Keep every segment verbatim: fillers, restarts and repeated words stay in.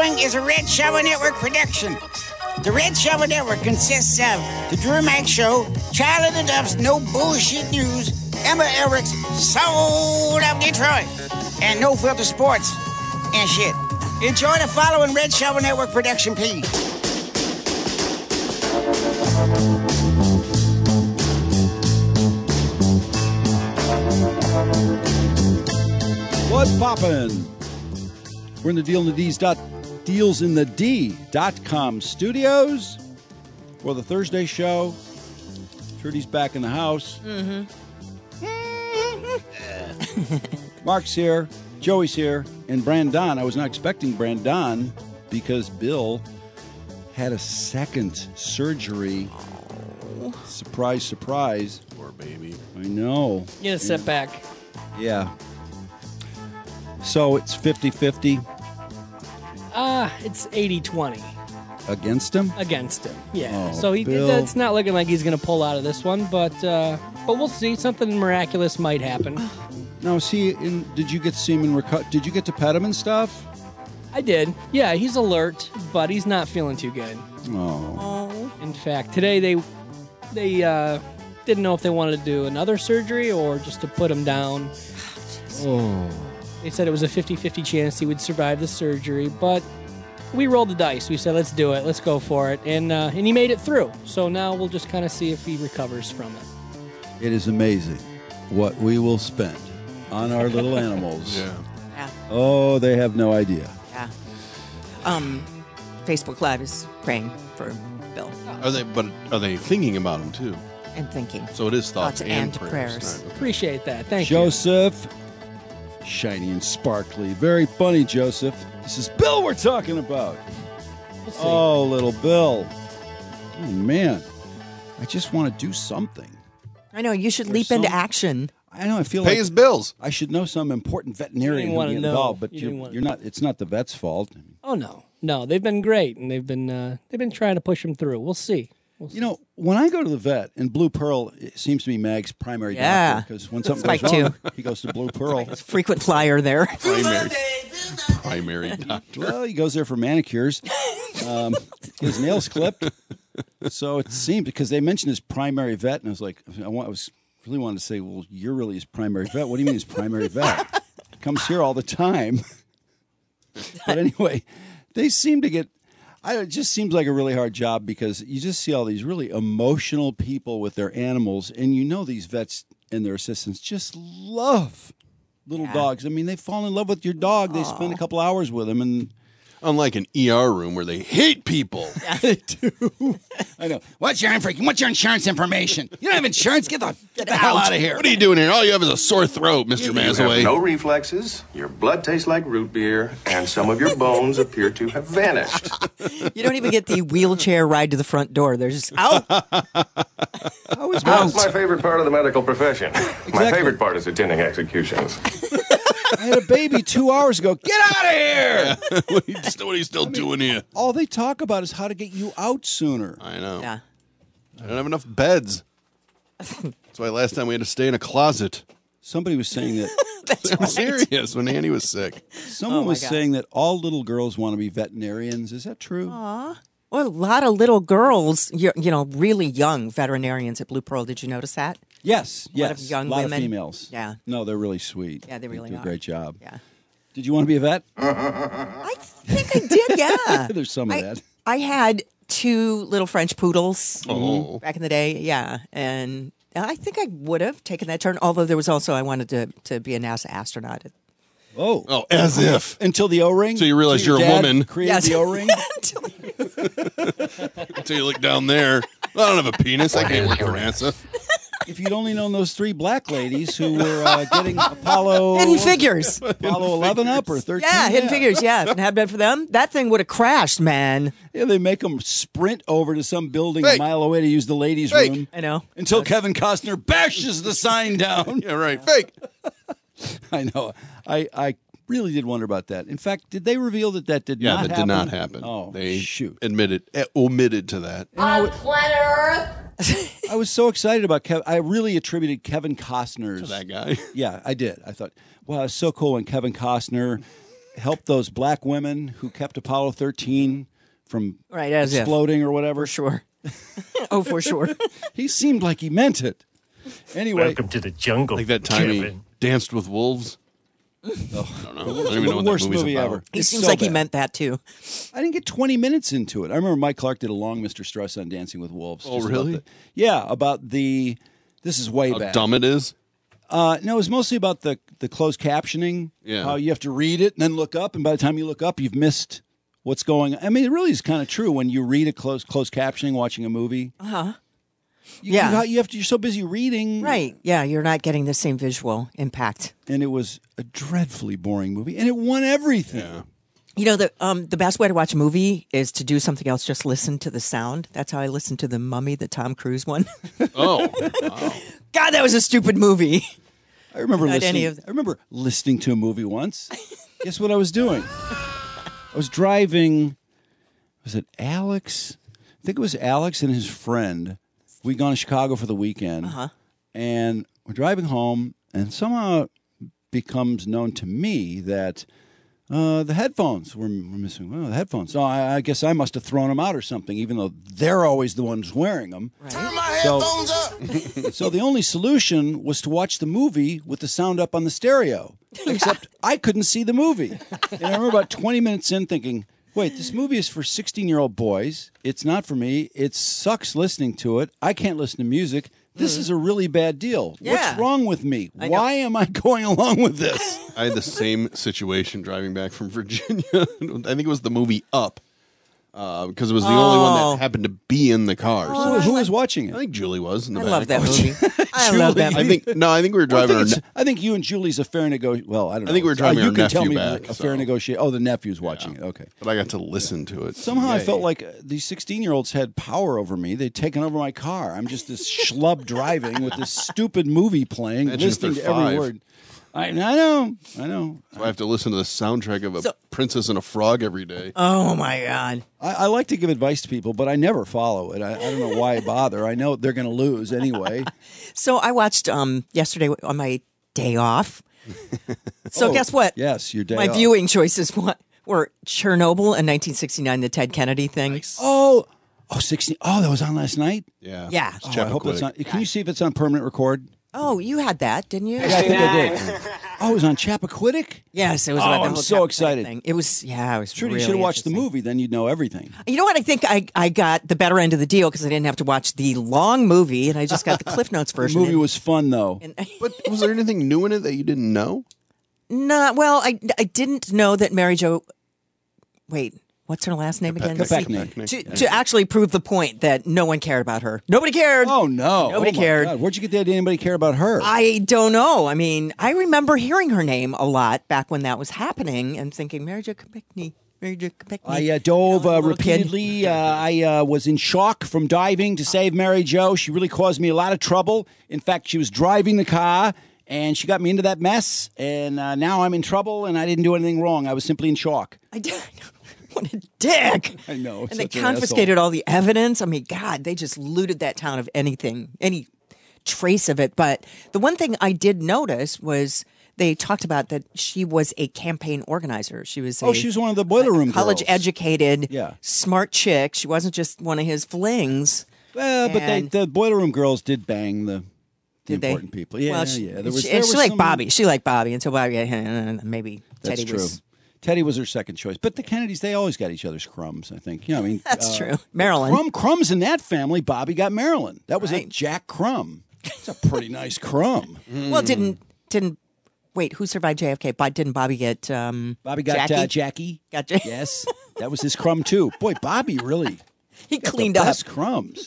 following is a Red Shovel Network production. The Red Shovel Network consists of The Drew Mack Show, Child of the Duff's No Bullshit News, Emma Elrick's Soul of Detroit, and No Filter Sports and shit. Enjoy the following Red Shovel Network production, please. What's poppin'? We're in the Deal in the D's dot Deals in the D dot com studios for the Thursday show. Trudy's back in the house. Mm-hmm. Mark's here, Joey's here, and Brandon. I was not expecting Brandon because Bill had a second surgery. Oh. Surprise, surprise. Poor baby. I know. You gotta sit back. Yeah. So it's fifty-fifty. Ah, uh, it's eighty twenty. Against him? Against him, yeah. Oh, so he, Bill. it's not looking like he's going to pull out of this one, but uh, but we'll see. Something miraculous might happen. Now, see, in, did you get to see him in reco- Did you get to pet him and stuff? I did. Yeah, he's alert, but he's not feeling too good. Oh. In fact, today they they uh, didn't know if they wanted to do another surgery or just to put him down. Oh. They said it was a fifty-fifty chance he would survive the surgery, but we rolled the dice. We said, let's do it. Let's go for it. And uh, and he made it through. So now we'll just kind of see if he recovers from it. It is amazing what we will spend on our little animals. Yeah. Yeah. Oh, they have no idea. Yeah. Um, Facebook Live is praying for Bill Are they? But are they thinking about him too? and thinking. So it is thoughts, Thoughts and, and prayers. prayers. Right, okay. Appreciate that. Thank you. Joseph. Shiny and sparkly. Very funny, Joseph. This is Bill we're talking about. We'll see. Oh, little Bill. Oh, man. I just want to do something. I know, you should There's leap into some- action. I know. I feel Pay like his bills. I should know some important veterinarian didn't who wanna get know. involved, but You you're, didn't wanna you're not. It's not the vet's fault. Oh no, no, they've been great, and they've been uh, they've been trying to push him through. We'll see. We'll see. You know, when I go to the vet, and Blue Pearl it seems to be Mag's primary Yeah. doctor, because when something Spike goes wrong, too. he goes to Blue Pearl. Frequent flyer there. Primary, primary doctor. Well, he goes there for manicures, um, his nails clipped. So it seemed because they mentioned his primary vet, and I was like, I, want, I was really wanted to say, well, you're really his primary vet. What do you mean his primary vet? Comes here all the time. But anyway, they seem to get. I, it just seems like a really hard job because you just see all these really emotional people with their animals, and you know these vets and their assistants just love little Yeah. dogs. I mean, they fall in love with your dog. They spend a couple hours with him, and Unlike an E R room where they hate people. they do. I know. What's your inf- What's your insurance information? You don't have insurance. Get the get the hell out of here. What are you doing here? All you have is a sore throat, Mister You have Mazaway. no reflexes, your blood tastes like root beer, and some of your bones appear to have vanished. You don't even get the wheelchair ride to the front door. They're just out. How is That's my favorite part of the medical profession. My Exactly. favorite part is attending executions. I had a baby two hours ago. Get out of here! what, are you, what are you still doing here? All they talk about is how to get you out sooner. I know. Yeah. I don't have enough beds. That's why last time we had to stay in a closet. Somebody was saying that. I'm serious when Annie was sick. Someone Oh, my was God. saying that all little girls want to be veterinarians. Is that true? Well, a lot of little girls, you, you know, really young veterinarians at Blue Pearl. Did you notice that? Yes. A lot Yes. of young a lot women. of females. Yeah. No, they're really sweet. Yeah, they really do a are. great job. Yeah. Did you want to be a vet? I think I did, yeah. There's some of I, that. I had two little French poodles Oh. back in the day, yeah. And I think I would have taken that turn, although there was also, I wanted to, to be a NASA astronaut. Oh. Oh, as if. Until the O-ring? So you realize Until your you're a dad woman. Created Yes. the O-ring? Until you look down there. I don't have a penis. I can't work for NASA. If you'd only known those three black ladies who were uh, getting Apollo Hidden Figures. Apollo eleven up or thirteen. Yeah, Hidden Figures, yeah. If it had been for them, that thing would have crashed, man. Yeah, they make them sprint over to some building Fake. a mile away to use the ladies' Fake. room. I know. Until Kevin Costner bashes the sign down. Yeah, right. Fake. I know. I, I really did wonder about that. In fact, did they reveal that that did Yeah, not that happen? did not happen. Oh, they shoot. admitted, eh, omitted to that. On planet Earth. I was so excited about Kevin. I really attributed Kevin Costner's. To that guy. Yeah, I did. I thought, wow, it's so cool when Kevin Costner helped those black women who kept Apollo thirteen from Right, as if. exploding or whatever. For sure. oh, for sure. He seemed like he meant it. Anyway, Welcome to the jungle. Like that time he Kevin. danced with wolves. Oh, I don't know. I don't even know what that worst movie's movie about. ever. He It's seems so like he bad. meant that too. I didn't get twenty minutes into it. I remember Mike Clark did a long Mister Struss on Dancing with Wolves. Oh, just about really? the- yeah, about the. This is way How back. dumb it is. Uh, no, it was mostly about the the closed captioning. Yeah. How you have to read it and then look up, and by the time you look up, you've missed what's going on. I mean, it really is kind of true when you read a closed closed captioning watching a movie. Uh huh. You, Yeah. you, you have to. You're so busy reading, Right. Yeah, you're not getting the same visual impact. And it was a dreadfully boring movie, and it won everything. You know, the um, the best way to watch a movie is to do something else. Just listen to the sound. That's how I listened to The Mummy, the Tom Cruise one. Oh, God, that was a stupid movie. I remember Not listening. any of I remember listening to a movie once. Guess what I was doing? I was driving. Was it Alex? I think it was Alex and his friend. We'd gone to Chicago for the weekend, Uh-huh. and we're driving home, and somehow it becomes known to me that uh, the headphones were, were missing. Well, the headphones. So I, I guess I must have thrown them out or something, even though they're always the ones wearing them. Turn my So- headphones up. So the only solution was to watch the movie with the sound up on the stereo. Except I couldn't see the movie. And I remember about twenty minutes in thinking, wait, this movie is for sixteen-year-old boys. It's not for me. It sucks listening to it. I can't listen to music. This is a really bad deal. Yeah. What's wrong with me? I know. Why am I going along with this? I had the same situation driving back from Virginia. I think it was the movie Up, uh, because it was the only one Oh. that happened to be in the car. Who, So who was watching I it? think Julie was in the I back. love that movie. I love that I movie. think no, I think we were Well, I, driving. think our it's- I think you and Julie's a fair negotiation. Well, I don't know. I think we were driving Uh, you our can tell nephew me back, a fair so- negotiation. Oh, the nephew's watching it. Okay. but I got to listen to it. Somehow I Yay. felt like uh, these sixteen-year-olds had power over me. They'd taken over my car. I'm just this schlub driving with this stupid movie playing, Imagine if listening to they're every five. word. I, I know. I know. So I have to listen to the soundtrack of a So- Princess and a Frog every day. Oh my God. I, I like to give advice to people, but I never follow it. I, I don't know why I bother. I know they're going to lose anyway. So I watched um yesterday on my day off. So Oh, guess what? Yes, your day My off. viewing choices what were Chernobyl in nineteen sixty-nine, the Ted Kennedy thing. Oh, oh, sixteen. Oh, that was on last night? Yeah, Yeah. It's Oh, I hope that's Chappaquiddick. on. Can you see if it's on permanent record? Oh, you had that, didn't you? Yeah, I think I did. Oh, it was on Chappaquiddick? Yes, it was. Oh, about the I'm whole so Chappaquiddick excited. Thing. It was. Yeah, it was. Trudy, really you should have watched the interesting. movie. Then you'd know everything. You know what? I think I, I got the better end of the deal because I didn't have to watch the long movie, and I just got the Cliff Notes The version. movie And- was fun, though. and- But was there anything new in it that you didn't know? Not well. I I didn't know that Mary Jo. Wait, what's her last name again? Kopechne. To, to actually prove the point that no one cared about her. Nobody cared. Oh, no. Nobody Oh, my cared. God. Where'd you get the idea anybody care about her? I don't know. I mean, I remember hearing her name a lot back when that was happening and thinking, Mary Jo Kopechne, Mary Jo Kopechne. I uh, dove uh, Little kid. repeatedly. Uh, I uh, was in shock from diving to save Mary Jo. She really caused me a lot of trouble. In fact, she was driving the car, and she got me into that mess. And uh, now I'm in trouble, and I didn't do anything wrong. I was simply in shock. I did. What a dick! I know, And they such an confiscated all the evidence. I mean, God, they just looted that town of anything, any trace of it. But the one thing I did notice was they talked about that she was a campaign organizer. She was a Oh, she was one of the boiler room college girls. educated, Yeah. smart chick. She wasn't just one of his flings. Well, but they, And- the boiler room girls did bang the, the Did they? important people. Yeah, well, she, yeah. There was, she, there and she was liked some- Bobby. She liked Bobby until Bobby. Maybe That's Teddy true. was. Teddy was her second choice, but the Kennedys, they always got each other's crumbs, I think. Yeah, I mean, That's uh, true. Marilyn. Crumb, crumbs in that family, Bobby got Marilyn. That was a Right. Jack Crumb. It's a pretty nice crumb. Well, didn't didn't wait? Who survived J F K? But didn't Bobby get? Um, Bobby got Jackie? Uh, Jackie. Got Ja- Yes, that was his crumb too. Boy, Bobby really he got cleaned the up. best crumbs.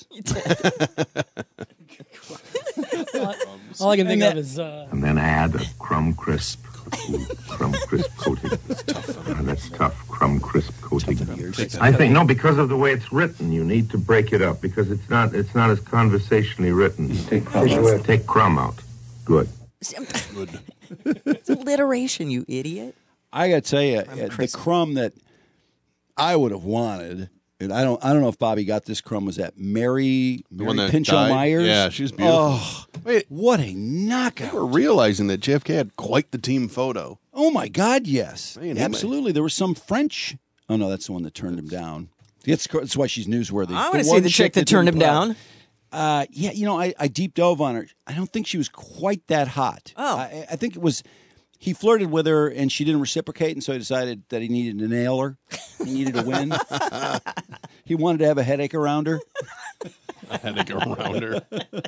All I can think And of that- is uh, And then add a crumb crisp. Ooh, crumb crisp coating. That's tough. Uh, that's tough. Crumb crisp coating. I think no, because of the way it's written, you need to break it up because it's not it's not as conversationally written. Take crumb out. Take crumb out. Good. It's alliteration, you idiot. I got to tell you, uh, the crisp. crumb that I would have wanted, and I don't, I don't know if Bobby got this crumb. Was that Mary, Mary one that Pinchot died? Myers? Yeah, she was beautiful. Oh, Wait, what a knockout! we're realizing that J F K had quite the team photo. Oh my God, yes, Man, he absolutely. There was some French. Oh no, that's the one that turned him down. That's, that's why she's newsworthy. I want to The see one the chick that didn't turned him plow. down. Uh, yeah, you know, I, I deep dove on her. I don't think she was quite that hot. Oh. I, I think it was he flirted with her and she didn't reciprocate, and so he decided that he needed to nail her. He needed to win. He wanted to have a headache around her. I had to go around her.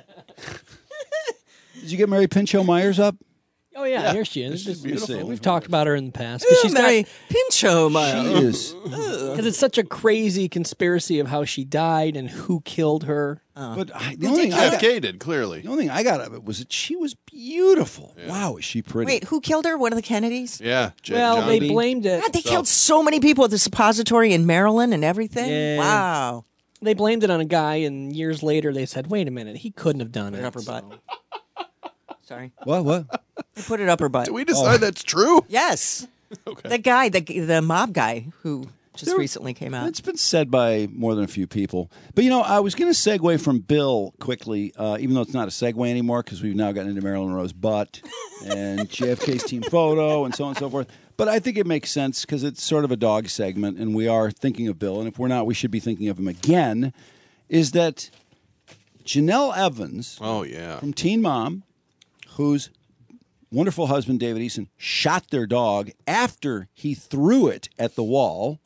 Did you get Mary Pinchot Myers up? Oh yeah, here she is. She's This- beautiful. We've talked about her in the past because she's Mary got Pinchot, She my is. because it's such a crazy conspiracy of how she died and who killed her. But I, the only thing I F got, K did, clearly. the only thing I got of it was that she was beautiful. Wow, is she pretty? Wait, who killed her? One of the Kennedys? Yeah. J- Well, John they B. blamed it. God, they killed so many people at the suppository in Maryland and everything. Yeah. Wow. They blamed it on a guy, and years later they said, "Wait a minute, he couldn't have done it." Upper butt. Sorry. What? What? They put it up her butt. Did we decide that's true? Yes. Okay. The guy, the the mob guy who just There- recently came out. It's been said by more than a few people. But, you know, I was going to segue from Bill quickly, uh, even though it's not a segue anymore because we've now gotten into Marilyn Monroe's butt and J F K's team photo and so on and so forth. But I think it makes sense because it's sort of a dog segment, and we are thinking of Bill. And if we're not, we should be thinking of him again, is that Janelle Evans Oh, yeah. from Teen Mom, whose wonderful husband, David Eason, shot their dog after he threw it at the wall.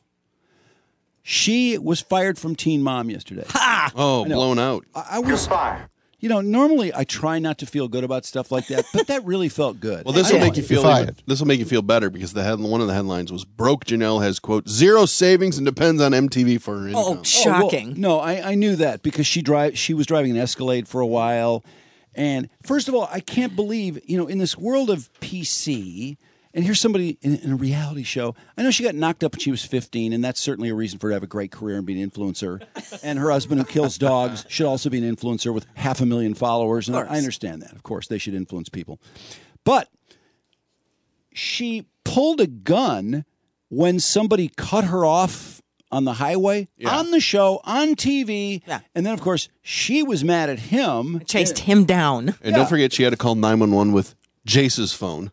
She was fired from Teen Mom yesterday. Oh, blown out. I, I was, you know, normally I try not to feel good about stuff like that, but that really felt good. Well, this will I- make you feel fired. even, this will make you feel better because the head, one of the headlines was broke Janelle has quote zero savings and depends on M T V for her income. Oh, Oh, well, shocking. no, I, I knew that because she drive she was driving an Escalade for a while. And first of all, I can't believe, you know, in this world of P C, and here's somebody in, in a reality show. I know she got knocked up when she was fifteen, and that's certainly a reason for her to have a great career and be an influencer. And her husband, who kills dogs, should also be an influencer with half a million followers. And I course. understand that. Of course, they should influence people. But she pulled a gun when somebody cut her off on the highway, Yeah. on the show, on T V. Yeah. And then, of course, she was mad at him. Chased him down. And yeah. don't forget she had to call nine one one with Jace's phone.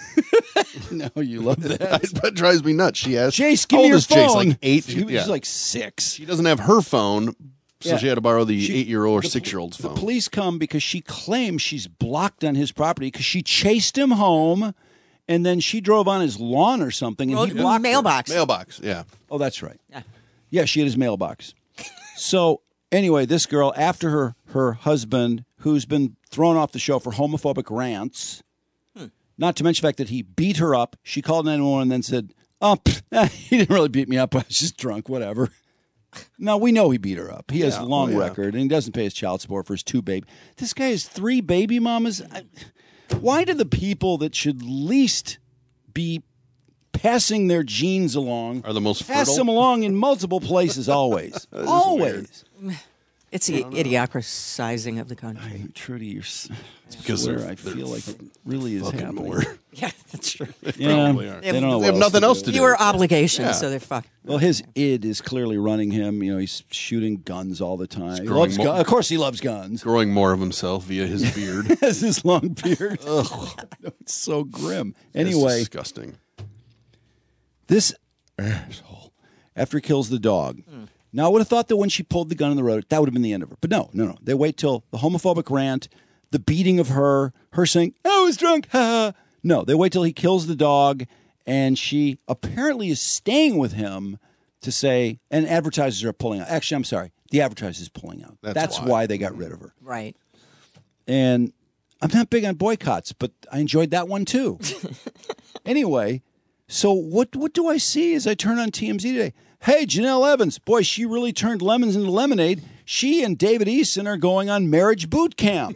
No, you love that. That drives me nuts. She asked, Jace, how give me old your is Jace? phone. Like eight? He was Yeah. like six. She doesn't have her phone, so Yeah. she had to borrow the She- eight-year-old or the- six-year-old's The phone. police come because she claims she's blocked on his property because she chased him home, and then she drove on his lawn or something, and Road he blocked her. mailbox. Mailbox, yeah. Oh, that's right. Yeah. Yeah, she had his mailbox. So anyway, this girl, after her her husband, who's been thrown off the show for homophobic rants, not to mention the fact that he beat her up, she called nine one one and then said, "Oh, pff, eh, he didn't really beat me up. I was just drunk, whatever." Now, we know he beat her up. He has a long oh, yeah. record, and he doesn't pay his child support for his two baby. This guy has three baby mamas. I, why do the people that should least be passing their genes along Are the most pass fertile? them along in multiple places always? always. It's the idiocratizing of the country. Trudy, you're. s- because I swear, they're- I feel like it really is Fucking happening. more. Yeah, that's true. Yeah, probably are. they don't know They what have nothing else do. to do. Fewer obligations, Yeah. so they're fucked. Well, his id is clearly running him. You know, he's shooting guns all the time. He growing loves more- gun- Of course, he loves guns. Growing more of himself via his beard. Has his long beard. It's so grim. It's Anyway, disgusting. this asshole, after he kills the dog. Now, I would have thought that when she pulled the gun on the road, that would have been the end of her. But no, no, no. They wait till the homophobic rant, the beating of her, her saying, "I was drunk." Ha ha. No, they wait till he kills the dog, and she apparently is staying with him to say, and advertisers are pulling out. Actually, I'm sorry. The advertisers is pulling out. That's That's, why. why they got rid of her. Right. And I'm not big on boycotts, but I enjoyed that one too. Anyway, so what what do I see as I turn on T M Z today? Hey, Janelle Evans, boy, she really turned lemons into lemonade. She and David Eason are going on marriage boot camp.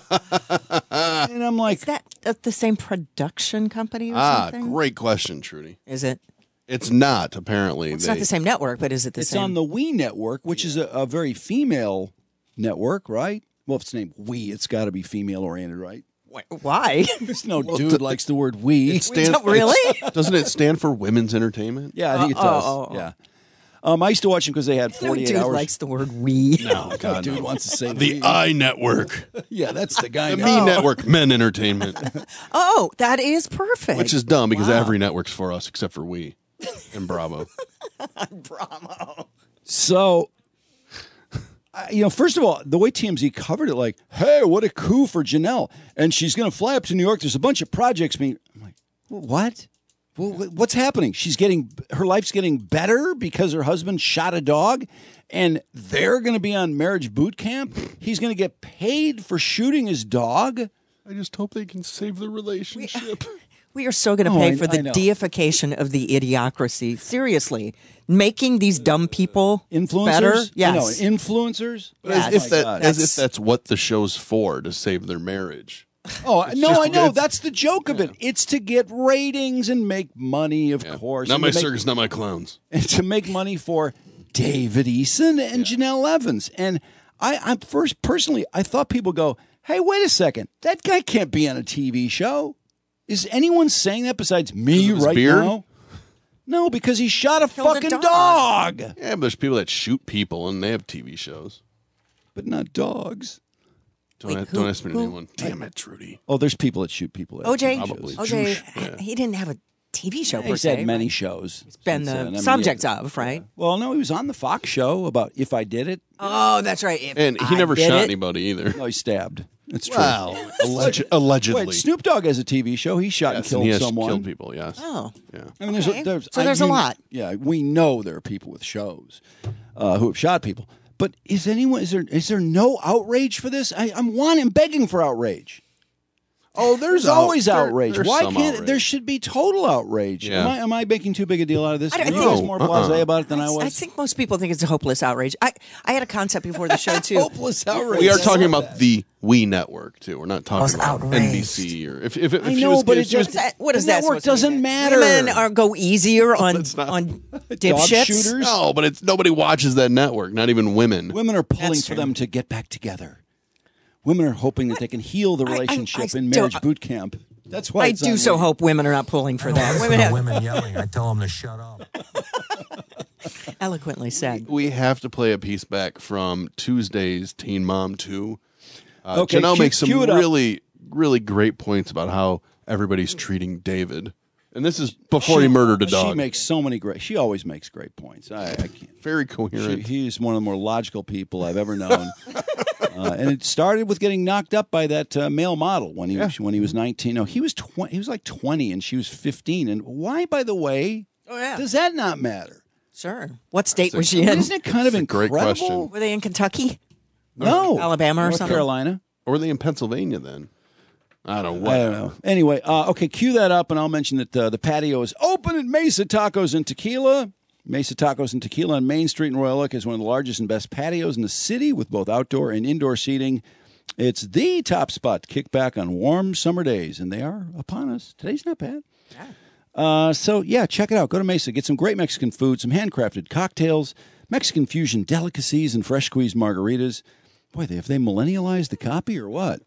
And I'm like, Is that uh, the same production company or Ah, something? great question, Trudy. Is it? It's not, apparently. It's They- not the same network, but is it the it's same? on the We Network, which is a, a very female network, right? Well, if it's named We, it's got to be female oriented, right? Why? There's no dude likes the word we. Stand- don't really? Doesn't it stand for women's entertainment? Yeah, I think it Uh, does. oh, oh, oh. Yeah. Um, I used to watch them because they had No forty-eight dude hours. likes the word we. No, God, dude no. wants to say The we. I Network. Yeah, that's the guy. The now. Me Network, Men Entertainment. Oh, that is perfect. Which is dumb because every network's for us except for we and Bravo. Bravo. So, I- you know, first of all, the way T M Z covered it, like, hey, what a coup for Janelle. And she's going to fly up to New York. There's a bunch of projects being. I'm like, what? Well, what's happening? She's getting, her life's getting better because her husband shot a dog and they're going to be on marriage boot camp. He's going to get paid for shooting his dog. I just hope they can save the relationship. We are so going to Oh, pay I- for I the know. deification of the idiocracy. Seriously. Making these dumb people Influencers? better. I Yes. know, influencers? But Yeah, as, if my that, God. as That's- if that's what the show's for, to save their marriage. Oh, no, just- I know. it's- That's the joke of it. It's to get ratings and make money, of Yeah. course. Not and my to make- circus, not my clowns. and to make money for David Eason and Janelle Evans. And I, I'm first personally, I thought people go, "Hey, wait a second, that guy can't be on a T V show." Is anyone saying that besides me Because of his right beard? now? No, because he shot a Killed a fucking dog. dog. Yeah, but there's people that shoot people and they have T V shows. But not dogs. Don't, Wait, ask, who- don't ask me to who- name one. Damn it, Trudy. Oh, there's people that shoot people. At O J, T V Probably. shows. O J, Yeah. he didn't have a T V show per He's se. had many right? shows. Been since the then. I mean, subject yeah. of, right? Well, no, he was on the Fox show about If I Did It. Oh, that's right. If And he I never did shot it- anybody either. No, he stabbed. That's true. Wow. Alleg- allegedly. Wait, Snoop Dogg has a T V show. He shot and Yes, killed he has someone. killed people, yes. Oh. Yeah. I mean, there's Okay. a, there's, So I- there's a you- lot. Yeah, we know there are people with shows uh, who have shot people. But is anyone? Is there? Is there no outrage for this? I, I'm wanting, begging for outrage. Oh, There's always there- outrage. there's Why some can't outrage. there should be total outrage? Yeah. Am I am I making too big a deal out of this? I Are don't- you No, guys more uh-uh. blasé about it than I I, was? I think most people think it's a hopeless outrage. I, I had a concept before the show, too. hopeless outrage. We are I talking love about that. the We Network too. We're not talking was about outraged. N B C or if if, if I she know, was, but if it she was- just- That- what is The that? network supposed to mean? doesn't matter. Women are go easier on that's not- on Dog dipshits. shooters. no, but it's nobody watches that network. Not even women. Women are pulling That's for true. them to get back together. Women are hoping that they can heal the I- I- relationship I in don't- marriage boot camp. That's why I it's do on so radio. hope women are not pulling for that. Women the have women yelling. I tell them to shut up. eloquently said. We have to play a piece back from Tuesday's Teen Mom two. Uh, Okay, Janelle cue- makes some cue it up. really, really great points about how everybody's treating David. And this is before he She- murdered a dog. She makes so many great. She always makes great points. I, I can't. Very She, coherent. he's one of the more logical people I've ever known. uh, and it started with getting knocked up by that uh, male model when he was when he was nineteen. No, he was twenty. He was like twenty, and she was fifteen. And why, by the way, Oh, yeah. does that not matter? Sure. What state That's was a- she in? Isn't it kind of That's a great incredible? question. Were they in Kentucky? No, Alabama or North something? Carolina. Or were they in Pennsylvania then? I don't know. I don't know. Anyway, uh, okay, cue that up, and I'll mention that uh, the patio is open at Mesa Tacos and Tequila. Mesa Tacos and Tequila on Main Street in Royal Oak is one of the largest and best patios in the city with both outdoor and indoor seating. It's the top spot to kick back on warm summer days, and they are upon us. Today's not bad. Uh, so, yeah, check it out. Go to Mesa. Get some great Mexican food, some handcrafted cocktails, Mexican fusion delicacies, and fresh squeezed margaritas. Boy, they, have they millennialized the copy or what?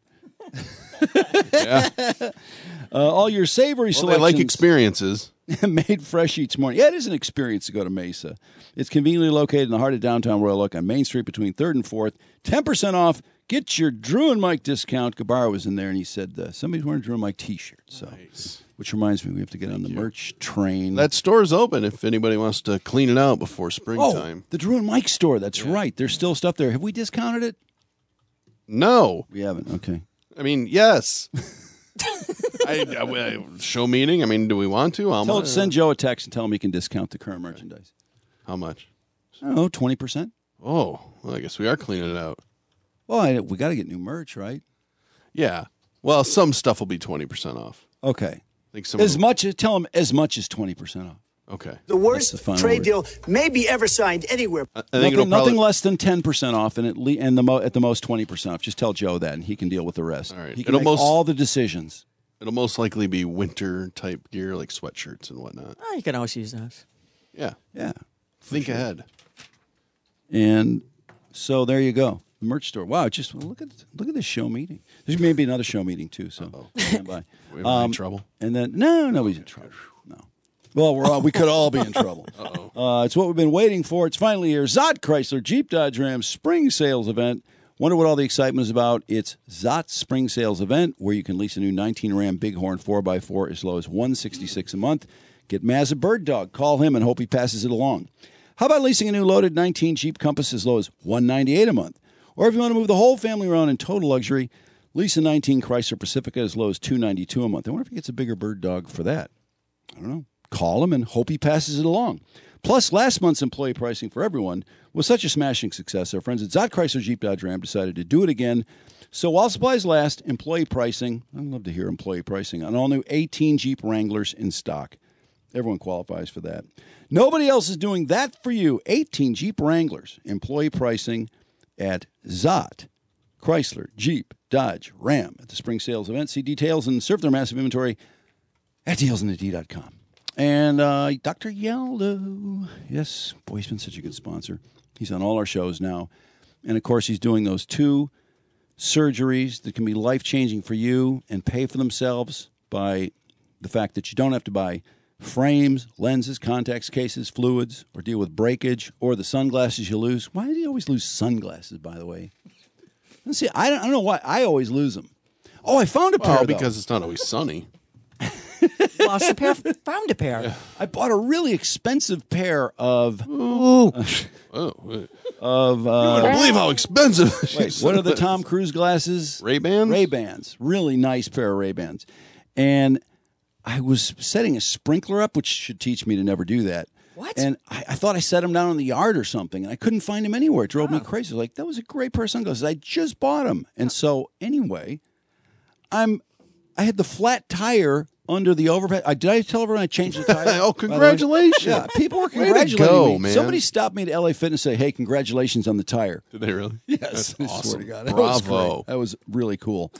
Yeah. Uh, all your savory Well, they selections. like experiences. made fresh each morning. Yeah, it is an experience to go to Mesa. It's conveniently located in the heart of downtown Royal Oak on Main Street between third and fourth. ten percent off. Get your Drew and Mike discount. Gabar was in there, and he said uh, somebody's wearing a Drew and Mike T-shirt. So, which reminds me, we have to get on the merch train. That store's open if anybody wants to clean it out before oh, springtime. the Drew and Mike store. That's right. There's still stuff there. Have we discounted it? No. We haven't. Okay. I mean, yes. I, I- show meeting. I mean, do we want to? How Tell, much? send Joe a text and tell him he can discount the current merchandise. How much? I don't know, twenty percent. Oh, well, I guess we are cleaning it out. Well, I, we got to get new merch, right? Yeah. Well, some stuff will be twenty percent off. Okay. I think some As of them- much as tell him as much as twenty percent off. Okay. The worst the final trade word. deal maybe ever signed anywhere. I think Nothing, it'll probably, nothing less than ten percent off, and at le- and the mo- at the most twenty percent off. Just tell Joe that, and he can deal with the rest. All right. He can It'll make most- all the decisions. It'll most likely be winter type gear like sweatshirts and whatnot. Oh, you can always use those. Yeah. Yeah, Think ahead. and so there you go, the merch store. Wow, just look at look at this show meeting. There's maybe another show meeting too. So stand by. We have any trouble? And then no, nobody's in trouble. No. Well, we're all, we could all be in trouble. Uh-oh. Uh, it's what we've been waiting for. It's finally here. Zott Chrysler Jeep Dodge Ram Spring Sales Event. Wonder what all the excitement is about? It's Zott's Spring Sales Event, where you can lease a new nineteen Ram Bighorn four by four as low as one hundred sixty-six dollars a month. Get Maz a Bird Dog. Call him and hope he passes it along. How about leasing a new loaded nineteen Jeep Compass as low as one hundred ninety-eight dollars a month? Or if you want to move the whole family around in total luxury, lease a nineteen Chrysler Pacifica as low as two hundred ninety-two dollars a month. I wonder if he gets a bigger Bird Dog for that. I don't know. Call him and hope he passes it along. Plus, last month's employee pricing for everyone was such a smashing success. Our friends at Zott Chrysler Jeep Dodge Ram decided to do it again. So while supplies last, employee pricing, I'd love to hear employee pricing, on all new eighteen Jeep Wranglers in stock. Everyone qualifies for that. Nobody else is doing that for you. eighteen Jeep Wranglers, employee pricing at Zott Chrysler Jeep Dodge Ram at the Spring Sales Event. See details and surf their massive inventory at deals in the D dot com. And uh, Doctor Yaldo, yes, boy, he's been such a good sponsor. He's on all our shows now. And, of course, he's doing those two surgeries that can be life-changing for you and pay for themselves by the fact that you don't have to buy frames, lenses, contacts, cases, fluids, or deal with breakage, or the sunglasses you lose. Why do you always lose sunglasses, by the way? Let's see, I don't, I don't know why. I always lose them. Oh, I found a pair, Well, though. because it's not always sunny. Lost a pair, found a pair. Yeah. I bought a really expensive pair of Ooh. Uh, oh, wait. of. Uh, You wouldn't believe how expensive. Wait, what are the Tom Cruise glasses? Ray Bans. Ray Bans, really nice pair of Ray Bans, and I was setting a sprinkler up, which should teach me to never do that. What? And I, I thought I set them down in the yard or something, and I couldn't find them anywhere. It drove oh. me crazy. Like, that was a great pair of sunglasses. I just bought them, and so anyway, I'm. I had the flat tire under the overpass. I, did I tell everyone I changed the tire? Oh, congratulations. Yeah, people were Way to congratulating go, me. man. Somebody stopped me at L A Fitness and say, hey, congratulations on the tire. Did they really? Yes. That's I awesome. swear to God. That Bravo. was great. That was really cool.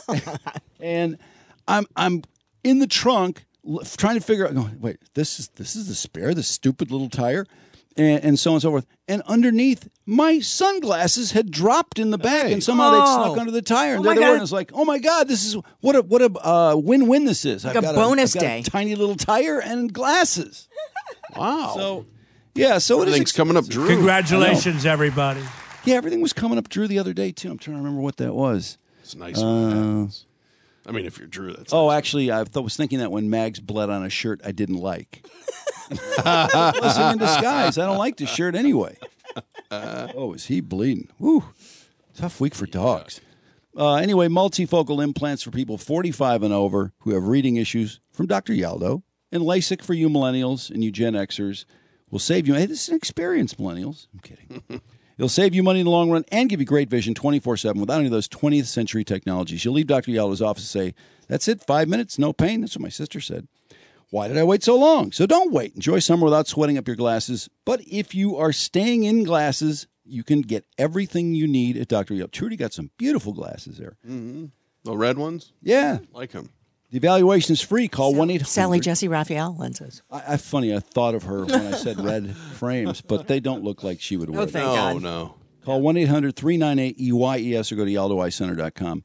And I'm I'm in the trunk l- trying to figure out, going, wait, this is this is the spare, this stupid little tire, and, and so on and so forth. And underneath, my sunglasses had dropped in the back, Hey. and somehow Oh. they'd snuck under the tire. And Oh there my they were, God. and it's like, oh my God, this is what a what a uh, win-win this is. Like I've a got bonus I've got day. a tiny little tire and glasses. Wow. So, yeah, so it is Everything's ex- coming up, Drew. Congratulations, everybody. Yeah, everything was coming up Drew the other day, too. I'm trying to remember what that was. It's nice when it happens. I mean, if you're Drew, that's Oh, nice. actually, I th- was thinking that when Mags bled on a shirt I didn't like. Blessing in disguise. I don't like the shirt anyway. Oh, is he bleeding? Woo. Tough week for dogs. Uh, anyway, multifocal implants for people forty-five and over who have reading issues from Doctor Yaldo, and LASIK for you millennials and you Gen Xers will save you. Hey, this is an experience, millennials. I'm kidding. It'll save you money in the long run and give you great vision twenty-four seven without any of those twentieth century technologies. You'll leave Doctor Yaldo's office and say, that's it, five minutes, no pain. That's what my sister said. Why did I wait so long? So don't wait. Enjoy summer without sweating up your glasses. But if you are staying in glasses, you can get everything you need at Doctor Yaldo. Trudy got some beautiful glasses there. Mm-hmm. The red ones? Yeah. Like them. The evaluation is free. Call one eight hundred. Sally Jesse Raphael lenses. I, I funny, I thought of her when I said red frames, but they don't look like she would wear Oh, them. thank No, God. no. Call one eight hundred three nine eight E Y E S or go to yaldo eye center dot com.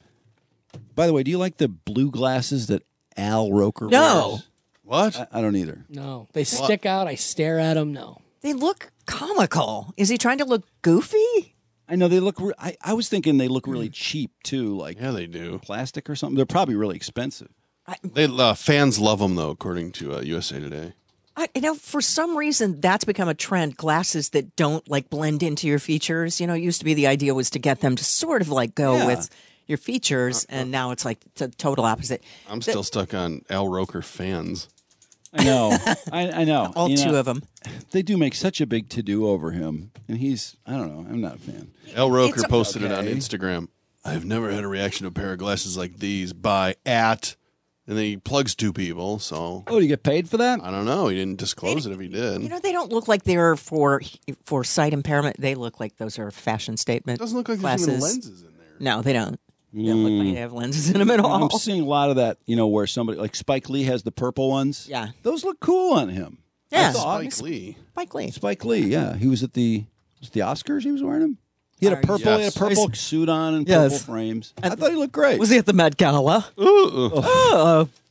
By the way, do you like the blue glasses that Al Roker No. wears? What? I, I don't either. No, they stick out. I stare at them. No. They look comical. Is he trying to look goofy? I know they look. Re- I, I was thinking they look really cheap too, like Yeah, they do. plastic or something. They're probably really expensive. They uh, fans love them though, according to uh, U S A Today. I, you know, for some reason, that's become a trend. Glasses that don't like blend into your features. You know, it used to be the idea was to get them to sort of like go Yeah. with your features, and now it's like the total opposite. I'm The- still stuck on Al Roker fans. I know. I, I know. all You two know, of them. They do make such a big to do over him, and he's. I don't know. I'm not a fan. Al Roker It's a- posted it on Okay. Instagram. I've never had a reaction to a pair of glasses like these by at, and then he plugs two people. So Oh, do you get paid for that? I don't know. He didn't disclose it if he did. You know, they don't look like they're for for sight impairment. They look like those are fashion statement it doesn't look like glasses. there's even lenses in there. No, they don't. They don't look like they have lenses in them at all. I'm seeing a lot of that, you know, where somebody like Spike Lee has the purple ones. Yeah. Those look cool on him. Yeah. I thought. Spike Lee. Spike Lee. Spike Lee, yeah. He was at the was it the Oscars he was wearing them? He had a Uh, purple, he had yes. a purple suit on and Yes. purple frames. I thought he looked great. Was he at the Met Gala? Ooh. Oh,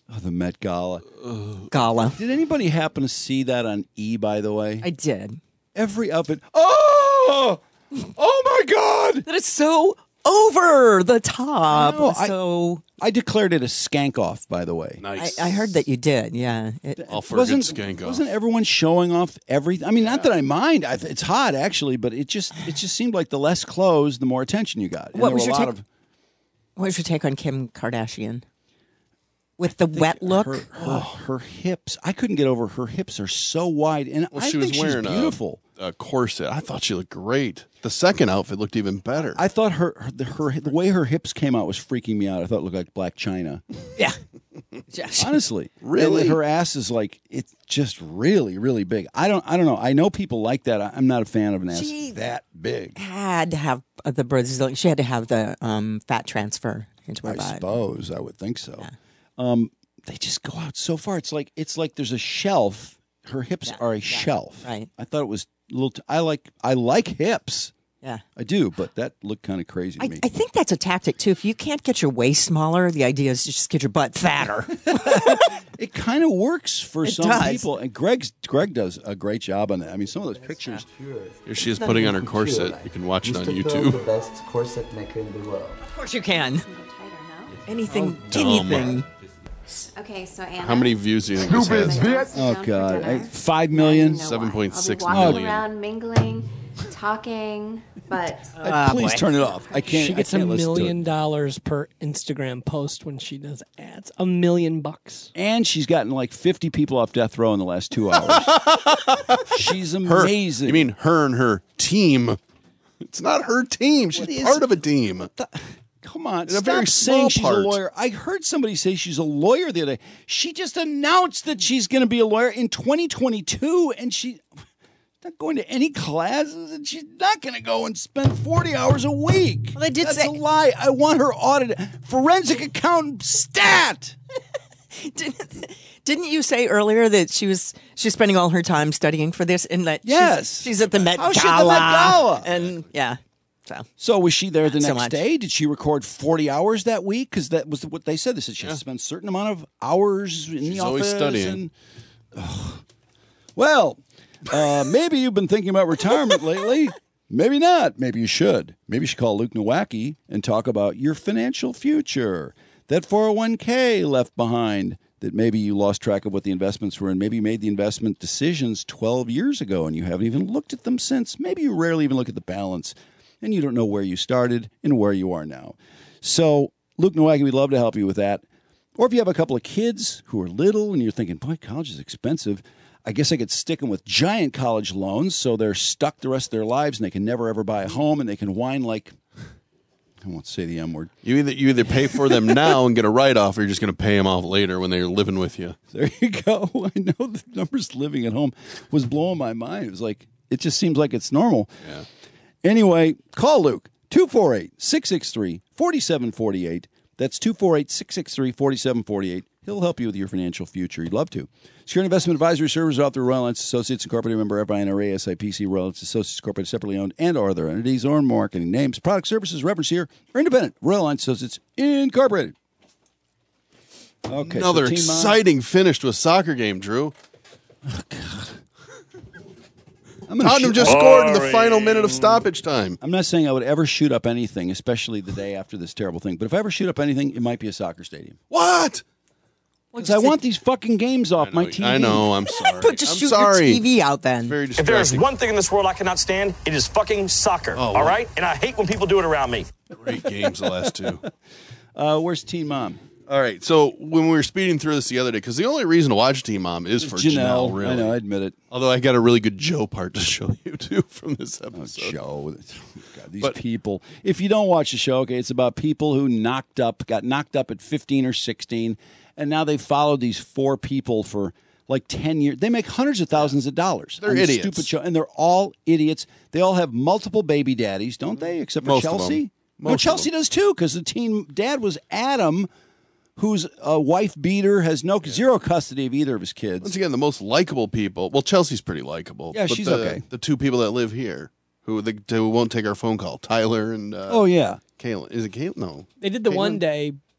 Oh, the Met Gala. Gala. Did anybody happen to see that on E, by the way? I did. Every outfit. Oh! Oh, my God! That is so over the top. I know, I- so I declared it a skank off, by the way. I, Nice. I heard that you did. Yeah. It, All for a good wasn't, skank off. wasn't everyone showing off everything? I mean, not that I mind. I, it's hot, actually, but it just it just seemed like the less clothes, the more attention you got. And What there was were your a lot take- of what was your take on Kim Kardashian? With the wet look? Her, her, her hips. I couldn't get over. Her hips are so wide, and Well, I she think was wearing she's beautiful. A, a corset. I thought she looked great. The second outfit looked even better. I thought her, her, the, her the way her hips came out was freaking me out. I thought it looked like Black China. Yeah. Honestly, Really? And her ass is like it's just really, really big. I don't, I don't know. I know people like that. I- I'm not a fan of an ass She- that big. Had to have the Brazilian. She had to have the um, fat transfer into her I body. suppose I would think so. Um, they just go out so far. It's like it's like there's a shelf. Her hips Yeah, are a yeah, shelf. right. I thought it was a little. T- I like I like hips. Yeah. I do, but that looked kind of crazy to I, me. I think that's a tactic too. If you can't get your waist smaller, the idea is to just get your butt fatter. It kind of works for It some does. people, and Greg's Greg does a great job on that. I mean, some of those pictures. Here she is putting on her corset. You can watch it on YouTube. the best corset maker in the world. Of course you can. Anything, dumb. anything. Okay, so Anna. How many views do you think this has? Oh God, I, five million. seven point six I'll be walking million. around, mingling, talking, but Uh, please turn it off. I can't. She gets I a can't listen to it. million dollars per Instagram post when she does ads. A million bucks. And she's gotten like fifty people off death row in the last two hours. She's Her, amazing. you mean her and her team? It's not her team. She's What is- part of a team. Come on, In a stop very saying small she's part. a lawyer. I heard somebody say she's a lawyer the other day. She just announced that she's going to be a lawyer in twenty twenty-two, and she's not going to any classes, and she's not going to go and spend forty hours a week. Well, they did That's say- a lie. I want her audited. Forensic accountant stat. Didn't, didn't you say earlier that she was she's spending all her time studying for this, and that she's- Yes. she's, at the Met How's she Gala, at the Met Gala? and yeah, so So was she there the Not so next much. day? Did she record forty hours that week? Because that was what they said. They said she has to spend a certain amount of hours in She's the always office. studying. And, Ugh. Well, uh, maybe you've been thinking about retirement lately. Maybe not. Maybe you should. Maybe you should call Luke Nowacki and talk about your financial future. That four oh one k left behind that maybe you lost track of what the investments were in. Maybe you made the investment decisions twelve years ago and you haven't even looked at them since. Maybe you rarely even look at the balance and you don't know where you started and where you are now. So, Luke Nowacki, we'd love to help you with that. Or if you have a couple of kids who are little and you're thinking, boy, college is expensive, I guess I could stick them with giant college loans so they're stuck the rest of their lives and they can never, ever buy a home and they can whine like, I won't say the M word. You either you either pay for them now and get a write off, or you're just going to pay them off later when they're living with you. There you go. I know the numbers living at home was blowing my mind. It was like, it just seems like it's normal. Yeah. Anyway, call Luke, two four eight, six six three, four seven four eight. That's two four eight, six six three, four seven four eight. He'll help you with your financial future. He'd love to. Secure Investment Advisory Services offered through Royal Alliance Associates Incorporated, member F I N R A, S I P C, Royal Alliance Associates Incorporated, separately owned, and or other entities or marketing names, product services, reference here, or independent. Royal Alliance Associates Incorporated. Okay. Another so Team Mom- exciting finish to a soccer game, Drew. I'm gonna Tottenham shoot- just scored in the final minute of stoppage time. I'm not saying I would ever shoot up anything, especially the day after this terrible thing. But if I ever shoot up anything, it might be a soccer stadium. What? Because I want these fucking games off my T V. I know. I'm sorry. But just I'm shoot sorry. your T V out then. Very If there's distracting. one thing in this world I cannot stand, it is fucking soccer. Oh, all well. right? And I hate when people do it around me. Great games, the last two. Uh, where's Teen Mom? All right. So when we were speeding through this the other day, because the only reason to watch Teen Mom is for Janelle, Janelle. really. I know, I admit it. Although I got a really good Joe part to show you, too, from this Oh, episode. Joe. God, these But- people. If you don't watch the show, okay, it's about people who knocked up, got knocked up at fifteen or sixteen, and now they followed these four people for like ten years. They make hundreds of thousands of dollars. They're on this idiots. Stupid show, and they're all idiots. They all have multiple baby daddies, don't they? Except for Most of Chelsea. them. No, Most of Chelsea does too, because the teen dad was Adam, whose uh, wife beater has no zero custody of either of his kids. Once again, the most likable people. Well, Chelsea's pretty likable. Yeah, but she's the, okay. The two people that live here who, the, who won't take our phone call, Tyler and uh, Oh yeah. Caitlin. Is it Caitlin? No. They did the Caitlin? one day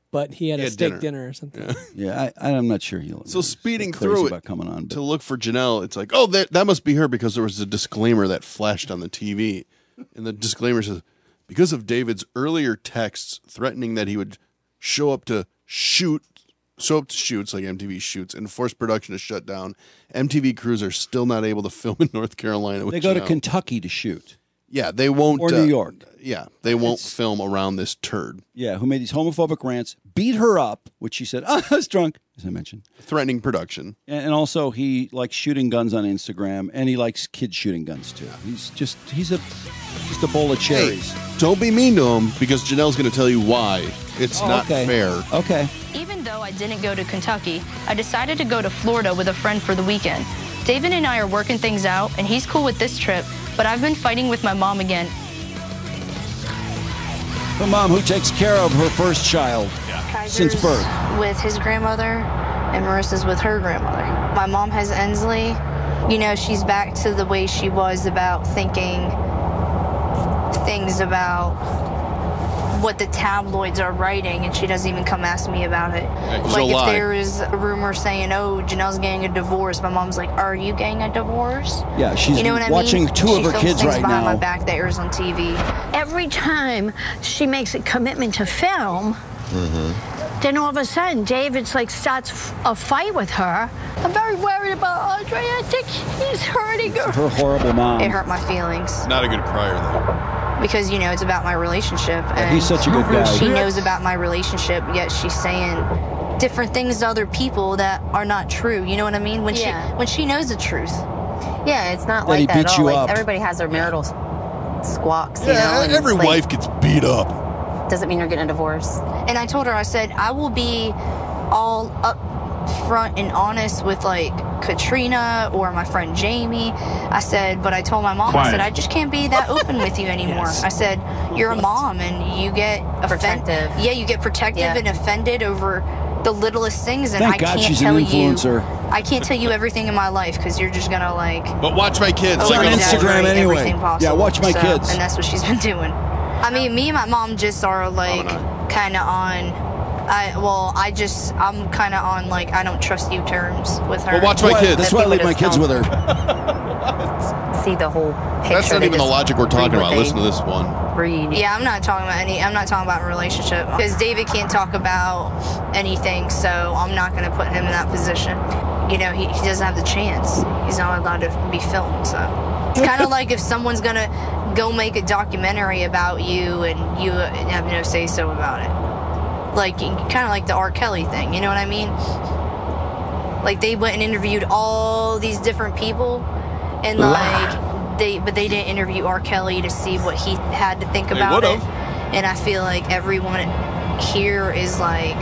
but he had He a had steak dinner. dinner, or something. Yeah, I, I'm not sure he'll. So speeding crazy through it about coming on, but- to look for Janelle, it's like, oh, that that must be her because there was a disclaimer that flashed on the T V, and the disclaimer says, because of David's earlier texts threatening that he would show up to shoot, show up to shoots like M T V shoots, and force production to shut down, M T V crews are still not able to film in North Carolina. With They go to Janelle. Kentucky to shoot. Yeah, they won't. Or uh, New York. Yeah, they won't film around this turd. Yeah, who made these homophobic rants, beat her up, which she said, oh, I was drunk, as I mentioned. Threatening production. And, and also, he likes shooting guns on Instagram, and he likes kids shooting guns, too. He's just, he's a, just a bowl of cherries. Hey, don't be mean to him because Janelle's going to tell you why. It's Oh, not okay. fair. Okay. Even though I didn't go to Kentucky, I decided to go to Florida with a friend for the weekend. David and I are working things out, and he's cool with this trip, but I've been fighting with my mom again. Her mom, who takes care of her first child since Kaiser's birth. with his grandmother, and Marissa's with her grandmother. My mom has Ensley. You know, she's back to the way she was about thinking things about what the tabloids are writing, and she doesn't even come ask me about it. she'll Like if lie. there is a rumor saying, "Oh, Janelle's getting a divorce," my mom's like, "Are you getting a divorce?" Yeah, she's you know what I watching mean? two she of her films kids things right behind now. my back that airs on T V. Every time she makes a commitment to film, then all of a sudden David's like starts f- a fight with her. I'm very worried about Andre. I think he's hurting her. Her horrible mom. It hurt my feelings. Not a good crier, though. Because, you know, it's about my relationship. And he's such a good guy. She knows about my relationship, yet she's saying different things to other people that are not true. You know what I mean? When Yeah. she when she knows the truth. Yeah, it's not That he like that at beats all. you Like up. everybody has their marital s- squawks, you know. Yeah, and every it's like, wife gets beat up. doesn't mean you're getting a divorce. And I told her, I said, I will be all up front and honest with like Katrina or my friend Jamie. I said, but I told my mom, I Quiet. said, I just can't be that open with you anymore. Yes. I said, you're a mom and you get offended. Protective. Yeah, you get protective Yeah. and offended over the littlest things, and Thank I God can't she's an tell influencer. you. I can't tell you everything in my life because you're just gonna like. But watch my kids. It's on They're gonna- Instagram exaggerate anyway. everything possible. Yeah, watch my So- kids. and that's what she's been doing. I mean, me and my mom just are like kind of on. I well, I just I'm kind of on like I don't trust you terms with her. Well, watch my Why- kids. That's why I leave my kids with her. See the whole picture. That's not They even the just logic we're talking read what about. Listen to they this one. Read. Yeah, I'm not talking about any. I'm not talking about a relationship because David can't talk about anything, so I'm not going to put him in that position. You know, he, he doesn't have the chance. He's not allowed to be filmed. So it's kind of like if someone's going to go make a documentary about you and you have no say so about it. Like kind of like the R. Kelly thing. You know what I mean? Like they went and interviewed all these different people, and like they, but they didn't interview R. Kelly to see what he had to think They about it. would've. And I feel like everyone here is like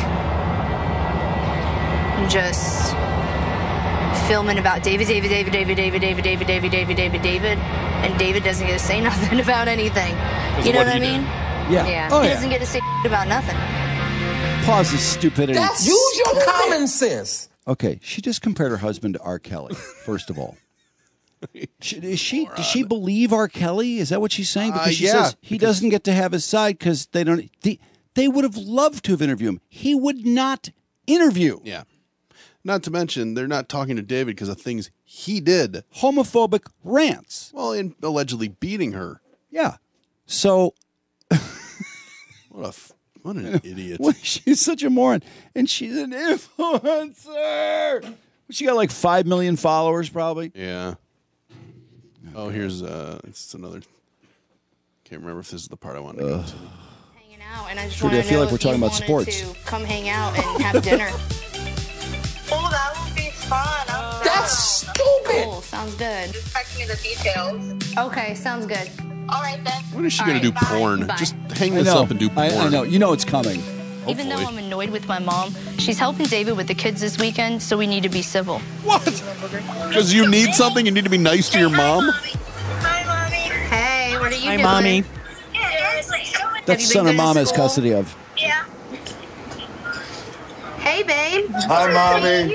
just filming about David, David, David, David, David, David, David, David, David, David, David, and David doesn't get to say nothing about anything. You know what what I he did. mean? Yeah. Yeah. Oh, He yeah. doesn't get to say about nothing. Pause this stupidity. Use your common sense. Okay, she just compared her husband to R. Kelly, first of all. She, is she does she believe R. Kelly? Is that what she's saying? Because Uh, she yeah, says he doesn't get to have his side because they don't. They, they would have loved to have interviewed him. He would not interview. Yeah. Not to mention, they're not talking to David because of things he did. Homophobic rants. Well, in allegedly beating her. Yeah. So What a f- what an idiot. well, she's such a moron, and she's an influencer. She got like five million followers, probably. Yeah. Oh, here's uh, it's another. Can't remember if this is the part I wanted to go to. Hanging out, and I just Trudy, wanted I to feel know like we're if talking you about wanted sports. to come hang out and have dinner. Oh, that would be fun. I'm That's down. stupid. Cool, sounds good. Just text me the details. Okay, sounds good. All right, then. When is she All going to right, do bye. porn? Bye. Just hang I this know. up and do porn. I, I know. You know it's coming. Even though Hopefully. I'm annoyed with my mom, she's helping David with the kids this weekend, so we need to be civil. What? Because you need something? You need to be nice to your mom? Hi, Mommy. Hey, what are you Hi, doing? mommy. Yeah, seriously. That's you the son been her good mom to has school? custody of. Yeah. Hey, babe. Hi, Mommy.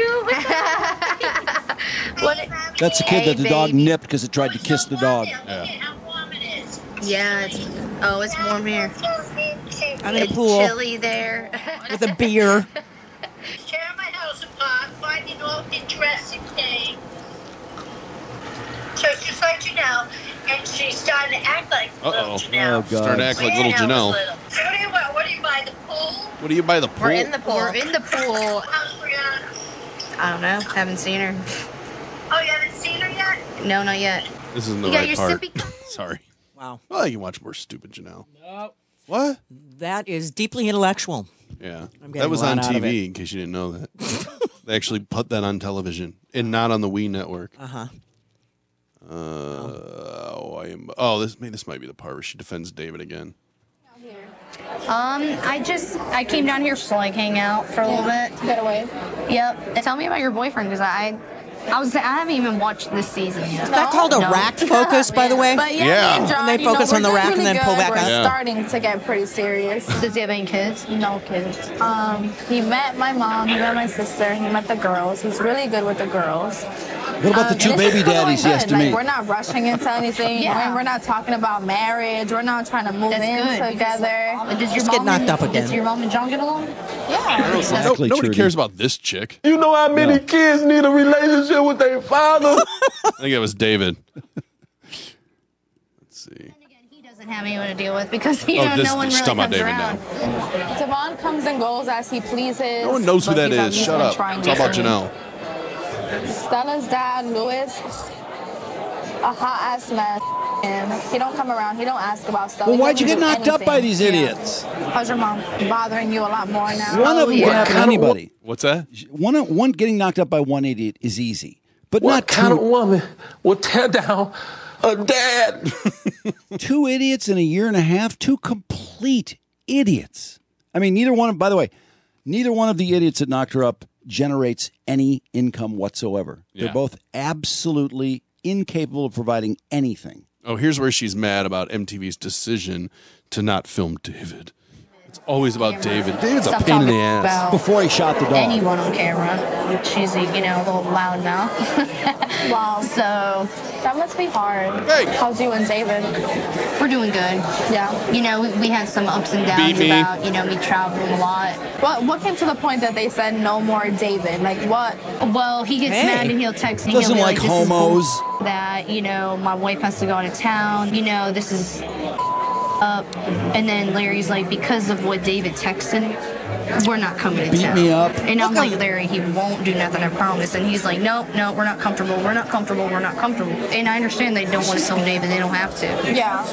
What? That's the kid Hey, that the dog baby. nipped because it tried to kiss the dog. Yeah. How warm it is. Yeah, it's, oh, it's warm here. I'm in a It's pool chilly there. with a beer. Tear my house apart, finding all interesting things. So she's like Janelle, and she's starting to act like little Uh-oh. Janelle. Oh, God. Starting to act like little Janelle Janelle. was little. So what do you want? What do you buy? The pool? What do you buy the pool? We're in the pool. We're in the pool. How's Brianna? I don't know. Haven't seen her. Oh, you haven't seen her yet? No, not yet. This isn't the You got right your part. sippy cup? Sorry. Wow. Well, you can watch more stupid Janelle. Nope. What? That is deeply intellectual. Yeah. I'm getting That was a lot on out T of V, in case you didn't know that. They actually put that on television and not on the Wii network. Uh-huh. Uh, oh, I am. Oh, this maybe this might be the part where she defends David again. Um, I just I came down here to like hang out for a little bit. Get away. Yep. Tell me about your boyfriend, because I, I was I haven't even watched this season yet. Is that called a No. racked focus, by the way? But yeah, Yeah. me and John, And they you know, focus we're on the doing rack and really then pull good. back We're out. Yeah. starting to get pretty serious. Does he have any kids? No kids. Um, he met my mom, he met my sister, he met the girls. He's really good with the girls. What about the Um, two and it's baby going daddies he has good. to like, meet? We're not rushing into anything. Yeah. We're, we're not talking about marriage. We're not trying to move That's in good. together. Does your Just get mom knocked and, up again. Does your mom and John get along? Yeah. Exactly, No, nobody Trudy. cares about this chick. You know how many No. kids need a relationship with their father? I think it was David. Let's see. He doesn't have anyone to deal with because you Oh, know this- no one she's really talking comes about David around. Devon comes and goes as he pleases. No one knows who but that he's at is. least Shut been up. trying It's all about recently. Janelle. Stella's dad, Louis, a hot ass mess, and he don't come around. He don't ask about stuff. Well, He why'd you doesn't get do knocked up by anything. these Yeah. idiots? How's your mom bothering you a lot more now? One of them yeah. can happen to anybody. What's that? One, one getting knocked up by one idiot is easy, but What not kind two, of woman would tear down a dad? two idiots in a year and a half. Two complete idiots. I mean, neither one. By the way, neither one of the idiots that knocked her up generates any income whatsoever. Yeah. They're both absolutely incapable of providing anything. Oh, here's where she's mad about M T V's decision to not film David. It's always about David. David's a Stop pain in the talking ass. about Before he shot the dog. anyone on camera. She's a, you know, a little loud mouth. Wow. So That must be hard. Hey. How's you and David? we're doing good. Yeah. You know, we, we had some ups and downs Beat me. about, you know, me traveling a lot. What what came to the point that they said no more David? Like what? Well, he gets Hey. mad and he'll text me. Doesn't he'll be like like, this is homos. bull- that, you know, my wife has to go out of town. You know, this is up. And then Larry's like, because of what David texted, we're not coming to Beat town. me up. And I'm like, Larry, he won't do nothing, I promise. And he's like, nope, no, we're not comfortable. We're not comfortable. We're not comfortable. And I understand they don't want to film David. They don't have to. Yeah.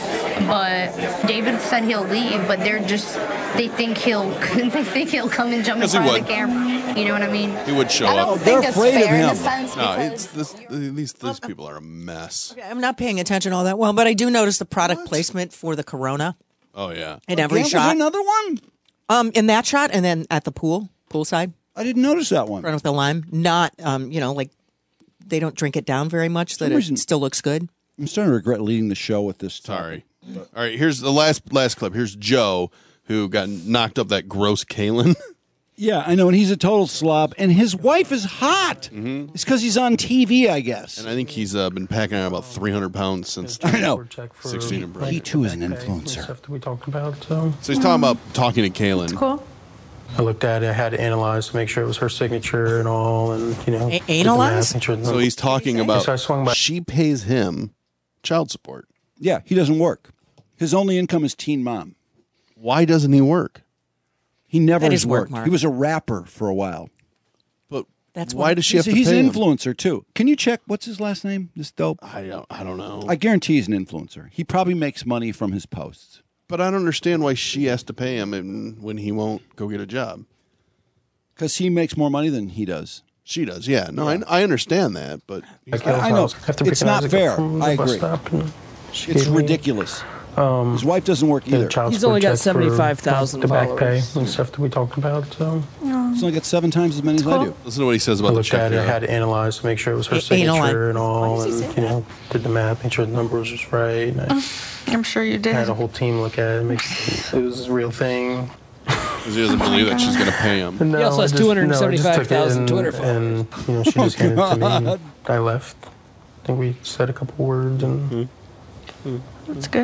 But David said he'll leave, but they're just, they think he'll, they think he'll come and jump in Yes, he front of would. the camera. You know what I mean? He would show I don't up. think they're it's afraid of fair in a him. sense No, because it's this. These these people are a mess. I'm not paying attention all that well, but I do notice the product placement for the Corona Oh yeah. in every Yeah, was shot. there another one? Um, in that shot, and then at the pool, poolside, I didn't notice that one. front with the lime. Not, um, you know, like they don't drink it down very much, so that some reason- it still looks good. I'm starting to regret leading the show with this. Sorry. All right. Here's the last last clip. Here's Joe who got knocked up that gross Kalen. Yeah, I know, and he's a total slob, and his wife is hot. Mm-hmm. It's because he's on T V, I guess. And I think he's uh, been packing on about three hundred pounds since I know. sixteen and He pregnant. too is an influencer. Stuff that we talked about. So. So he's talking about talking to Kalen. Cool. I looked at it. I had to analyze to make sure it was her signature and all, and you know, A- did the analyze? math, make sure the So number- he's talking about So I swung by. she pays him child support. Yeah, he doesn't work. His only income is Teen Mom. Why doesn't he work? He never That has is work, worked. Mark. He was a rapper for a while. But That's why why- does she He's, have to he's pay an him? influencer too. Can you check what's his last name? This dope. I don't. I don't know. I guarantee he's an influencer. He probably makes money from his posts. but I don't understand why she has to pay him and when he won't go get a job. Because he makes more money than he does. She does. Yeah. No, I, I understand that, but Like, I, I know. After It's picking not Isaac fair. up from the I bus agree. stop, and she It's gave me, ridiculous. Um, His wife doesn't work the either. child He's support only got check for, seventy-five thousand the back pay followers. and stuff that we talked about. So He's only got seven times as many as I do. listen to what he says I about the looked check. at it. I here. had to analyze to make sure it was her A- analyze. signature and all, Why does he and say you know, did the math, make sure the numbers was right. And I I'm sure you did. had a whole team look at it, make sure it was a real thing. Because he doesn't believe that she's going to pay him. No, He also I has just- two hundred no, I just took it seventy-five thousand and- Twitter followers. And you know, she just Oh, handed it to me. God. And I left. I think we said a couple words and. That's good.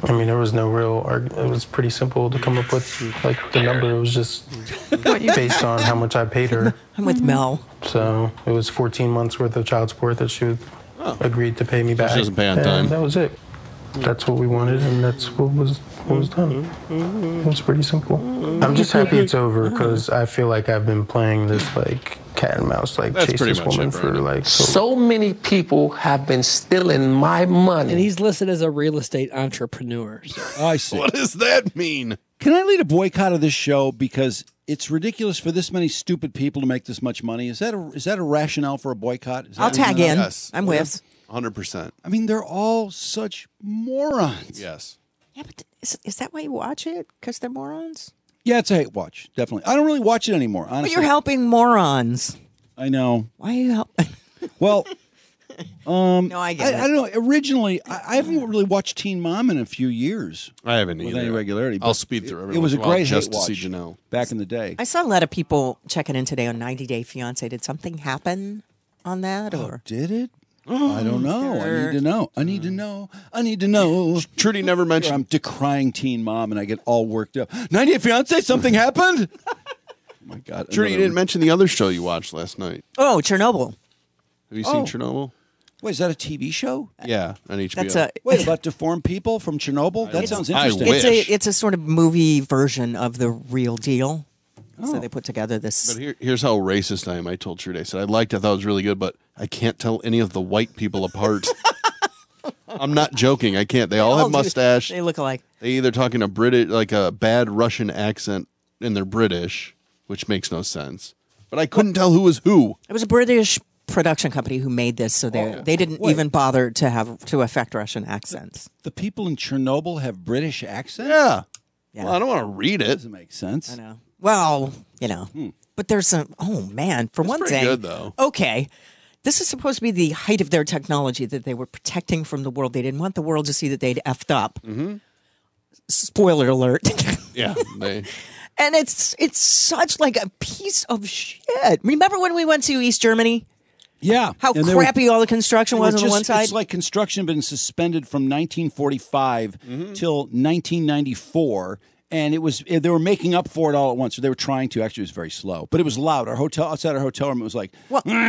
I mean, there was no real argument. It was pretty simple to come up with, like, the number. It was just based on how much I paid her. I'm with Mel. So it was fourteen months worth of child support that she Oh. agreed to pay me back. She doesn't pay on And time. that was it. That's what we wanted, and that's what was what was done. It was pretty simple. I'm just happy it's over because I feel like I've been playing this like cat and mouse, like That's chase pretty this much woman it, for Brandon. like so. So many people have been stealing my money. And he's listed as a real estate entrepreneur. So. Oh, I see. What does that mean? Can I lead a boycott of this show because it's ridiculous for this many stupid people to make this much money? Is that a is that a rationale for a boycott? Is I'll that tag in. Yes. I'm with. one hundred percent. I mean, they're all such morons. Yes. Yeah, but is, is that why you watch it? Because they're morons? Yeah, it's a hate watch, definitely. I don't really watch it anymore, honestly. But you're helping morons. I know. Why are you helping? Well, um, No, I get I, it. I don't know. Originally, I, I haven't really watched Teen Mom in a few years. I haven't with either. any regularity. I'll but speed through it, every it was a once in a while great just hate to watch see Janelle. back in the day. I saw a lot of people checking in today on ninety Day Fiancé. Did something happen on that? Or Did it? I don't know. I need to know. I need to know. I need to know. Trudy never mentioned. I'm decrying Teen Mom, and I get all worked up. ninety Day Fiancé, something happened? Oh my God! Trudy, you another- didn't mention the other show you watched last night. Oh, Chernobyl. Have you seen Oh. Chernobyl? Wait, is that a T V show? Yeah, on H B O. That's a Wait, about deformed people from Chernobyl? That sounds I interesting. wish. it's a it's a sort of movie version of the real deal. So they put together this. But here, here's how racist I am. I told Trudy, I said, I liked it, I thought it was really good, but I can't tell any of the white people apart. I'm not joking. I can't. They all have do- mustache. They look alike. They either talking a British, like a bad Russian accent, and they're British, which makes no sense. But I couldn't tell who was who. It was a British production company who made this, so they they didn't Wait. even bother to have to affect Russian accents. The people in Chernobyl have British accents? Yeah. Yeah. Well, I don't want to read it. Doesn't make sense. I know. Well, you know, but there's some. Oh man, for one pretty thing, good, though. Okay, this is supposed to be the height of their technology that they were protecting from the world. They didn't want the world to see that they'd effed up. Mm-hmm. Spoiler alert. Yeah. They, And it's it's such like a piece of shit. Remember when we went to East Germany? Yeah. How And they were- crappy all the construction they was were on the just- one side? It's like construction had been suspended from nineteen forty-five Mm-hmm. till nineteen ninety-four. And it was they were making up for it all at once. So they were trying to. Actually, it was very slow, but it was loud. Our hotel outside our hotel room, it was like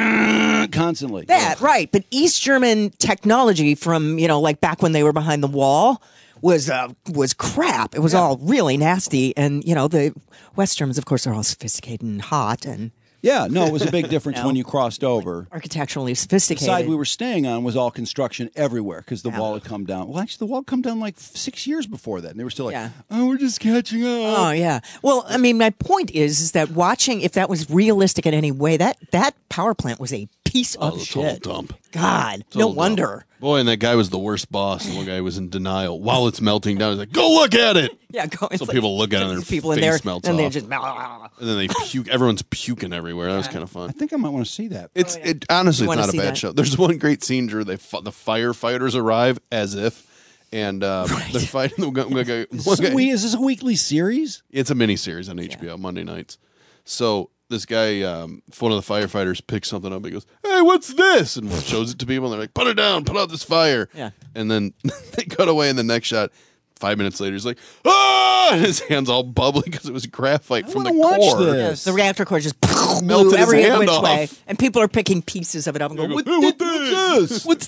constantly. That, right. But East German technology from, you know, like back when they were behind the wall was uh, was crap. It was all really nasty. And, you know, the West Germans, of course, are all sophisticated and hot and Yeah, no, it was a big difference No. when you crossed over. architecturally The sophisticated. side we were staying on was all construction everywhere because the wall had come down. Well, actually, the wall had come down like six years before that, and they were still like, Yeah. "Oh, we're just catching up." Oh yeah. Well, I mean, my point is, is that watching, if that was realistic in any way, that that power plant was a piece oh, of the total shit. dump. God, Total no wonder. dump. Boy, and that guy was the worst boss. And one guy was in denial while it's melting down. He's like, "Go look at it." Yeah, go. So people look at it and their people face in there, melts and off. they just. And then they puke. Everyone's puking everywhere. That was kind of fun. I think I might want to see that. It's it honestly, You it's wanna not a see bad that? show. There's one great scene where they fi- the firefighters arrive as if, and um, they're fighting the one guy. One So guy we, is this a weekly series? it's a mini series on H B O Monday nights. So this guy, um, one of the firefighters, picks something up. He goes, "Hey, what's this?" And shows it to people. And they're like, "Put it down. Put out this fire." Yeah. And then they cut away. In the next shot, five minutes later, he's like, "Ah!" And his hand's all bubbly because it was graphite from the wanna watch core. this. The reactor core just Melted blew his every hand which off. way, and people are picking pieces of it up and going, What, Hey, what the- this? What's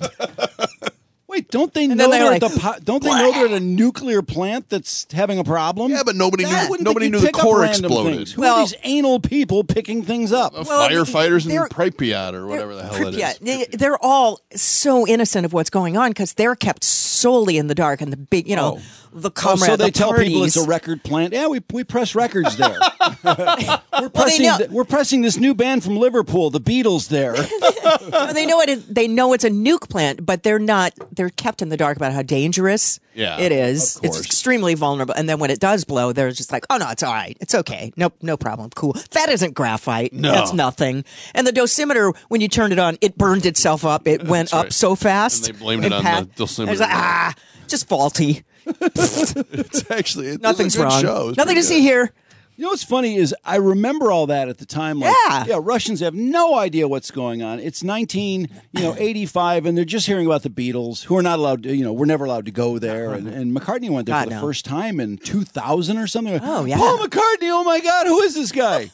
that? Wait, don't they And know then they're they're at the like, po- don't they know they're at a nucler plant that's having a problem? Yeah, but nobody I knew. wouldn't Nobody think knew you'd the pick up core random exploded. things. Who Well- are these anal people picking things up? Uh, Well, firefighters in they're- Pripyat or whatever the hell it Pripyat. is. They, they're all so innocent of what's going on because they're kept solely in the dark and the big, you know, the Oh, comrade. so they the tell people it's parties. a record plant. Yeah, we we press records there. we're pressing know- th- we're pressing this new band from Liverpool, the Beatles. There. No, they know it. Is, they know it's a nuke plant, but they're not. They're kept in the dark about how dangerous Yeah, it is. of It's course. extremely vulnerable. And then when it does blow, they're just like, "Oh no, it's all right. It's okay. No, no problem. Cool. That isn't graphite. No. That's nothing." And the dosimeter, when you turned it on, it burned itself up. It went That's up right. so fast. And they blamed it on Pat- the dosimeter. I was like, ah, just faulty. It's actually it's Nothing's a good wrong. Show. It's Nothing pretty to see good. here. You know what's funny is I remember all that at the time. Like, Yeah. yeah, Russians have no idea what's going on. It's nineteen, you know, eighty-five, and they're just hearing about the Beatles, who are not allowed to, you know, we're never allowed to go there. And, and McCartney went there God, for the no. first time in two thousand or something. Oh, yeah. Paul McCartney, oh my God, who is this guy?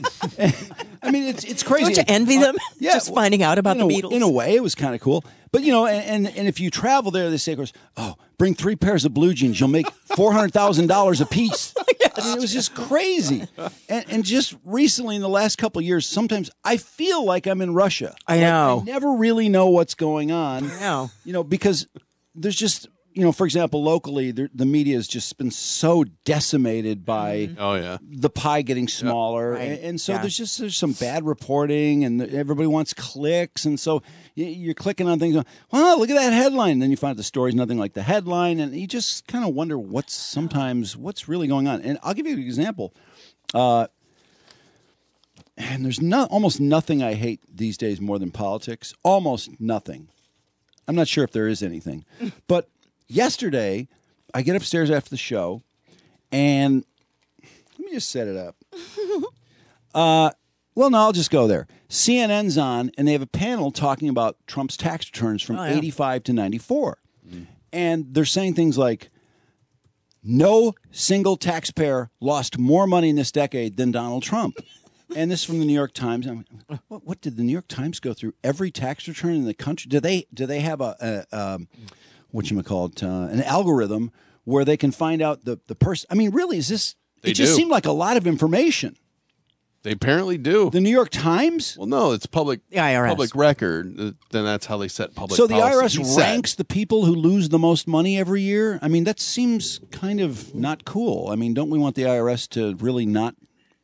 I mean, it's it's crazy. Don't you envy them? Uh, yeah, Just finding out about in the a, Beatles. In a way, it was kind of cool. But, you know, and, and, and if you travel there, they say, of course, oh, bring three pairs of blue jeans. You'll make four hundred thousand dollars a piece. I mean, it was just crazy. And, and just recently, in the last couple of years, sometimes I feel like I'm in Russia. I Like, know. I never really know what's going on. I know. You know, because there's just, you know, for example, locally, the, the media has just been so decimated by Oh yeah. the pie getting smaller, Right. and, and so Yeah. there's just there's some bad reporting, and everybody wants clicks, and so y- you're clicking on things. Going, wow, look at that headline! And then you find out the story's nothing like the headline, and you just kind of wonder what's sometimes what's really going on. And I'll give you an example. Uh, and there's no, almost nothing I hate these days more than politics. Almost nothing. I'm not sure if there is anything, but yesterday I get upstairs after the show, and let me just set it up. Uh, well, no, I'll just go there. C N N's on, and they have a panel talking about Trump's tax returns from Oh, yeah. eighty-five to ninety-four. And they're saying things like, no single taxpayer lost more money in this decade than Donald Trump. And this is from the New York Times. I'm like, what, what did the New York Times go through every tax return in the country? Do they do they have a, a um, what you call it, uh, an algorithm where they can find out the the person? I mean, really, is this? They it just do. seemed like a lot of information. They apparently do. The New York Times. Well, no, it's public The I R S. public record. Uh, Then that's how they set public. So the I R S policy. He said- ranks the people who lose the most money every year. I mean, that seems kind of not cool. I mean, don't we want the I R S to really not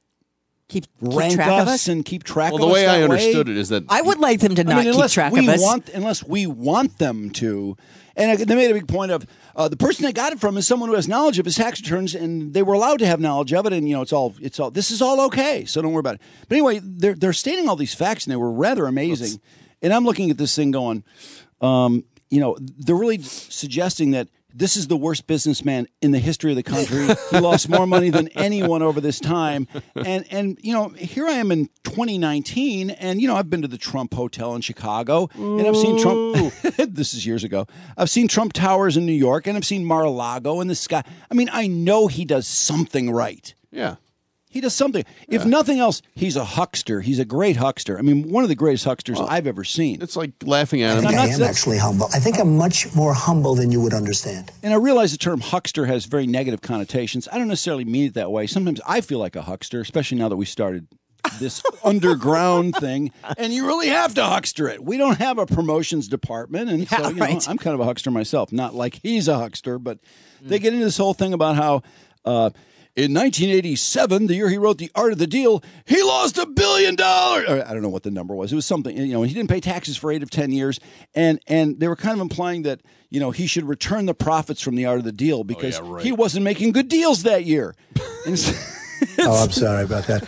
Keep, keep rank track us of us. and keep track Well, of the us way I that understood it is that I would like them to I not mean, keep unless track we of us. want, unless we want them to. And they made a big point of uh, the person they got it from is someone who has knowledge of his tax returns, and they were allowed to have knowledge of it. And you know, it's all, it's all. This is all okay, so don't worry about it. But anyway, they're they're stating all these facts, and they were rather amazing. And I'm looking at this thing, going, um, you know, they're really suggesting that this is the worst businessman in the history of the country. He lost more money than anyone over this time. And, and you know, here I am in twenty nineteen, and, you know, I've been to the Trump Hotel in Chicago, and I've seen Trump. This is years ago. I've seen Trump Towers in New York, and I've seen Mar-a-Lago in the sky. I mean, I know he does something right. yeah. He does something. If nothing else, he's a huckster. He's a great huckster. I mean, one of the greatest hucksters I've ever seen. It's like laughing at I him. think I'm I not am saying- actually humble. I think I'm much more humble than you would understand. And I realize the term huckster has very negative connotations. I don't necessarily mean it that way. Sometimes I feel like a huckster, especially now that we started this underground thing. And you really have to huckster it. We don't have a promotions department. And so, Yeah, you know, right. I'm kind of a huckster myself. Not like he's a huckster, but they get into this whole thing about how uh, in nineteen eighty-seven, the year he wrote The Art of the Deal, he lost a billion dollars. Or I don't know what the number was. It was something, you know, he didn't pay taxes for eight of ten years. And and they were kind of implying that, you know, he should return the profits from The Art of the Deal because yeah, right. he wasn't making good deals that year. And, it's- Oh, I'm sorry about that.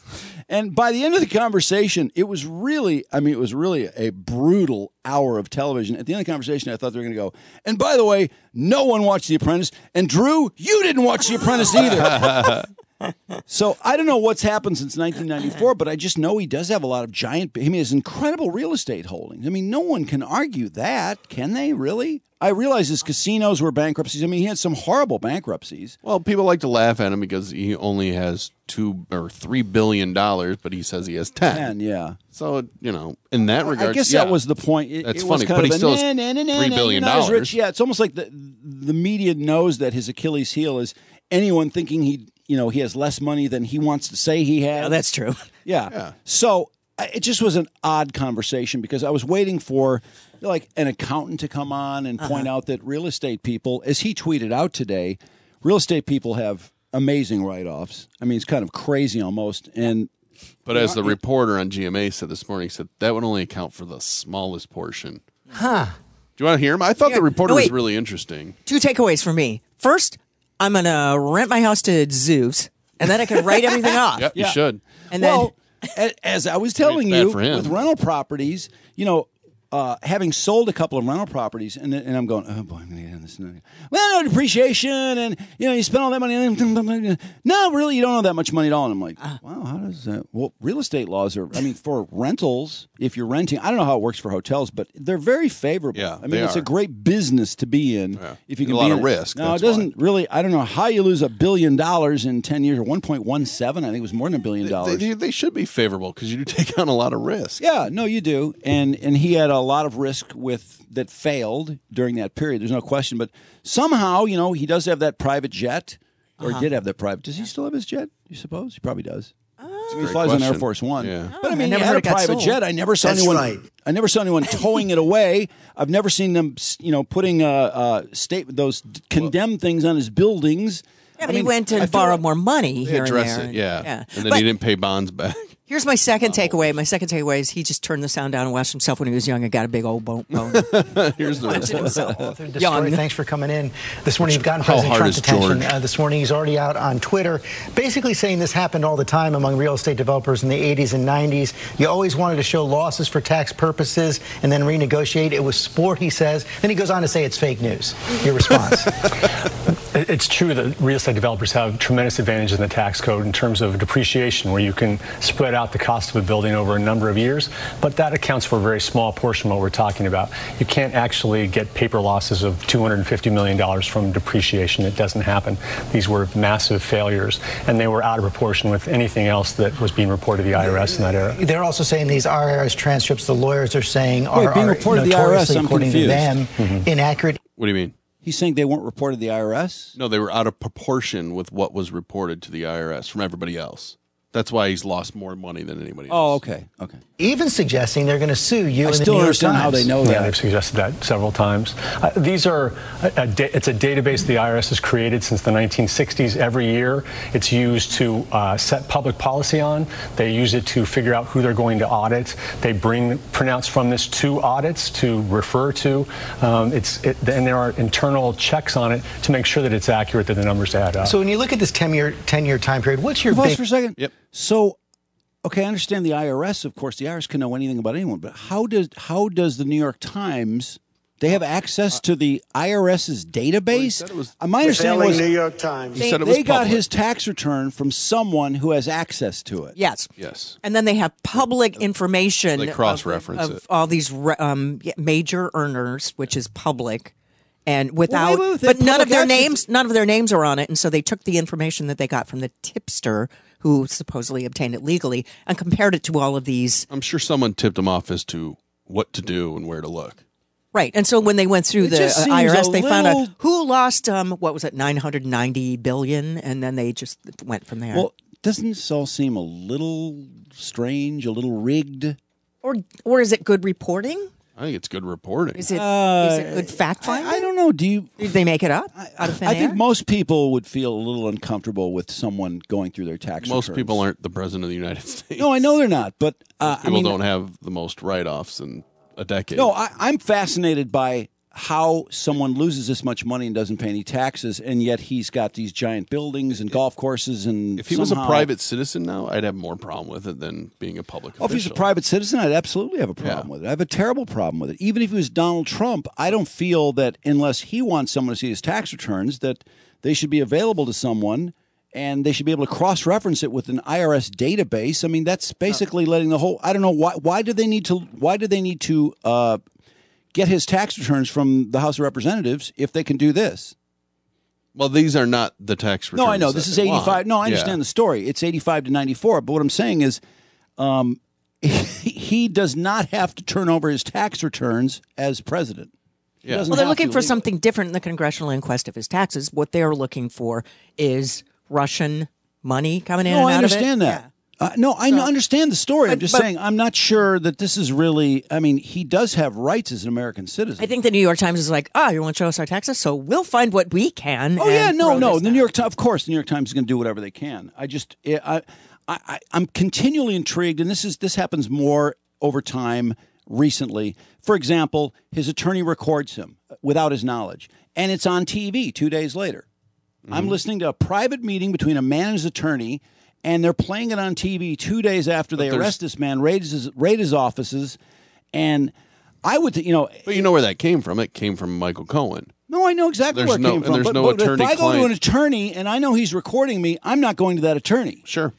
and by the end of the conversation, it was really, I mean, it was really a brutal hour of television. At the end of the conversation, I thought they were going to go, and by the way, no one watched The Apprentice. And Drew, you didn't watch The Apprentice either. So I don't know what's happened since nineteen ninety-four, but I just know he does have a lot of giant, I mean, he has incredible real estate holdings. I mean, no one can argue that, can they really? I realize his casinos were bankruptcies. I mean, he had some horrible bankruptcies. Well, people like to laugh at him because he only has two or three billion dollars, but he says he has ten. And yeah. So you know, in that regard, I guess yeah, that was the point. It, That's it was funny, kind but of he a, still has "Nah, nah, nah, nah, three nah, billion you're not as rich." dollars. Yeah, it's almost like the the media knows that his Achilles heel is anyone thinking he, you know, he has less money than he wants to say he has. Yeah, that's true. Yeah. Yeah. So I- it just was an odd conversation because I was waiting for like an accountant to come on and point out that real estate people, as he tweeted out today, real estate people have amazing write-offs. I mean, it's kind of crazy almost. And But as the reporter on G M A said this morning, he said that would only account for the smallest portion. Huh. Do you want to hear him? I thought Yeah. the reporter No, was wait. really interesting. Two takeaways for me. First, I'm going to rent my house to Zeus, and then I can write everything off. Yep, you Yeah. should. And then well, a- as I was telling bad you, for him. with rental properties, you know, uh, uh, having sold a couple of rental properties, and, and I'm going, oh boy, I'm going to get in this. Well, no depreciation, and you know, you spend all that money. No, really, you don't owe that much money at all. And I'm like, wow, how does that? Well, real estate laws are. I mean, for rentals, if you're renting, I don't know how it works for hotels, but they're very favorable. Yeah, I mean, they it's are. a great business to be in Yeah. if you There's can a lot be of in risk, No, that's it doesn't really. I don't know how you lose a billion dollars in ten years, or one point one seven. I think it was more than a billion dollars. They, they should be favorable because you do take on a lot of risk. Yeah, no, you do, and and he had a lot of risk with that failed during that period. There's no question, but somehow, you know, he does have that private jet, or Uh-huh. did have that private. Does he still have his jet? You suppose he probably does. Uh, he great flies on Air question. Force One. Yeah. But I I mean, never he had heard a it got private sold. jet. I never saw That's anyone. right. I never saw anyone towing it away. I've never seen them, you know, putting uh, uh, state those condemned things on his buildings. Yeah, but I he mean, went I and feel borrowed like- more money They here and address there. it, yeah. yeah. And then But he didn't pay bonds back. here's my second takeaway. My second takeaway is he just turned the sound down and watched himself when he was young and got a big old bone. bone. Here's the Watching himself. Author this Young. story. Thanks for coming in. This morning, you've gotten How President hard Trump's is attention. George? Uh, this morning, he's already out on Twitter, basically saying this happened all the time among real estate developers in the eighties and nineties. You always wanted to show losses for tax purposes and then renegotiate. It was sport, he says. Then he goes on to say it's fake news. Your response? It's true that real estate developers have tremendous advantage in the tax code in terms of depreciation, where you can spread out the cost of a building over a number of years, but that accounts for a very small portion of what we're talking about. You can't actually get paper losses of two hundred fifty million dollars from depreciation. It doesn't happen. These were massive failures, and they were out of proportion with anything else that was being reported to the I R S in that era. They're also saying these R R S transcripts, the lawyers are saying, are, Wait, being are reported to the I R S, notoriously, I'm according to confused. them, Mm-hmm. inaccurate. What do you mean? He's saying they weren't reported to the I R S? No, they were out of proportion with what was reported to the I R S from everybody else. That's why he's lost more money than anybody else. Oh, okay, okay. Even suggesting they're going to sue you I in the still New York understand Times. how they know Yeah, that. they've suggested that several times. Uh, these are a, a da- it's a database the I R S has created since the nineteen sixties. Every year, it's used to uh, set public policy on. They use it to figure out who they're going to audit. They bring printouts from this to audits to refer to. Um, it's it, and there are internal checks on it to make sure that it's accurate, that the numbers add up. So when you look at this ten-year ten-year time period, what's your Pause big... for a second. Yep. So, okay, I understand the I R S. Of course, the I R S can know anything about anyone. But how does how does the New York Times? They have access to the IRS's database. was, Uh, My understanding Failing was New York Times. they, said it was they got public. his tax return from someone who has access to it. Yes. Yes. And then they have public information. They of- cross-reference of, it. all these re- um, yeah, major earners, which is public, and without, wait, wait, they but have none of public their access names, none of their names are on it, and so they took the information that they got from the tipster, who supposedly obtained it legally, and compared it to all of these. I'm sure someone tipped him off as to what to do and where to look. Right, and so when they went through It the just uh, seems I R S, a they found little- out who lost, um, what was it, nine hundred ninety billion, and then they just went from there. Well, doesn't this all seem a little strange, a little rigged? or or is it good reporting? I think it's good reporting. Is it Uh, is it good fact finding? I don't know. Do you? Did they make it up out of thin I air? think most people would feel a little uncomfortable with someone going through their tax Most returns. people aren't the president of the United States. No, I know they're not, but uh, Most people I mean, don't have the most write-offs in a decade. No, I, I'm fascinated by how someone loses this much money and doesn't pay any taxes, and yet he's got these giant buildings and golf courses. And if he was a somehow- private citizen now, I'd have more problem with it than being a public official. Oh, if he's a private citizen, I'd absolutely have a problem Yeah. with it. I have a terrible problem with it. Even if he was Donald Trump, I don't feel that unless he wants someone to see his tax returns, that they should be available to someone and they should be able to cross-reference it with an I R S database. I mean, that's basically letting the whole. I don't know why. Why do they need to? Why do they need to uh, get his tax returns from the House of Representatives if they can do this? Well, these are not the tax returns. No, I know that this is they want. eighty-five. No, I Yeah. understand the story. It's eighty-five to ninety-four. But what I'm saying is, um, he does not have to turn over his tax returns as president. He doesn't Well, they're have looking to for legally. something different in the congressional inquest of his taxes. What they're looking for is Russian money coming in. No, and I out understand of it. that. Uh, no, I So- understand the story. I'm But- just but- saying, I'm not sure that this is really. I mean, he does have rights as an American citizen. I think the New York Times is like, oh, you want to show us our taxes? So we'll find what we can. Oh yeah, and no, throw no. this The out. New York Times, of course, the New York Times is going to do whatever they can. I just, I, I, I, I'm continually intrigued, and this is this happens more over time recently. For example, his attorney records him without his knowledge, and it's on T V two days later. I'm listening to a private meeting between a man and his attorney, and they're playing it on T V two days after they there's- arrest this man, raid his, raid his offices, and I would, you know, but you know where that came from. It came from Michael Cohen. No, I know exactly There's where it no- came and from. there's but, no but if I go to attorney-client- an attorney and I know he's recording me, I'm not going to that attorney. Sure.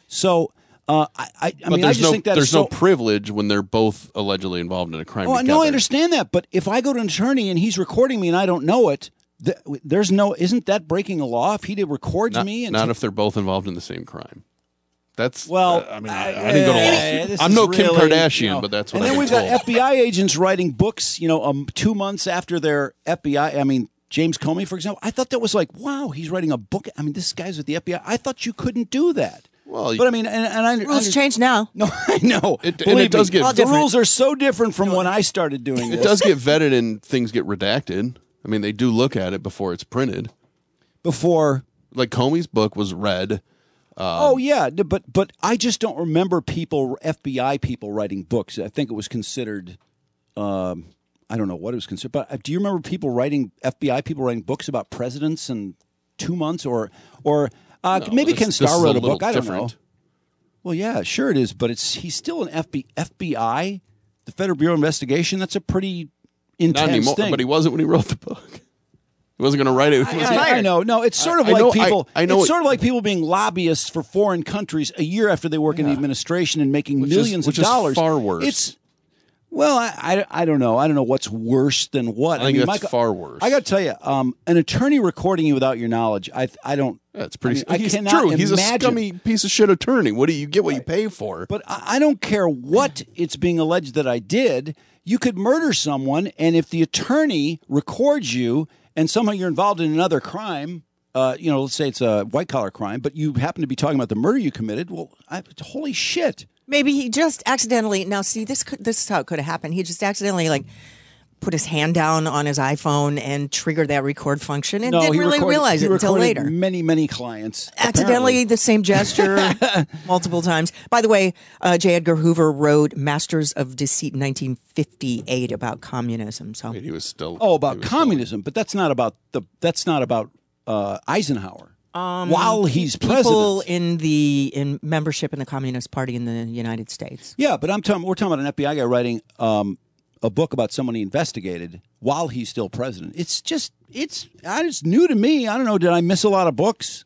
So uh, I, I, I but mean, I there's just no think that there's is so. no privilege when they're both allegedly involved in a crime. Oh, together. no, I understand that. But if I go to an attorney and he's recording me and I don't know it, th- there's no. Isn't that breaking a law if he did records Not, me? And not t- if they're both involved in the same crime. That's well. uh, I mean, I, I didn't go to eh, law. this I'm is no Kim really, Kardashian, you know, but that's what. And I've then been we've told. got F B I agents writing books. You know, um, two months after their F B I. I mean. James Comey, for example, I thought that was like, wow, he's writing a book. I mean, this guy's with the F B I. I thought you couldn't do that. Well, but I mean, and, and I rules change now. No, I know. It, and Believe it does me, get the rules are so different from when I started doing It this. does get vetted and things get redacted. I mean, they do look at it before it's printed. Before, like Comey's book was read. Um, oh yeah, but but I just don't remember people, F B I people, writing books. I think it was considered. Um, I don't know what it was considered, but do you remember people writing F B I people writing books about presidents in two months or or uh, No, maybe this- Ken this Starr is a wrote a little book. I don't different. know. Well, yeah, sure it is, but it's he's still an F B, F B I, the Federal Bureau of Investigation. That's a pretty intense Not anymore, thing. but he wasn't when he wrote the book. He wasn't going to write it. I, I- I know. No, it's sort of I- I like know- people. I- I know it's it- sort of like people being lobbyists for foreign countries a year after they work in the administration and making Which is- millions which of is dollars. far worse. It's well, I, I, I don't know. I don't know what's worse than what. I think mean, that's Michael- far worse. I got to tell you, um, an attorney recording you without your knowledge, I I don't. That's pretty. I, mean, I he's cannot true. He's a imagine. scummy piece of shit attorney. What do you get? What you pay for? But I I don't care what it's being alleged that I did. You could murder someone, and if the attorney records you, and somehow you're involved in another crime, uh, you know, let's say it's a white collar crime, but you happen to be talking about the murder you committed. Well, I, holy shit! Maybe he just accidentally. Now, see, this could, this is how it could have happened. He just accidentally like put his hand down on his iPhone and triggered that record function, and No, didn't he really recorded- realize he it until recorded later. Many, many clients Accidentally, apparently. the same gesture multiple times. By the way, uh, J. Edgar Hoover wrote "Masters of Deceit" in nineteen fifty-eight about communism. So he was still. Oh, about communism, but that's not about the. That's not about uh, Eisenhower. Um, While he's people president. in the in membership in the Communist Party in the United States. Yeah, but I'm talking. We're talking about an F B I guy writing um, a book about someone he investigated while he's still president. It's just. It's. It's new to me. I don't know. Did I miss a lot of books?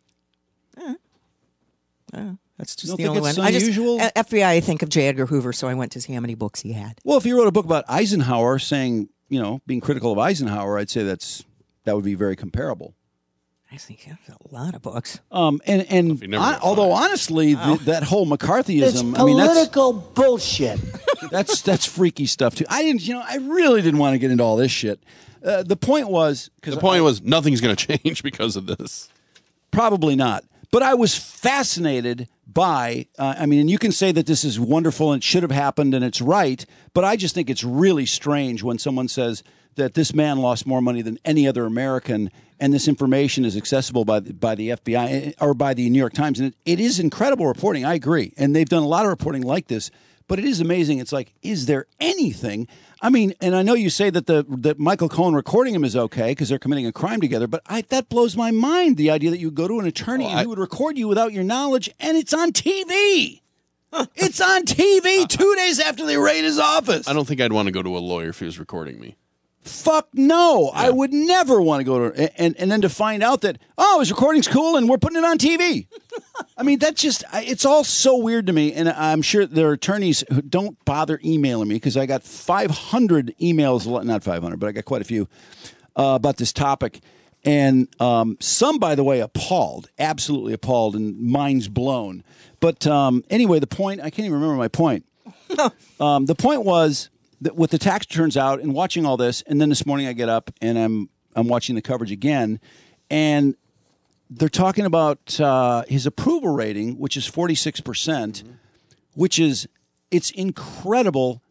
Uh, that's just You don't the think only it's one. I just unusual? uh, F B I. I think of J. Edgar Hoover, so I went to see how many books he had. Well, if he wrote a book about Eisenhower, saying you know being critical of Eisenhower, I'd say that's that would be very comparable. I think that's a lot of books. Um, and and you never hon- get although honestly, Wow. the, that whole McCarthyism, It's I mean, that's political bullshit. that's that's freaky stuff too. I didn't, you know, I really didn't want to get into all this shit. Uh, the point was because The point was nothing's going to change because of this. probably not, but I was fascinated by. Uh, I mean, and you can say that this is wonderful and it should have happened and it's right, but I just think it's really strange when someone says that this man lost more money than any other American, and this information is accessible by the, by the F B I or by the New York Times. And it, it is incredible reporting. I agree. And they've done a lot of reporting like this, but it is amazing. It's like, is there anything? I mean, and I know you say that the that Michael Cohen recording him is okay because they're committing a crime together, but I, that blows my mind, the idea that you go to an attorney and he would record you without your knowledge, and it's on T V. It's on T V two days after they raid his office. I don't think I'd want to go to a lawyer if he was recording me. Fuck no. I would never want to go to and and then to find out that oh his recording's cool and we're putting it on T V. I mean that's just I- it's all so weird to me, and I'm sure there are attorneys who don't bother emailing me because I got five hundred emails, not five hundred, but I got quite a few uh, about this topic, and um, some, by the way, appalled, absolutely appalled, and minds blown. But um, anyway, the point I can't even remember my point. um, the point was. That with the tax returns out and watching all this, and then this morning I get up and I'm I'm watching the coverage again, and they're talking about uh, his approval rating, which is forty-six percent, which is it's incredible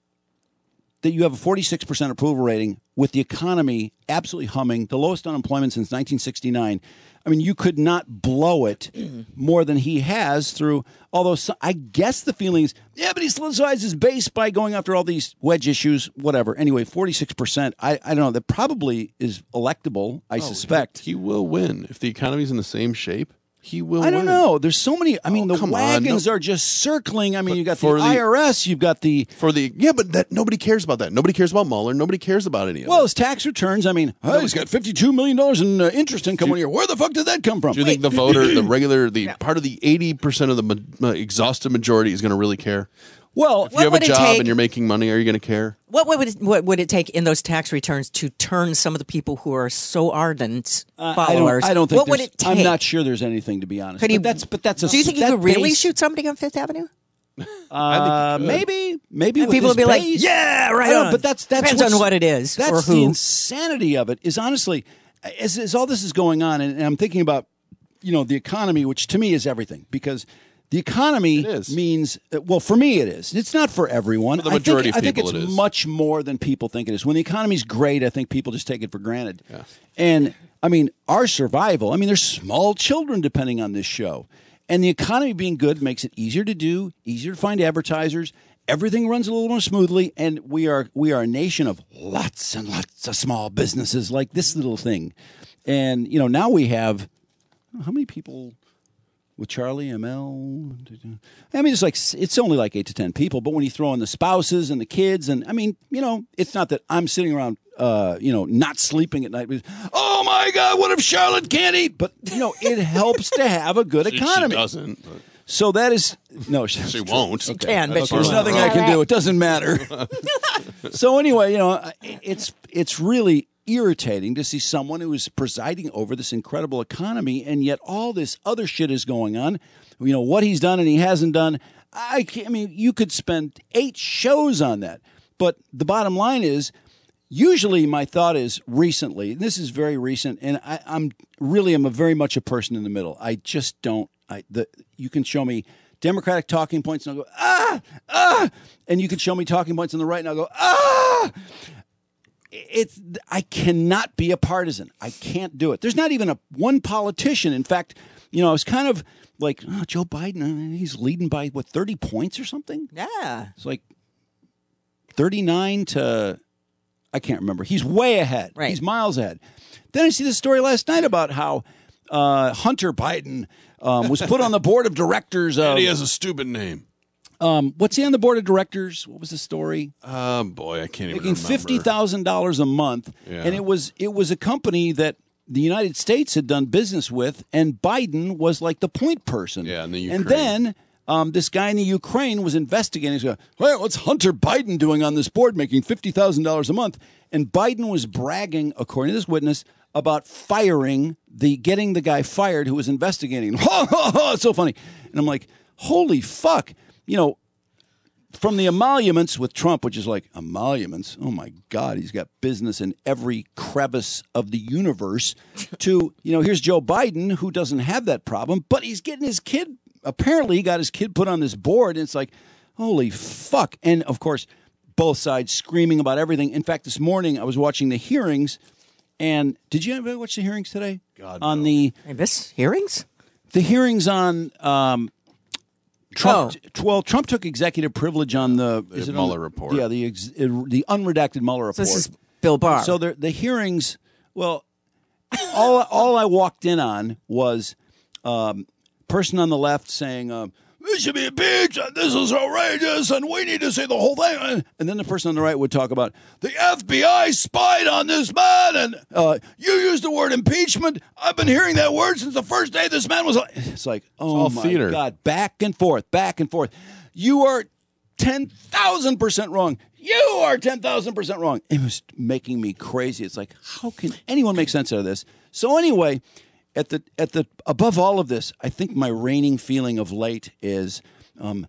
that you have a forty-six percent approval rating with the economy absolutely humming, the lowest unemployment since nineteen sixty-nine. I mean, you could not blow it more than he has through, although so, I guess the feeling is, yeah, but he solidifies his base by going after all these wedge issues, whatever. Anyway, forty-six percent, I, I don't know, that probably is electable, I Oh, suspect. He, he will win. If the economy's in the same shape, He will. I don't win. know. There's so many. I mean, Oh, the come on. wagons No- are just circling. I mean, But you got the, for the- I R S. You've got the For the yeah, but that nobody cares about that. Nobody cares about Mueller. Nobody cares about any of well, it. his tax returns. I mean, oh, he's got fifty-two million dollars in uh, interest income one year. Where the fuck did that come from? Do you think the voter, the regular, the part of the eighty percent of the ma- uh, exhausted majority is going to really care? Well, If you have a would it job take- and you're making money, are you going to care? What would it, what would it take in those tax returns to turn some of the people who are so ardent Uh, followers? I don't, I don't think. What would there's- it take? I'm not sure there's anything, to be honest. Could but he- that's but that's a. Do you think you that could really base- shoot somebody on Fifth Avenue? Uh, could. maybe, maybe And with people his would be like, base. "Yeah, right I don't know, on." But that's that's Depends on what's- what it is That's or the who. insanity of it. Is honestly, as, as all this is going on, and, and I'm thinking about, you know, the economy, which to me is everything, because the economy means well, for me it is. It's not for everyone. For the majority I think, of people I think it it's is. much more than people think it is. When the economy's great, I think people just take it for granted. Yeah. And I mean, our survival. I mean, there's small children depending on this show. And the economy being good makes it easier to do, easier to find advertisers. Everything runs a little more smoothly, and we are we are a nation of lots and lots of small businesses like this little thing. And you know, now we have how many people with Charlie M L? I mean, it's like it's only like eight to ten people, but when you throw in the spouses and the kids, and I mean, you know, it's not that I'm sitting around, uh, you know, not sleeping at night. With, oh my God, what if Charlotte can't eat? But you know, it helps to have a good She- she economy. doesn't, but- So that is no, she, She won't. Okay. can, but Okay, she there's won't. nothing I can do. It doesn't matter. So anyway, you know, it's it's really irritating to see someone who is presiding over this incredible economy, and yet all this other shit is going on. You know what he's done and he hasn't done. I, can't, I mean, you could spend eight shows on that. But the bottom line is, usually my thought is recently. And this is very recent, and I, I'm really am a very much a person in the middle. I just don't. I the you can show me Democratic talking points, and I'll go ah ah, and you can show me talking points on the right, and I'll go ah. It's I cannot be a partisan. I can't do it. There's not even a one politician. In fact, you know, I was kind of like, oh, Joe Biden. uh, He's leading by what thirty points or something. Yeah. It's like thirty-nine to I can't remember. He's way ahead. Right. He's miles ahead. Then I see the story last night about how uh, Hunter Biden um, was put on the board of directors of. And he has a stupid name. Um, what's he on the board of directors? What was the story? Oh boy, I can't even Making remember. fifty thousand dollars a month, Yeah. and it was it was a company that the United States had done business with, and Biden was like the point person. Yeah, in the And Ukraine. then um, this guy in the Ukraine was investigating. He's going, well, what's Hunter Biden doing on this board, making fifty thousand dollars a month? And Biden was bragging, according to this witness, about firing the getting the guy fired who was investigating. It's so funny, and I'm like, holy fuck. You know, from the emoluments with Trump, which is like emoluments, oh my God, he's got business in every crevice of the universe, to, you know, here's Joe Biden, who doesn't have that problem, but he's getting his kid, apparently he got his kid put on this board, and it's like, holy fuck. And of course, both sides screaming about everything. In fact, this morning I was watching the hearings, and did you ever watch the hearings today? God, on no. the This hearings? the hearings on um, Trump. Oh. Well, Trump took executive privilege on the, is it on Mueller the- report. Yeah, the ex, the unredacted Mueller report. So this is Bill Barr. So the the hearings. Well, all all I walked in on was um, person on the left saying, um, "This should be impeached. And this is outrageous, and we need to say the whole thing." And then the person on the right would talk about the F B I spied on this man, and uh, you used the word impeachment. I've been hearing that word since the first day this man was. It's like, oh all my theater. God, back and forth, back and forth. You are ten thousand percent wrong. You are ten thousand percent wrong. It was making me crazy. It's like, how can anyone make sense out of this? So anyway, at the at the above all of this, I think my reigning feeling of late is um,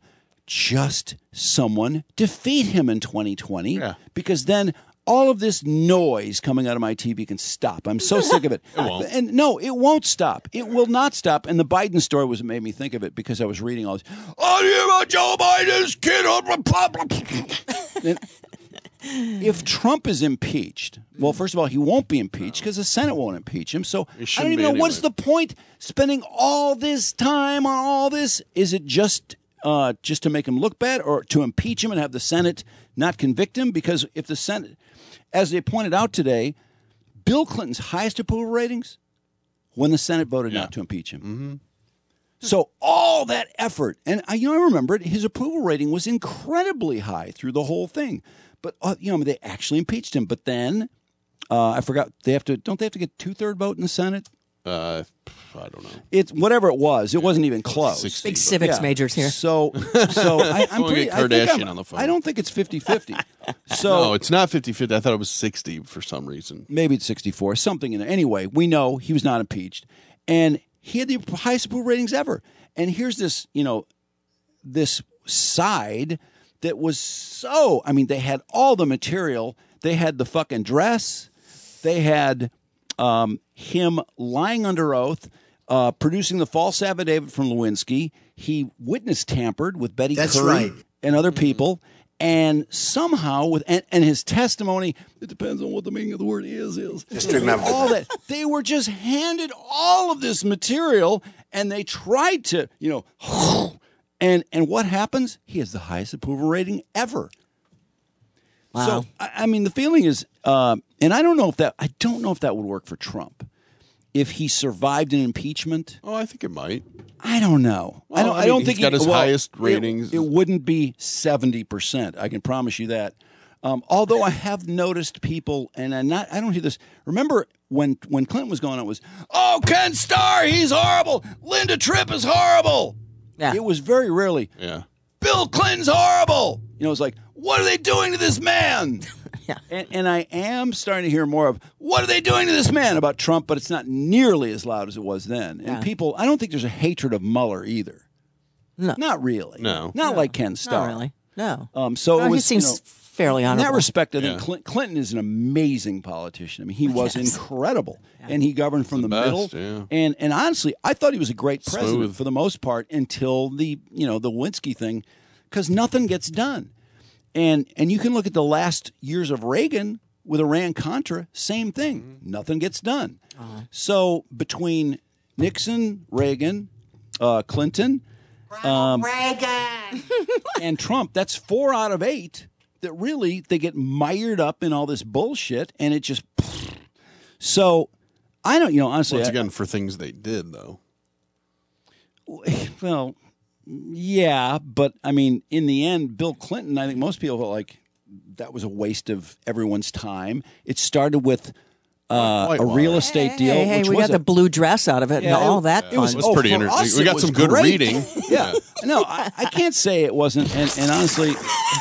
just someone defeat him in twenty twenty, Yeah. because then all of this noise coming out of my T V can stop. I'm so sick of it. It won't. And no, it won't stop. It will not stop. And the Biden story was what made me think of it, because I was reading all this. Oh, you about Joe Biden's kid? And if Trump is impeached, well, first of all, he won't be impeached because the Senate won't impeach him. So I shouldn't don't even be know what's anyway. the point spending all this time on all this. Is it just uh, just to make him look bad, or to impeach him and have the Senate not convict him? Because if the Senate, as they pointed out today, Bill Clinton's highest approval ratings when the Senate voted not to impeach him. Mm-hmm. So all that effort, and I, you know, I remember it. His approval rating was incredibly high through the whole thing. But uh, you know, they actually impeached him. But then uh, I forgot they have to. Don't they have to get two third vote in the Senate? Uh, I don't know. It's whatever it was. It wasn't even close. sixty, Big civics Yeah. majors here. So, so I, I'm We'll pretty. get I, think Kardashian I'm- on the phone. I don't think it's fifty-fifty. So no, it's not fifty-fifty. I thought it was sixty for some reason. maybe it's sixty-four, something in there. Anyway, we know he was not impeached, and he had the highest approval ratings ever. And here's this, you know, this side that was so. I mean, they had all the material. They had the fucking dress. They had um, him lying under oath, uh, producing the false affidavit from Lewinsky. He witness tampered with Betty That's Curry right. and other people. And somehow, with and, and his testimony, it depends on what the meaning of the word is. Is all that they were just handed all of this material, and they tried to, you know, and and what happens? He has the highest approval rating ever. Wow. So I, I mean, the feeling is, uh, and I don't know if that I don't know if that would work for Trump if he survived an impeachment. Oh, I think it might. I don't know. I Well, don't. I I, mean, don't he's think got he- his well, highest it- ratings. It, wouldn't be seventy percent. I can promise you that. Um, although I have noticed people, and I'm not. I don't hear this. Remember when when Clinton was going on? It was oh Ken Starr, he's horrible. Linda Tripp is horrible. Yeah. It was very rarely. Yeah. Bill Clinton's horrible. You know, it's like, what are they doing to this man? Yeah. And, and I am starting to hear more of, what are they doing to this man about Trump, but it's not nearly as loud as it was then. And Yeah. people, I don't think there's a hatred of Mueller either. No. Not really. No. Not like Ken Starr. Not really. No. Um, so No, it he was, seems you know, fairly in honorable. that respect, I think Yeah. Clin- Clinton is an amazing politician. I mean, he was Yes. incredible, and he governed from the, the best, middle. yeah. And and honestly, I thought he was a great president Smooth. for the most part until the you know the Lewinsky thing, because nothing gets done. And and you can look at the last years of Reagan with Iran Contra, same thing. Mm-hmm. Nothing gets done. So between Nixon, Reagan, uh, Clinton, um, Reagan. and Trump, that's four out of eight that really they get mired up in all this bullshit, and it just. So, I don't, you know, honestly, Once I- again, for things they did, though. well, yeah, but I mean, in the end, Bill Clinton, I think most people felt like that was a waste of everyone's time. It started with uh, a Whitewater. real estate deal, Hey, hey, which we was got a, the blue dress out of it Yeah, and all it- that it fun. was- It was Oh, pretty for interesting. us, We it got was some good great. reading. yeah. No, I, I can't say it wasn't, and, and honestly,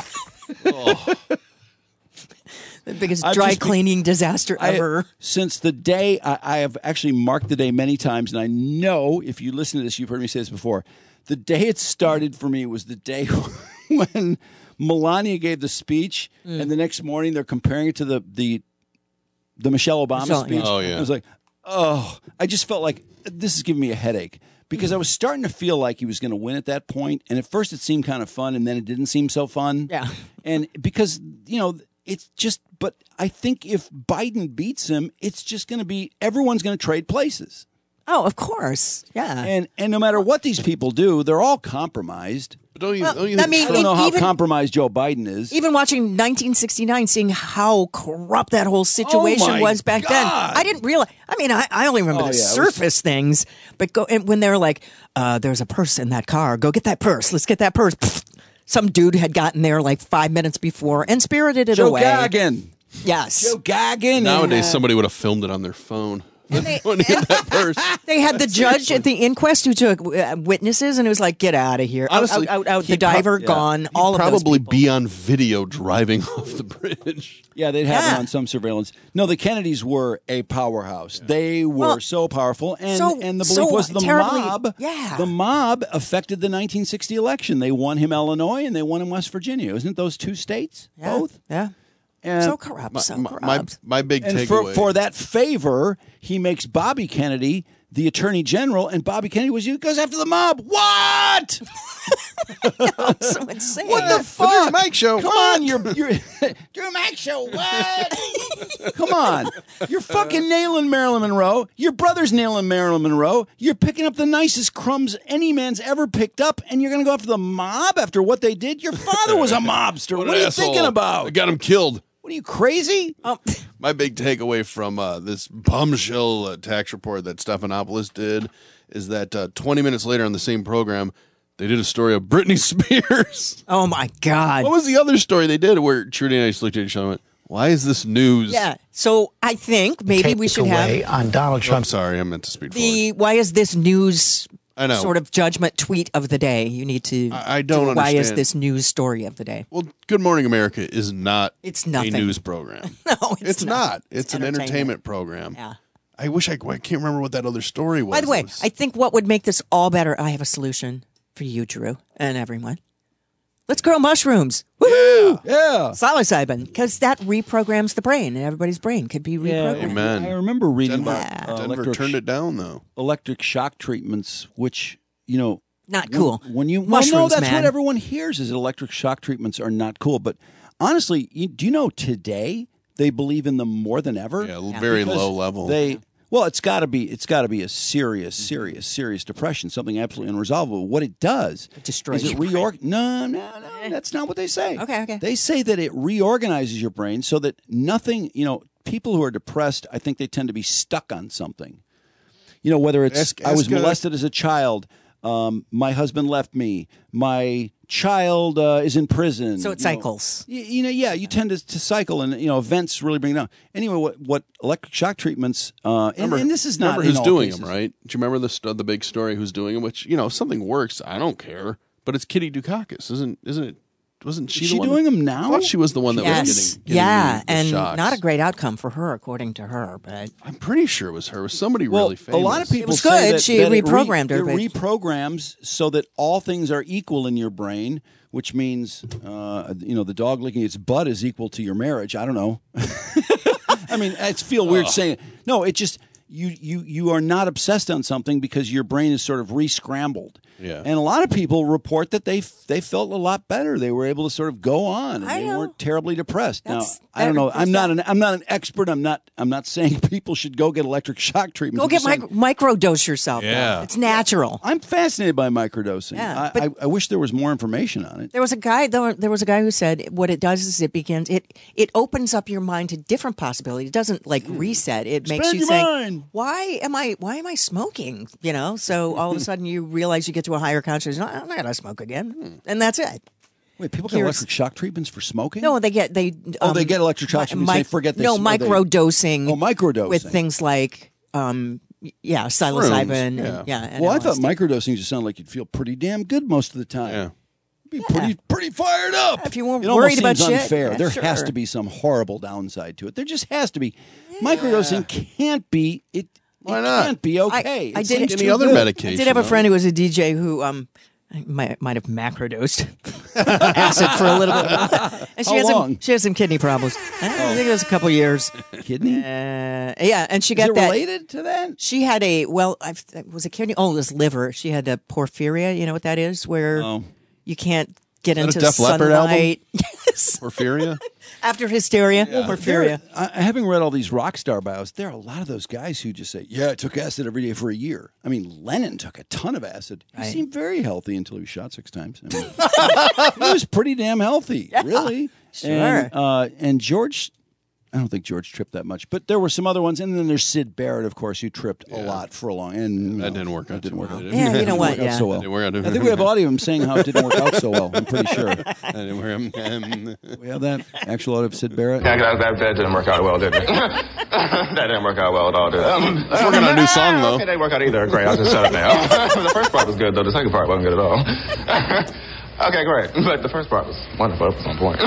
the biggest I've dry just been- cleaning disaster I- ever. since the day I, I have actually marked the day many times, and I know if you listen to this, you've heard me say this before. The day it started for me was the day when Melania gave the speech, Mm. and the next morning they're comparing it to the the the Michelle Obama Michelle, speech. yeah. Oh, yeah. I was like, oh, I just felt like this is giving me a headache because I was starting to feel like he was going to win at that point, and at first it seemed kind of fun, and then it didn't seem so fun. Yeah. And because, you know, it's just, but I think if Biden beats him, it's just going to be, everyone's going to trade places. Oh, of course. Yeah. And and no matter what these people do, they're all compromised. But don't you, Well, don't you I think mean, I don't know how even- compromised Joe Biden is. Even watching nineteen sixty-nine, seeing how corrupt that whole situation Oh my was back then, God. I didn't realize. I mean, I, I only remember Oh, the yeah, it was- surface things, but go and when they were like, uh, "There's a purse in that car. Go get that purse. Let's get that purse." Some dude had gotten there like five minutes before and spirited it Joe away. Gaggin. Yes, Joe Gaggin. Nowadays, and, uh, somebody would have filmed it on their phone. When he had that purse. they had the judge at the inquest who took uh, witnesses, and it was like, "Get out of here!" Honestly, out, out, out, he the diver prob- yeah. gone. He'd all of those probably people. be on video driving off the bridge. Yeah, they'd have Yeah. it on some surveillance. No, the Kennedys were a powerhouse. They were Well, so powerful, and so- and the belief so was the terribly- mob. yeah. the mob affected the nineteen sixty election. They won him Illinois, and they won him West Virginia. Isn't those two states? Yeah, Both. Yeah. And, So corrupt. My, so my, corrupt. my, my big and for, takeaway. for that favor, he makes Bobby Kennedy the attorney general, and Bobby Kennedy was he goes after the mob. What? so insane. What the The fuck? Drew Mike Show. Come What? on, you're you're Drew Mack Show. What? Come on, you're fucking nailing Marilyn Monroe. Your brother's nailing Marilyn Monroe. You're picking up the nicest crumbs any man's ever picked up, and you're gonna go after the mob after what they did. Your father was a mobster. What, an are you asshole. thinking I about? got him killed. What are you, crazy? Oh. My big takeaway from uh, this bombshell uh, tax report that Stephanopoulos did is that uh, twenty minutes later on the same program, they did a story of Britney Spears. Oh, my God. What was the other story they did where Trudy and I just looked at each other and went, why is this news? Yeah. So I think maybe Take we should away have on Donald Trump. I'm sorry, I meant to speak forward. the why is this news I know. sort of judgment tweet of the day. You need to I, I don't do why is understand. this news story of the day. Well, Good Morning America is not It's nothing. a news program. No, it's, It's not. It's, an entertainment. entertainment program. Yeah. I wish I, I can't remember what that other story was. By the way, It was- I think what would make this all better, I have a solution for you, Drew, and everyone. Let's grow mushrooms. Woohoo! Yeah. Psilocybin, because that reprograms the brain, and everybody's brain could be reprogrammed. Amen. I remember reading Denver, about uh, Denver electric turned sh- it down, though. electric shock treatments, which, you know, Not when- cool. When, you well, Mushrooms, no, that's man. what everyone hears is that electric shock treatments are not cool. But honestly, you, do you know today they believe in them more than ever? Yeah, very Because low level. They well, it's got to be it's got to be a serious, serious, serious depression, something absolutely unresolvable. What it does It destroys is it your brain. reorg. No, no, no, that's not what they say. Okay, okay. They say that it reorganizes your brain so that nothing. You know, people who are depressed, I think they tend to be stuck on something. You know, whether it's Ask- I was ask, uh, molested as a child, um, my husband left me, my child uh, is in prison. So it you know. cycles. Y- You know, yeah, you tend to, to cycle, and you know, events really bring it down. Anyway, what what electric shock treatments? Uh, and, Remember, and this is not remember in who's all doing cases. them, right? Do you remember the st- the big story? Who's doing them? Which you know, if something works, I don't care. But it's Kitty Dukakis, isn't isn't it? Wasn't she? Is the she one doing that- them now? I thought she was the one that Yes. was getting, getting yeah, the, the and shocks. not a great outcome for her, according to her. But I'm pretty sure it was her. It was somebody Well, really famous. a lot of people It was say good. that, She that it reprogrammed her, It but- reprograms so that all things are equal in your brain, which means, uh, you know, the dog licking its butt is equal to your marriage. I don't know. I mean, it's feel weird saying it. No, it just you you you are not obsessed on something because your brain is sort of re-scrambled. Yeah. And a lot of people report that they they felt a lot better. They were able to sort of go on, and I they know. weren't terribly depressed. That's- now, I don't know. that- I'm not an I'm not an expert. I'm not I'm not saying people should go get electric shock treatment. go I'm get just saying- mic- microdose yourself. though. Yeah. It's natural. I'm fascinated by microdosing. Yeah, I, but- I, I wish there was more information on it. There was a guy. There, there was a guy who said what it does is it begins. It it opens up your mind to different possibilities. It doesn't like reset. It makes Expand you your think, mind. why am I why am I smoking? You know. So all of a sudden you realize you get to a higher consciousness. "No, I'm not gonna smoke again, and that's it. Wait, people get Here's- electric shock treatments for smoking? No, they get they. Oh, they um, get electric shock mi- treatments. They mic- forget they no sm- or they- microdosing. Oh, microdosing. with things like um yeah psilocybin. And, yeah. yeah. and Well, I thought L S D. microdosing just sounded like you'd feel pretty damn good most of the time. Yeah. Be pretty pretty fired up. If you weren't it almost worried about seems shit, unfair. yeah, there sure. has to be some horrible downside to it. There just has to be. Microdosing can't be it. Why it not? can't be okay. I It did seems any too other good. medication. I did have a though. friend who was a D J who um might might have macrodosed acid for a little bit, and she How had long? some she had some kidney problems. I don't think it was a couple years. Kidney? Uh, yeah, and she Is got it that. related to that? She had a well, I've, it was a kidney. Oh, it was liver. She had a porphyria. You know what that is? Where Oh. you can't get Is that a into Def Leppard album? sunlight. Yes, Porphyria? after hysteria, porphyria. There- I, having read all these rock star bios, there are a lot of those guys who just say, "Yeah, I took acid every day for a year." I mean, Lennon took a ton of acid. He Right. seemed very healthy until he was shot six times. I mean, he was pretty damn healthy, really. sure. And, uh, and George, I don't think George tripped that much, but there were some other ones, and then there's Sid Barrett, of course, who tripped a lot for a long. And you That know, didn't work that out Didn't too work well. out. It Yeah, you know Didn't what? work out Yeah. so well. Didn't work out. I think we have audio of him saying how it didn't work out so well. I'm pretty sure. I didn't work out. We have that actual audio of Sid Barrett. Yeah, that, that, that didn't work out well, did it? that didn't work out well at all, did it? Um, It's working on a new song, though. It didn't work out either. Great, I'll just shut up now. The first part was good, though. The second part wasn't good at all. Okay, great. But the first part was wonderful. It was on point.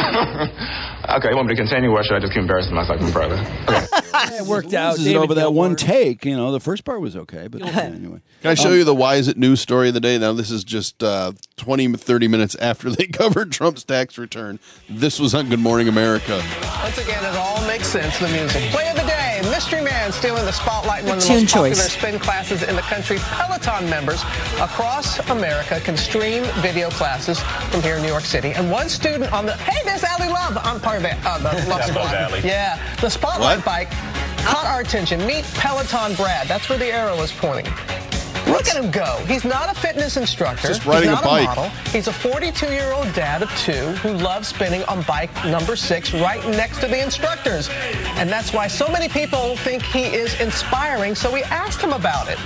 Okay, you want me to continue, or should I just keep embarrassing myself in private? Okay. It worked out. This is David over that Gilmour. one take. You know, the first part was okay, but anyway. Can I show you the Why Is It News story of the day? Now, this is just uh, twenty, thirty minutes after they covered Trump's tax return. This was on Good Morning America. Once again, it all makes sense. The music. Play of the day. Mystery man stealing the spotlight in one of the Tune most popular choice. spin classes in the country. Peloton members across America can stream video classes from here in New York City. And one student on the, hey, there's Allie Love. I'm part of it. Uh, the Love Squad. Yeah. The spotlight What? bike caught our attention. Meet Peloton Brad. That's where the arrow is pointing. Look at him go. He's not a fitness instructor. Just riding He's not a bike. model. He's a forty-two-year-old dad of two who loves spinning on bike number six right next to the instructors. And that's why so many people think he is inspiring, so we asked him about it.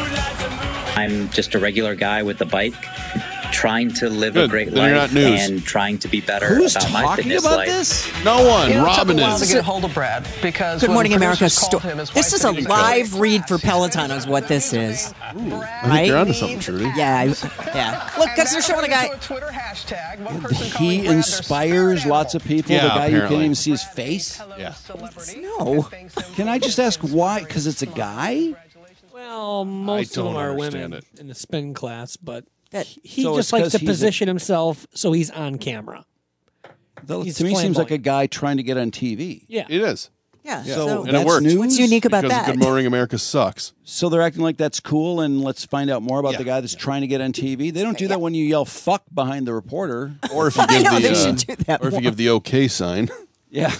I'm just a regular guy with a bike, trying to live Good. a great Then you're life not news. and trying to be better Who's about my talking fitness about life. this? No one. You know, Robin it took a while is. to get a hold of Brad because Good when Morning America. producers called Sto- him, his this wife is said a he was live going read for Peloton is what this is. I think Right? you're onto something, Trudy. Yeah, I- yeah. Look, because they're showing a guy. Twitter hashtag. One person calling He Brad their inspires spirit lots of people. Yeah, the guy you apparently. can't even see his face. Yeah. No. Can I just ask why? Because it's a guy? Well, most of don't them are understand women it. in the spin class, but That- he So just it's likes 'cause to he's a- position himself so he's on camera. That, He's to me, seems like a flamboyant. guy trying to get on T V. Yeah. It is. Yeah. So, So, And it that's works. news? what's unique about Because that? Good Morning America sucks. So they're acting like that's cool, and let's find out more about Yeah. the guy that's trying to get on T V. They don't do that when you yell "fuck" behind the reporter. Or if you I give know, the they uh, should do that or if you more. give the okay sign. Yeah.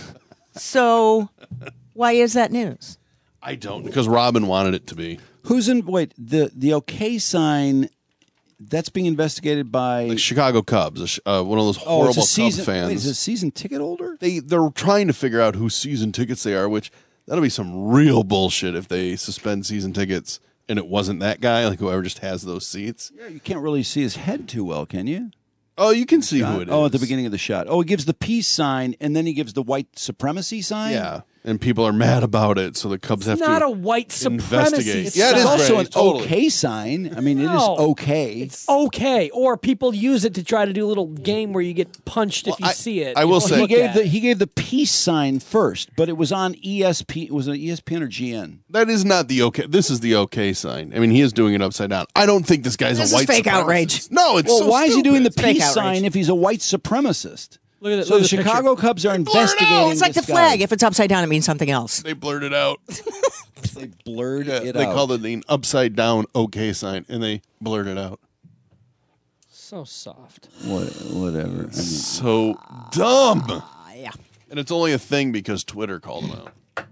So, why is that news? I don't because Robin wanted it to be. Who's in? Wait, the the okay sign. That's being investigated by Like Chicago Cubs, a sh- uh, one of those oh, horrible it's a season. Cub fans. Wait, is it a season ticket holder? they they're trying to figure out whose season tickets they are, which that'll be some real bullshit if they suspend season tickets and it wasn't that guy, like whoever just has those seats. Yeah, you can't really see his head too well, can you? Oh, you can see who it is. Oh, at the beginning of the shot. Oh, he gives the peace sign, and then he gives the white supremacy sign. Yeah, and people are mad about it, so the Cubs have It's not to a white supremacy. investigate. Yeah, it It's is also Brady, an totally. okay sign. I mean, it is No. okay. It's okay. Or people use it to try to do a little game where you get punched if you I- see it. I You will don't say- he look gave at the it. he gave the peace sign first, but it was on E S P. Was it E S P N or G N? That is not the okay. This is the okay sign. I mean, he is doing it upside down. I don't think this guy's This is a white fake supremacist. outrage. No, it's Well, so why is he stupid. doing the fake peace outrage. sign if he's a white supremacist? Look at the- so look the at the picture. Chicago Cubs are investigating. It's like the this guy. flag. If it's upside down, it means something else. They blurred it out. They blurred Yeah, it they out. called it the upside down okay sign, and they blurred it out. So soft. What, whatever. I mean, So dumb. Yeah. And it's only a thing because Twitter called him out.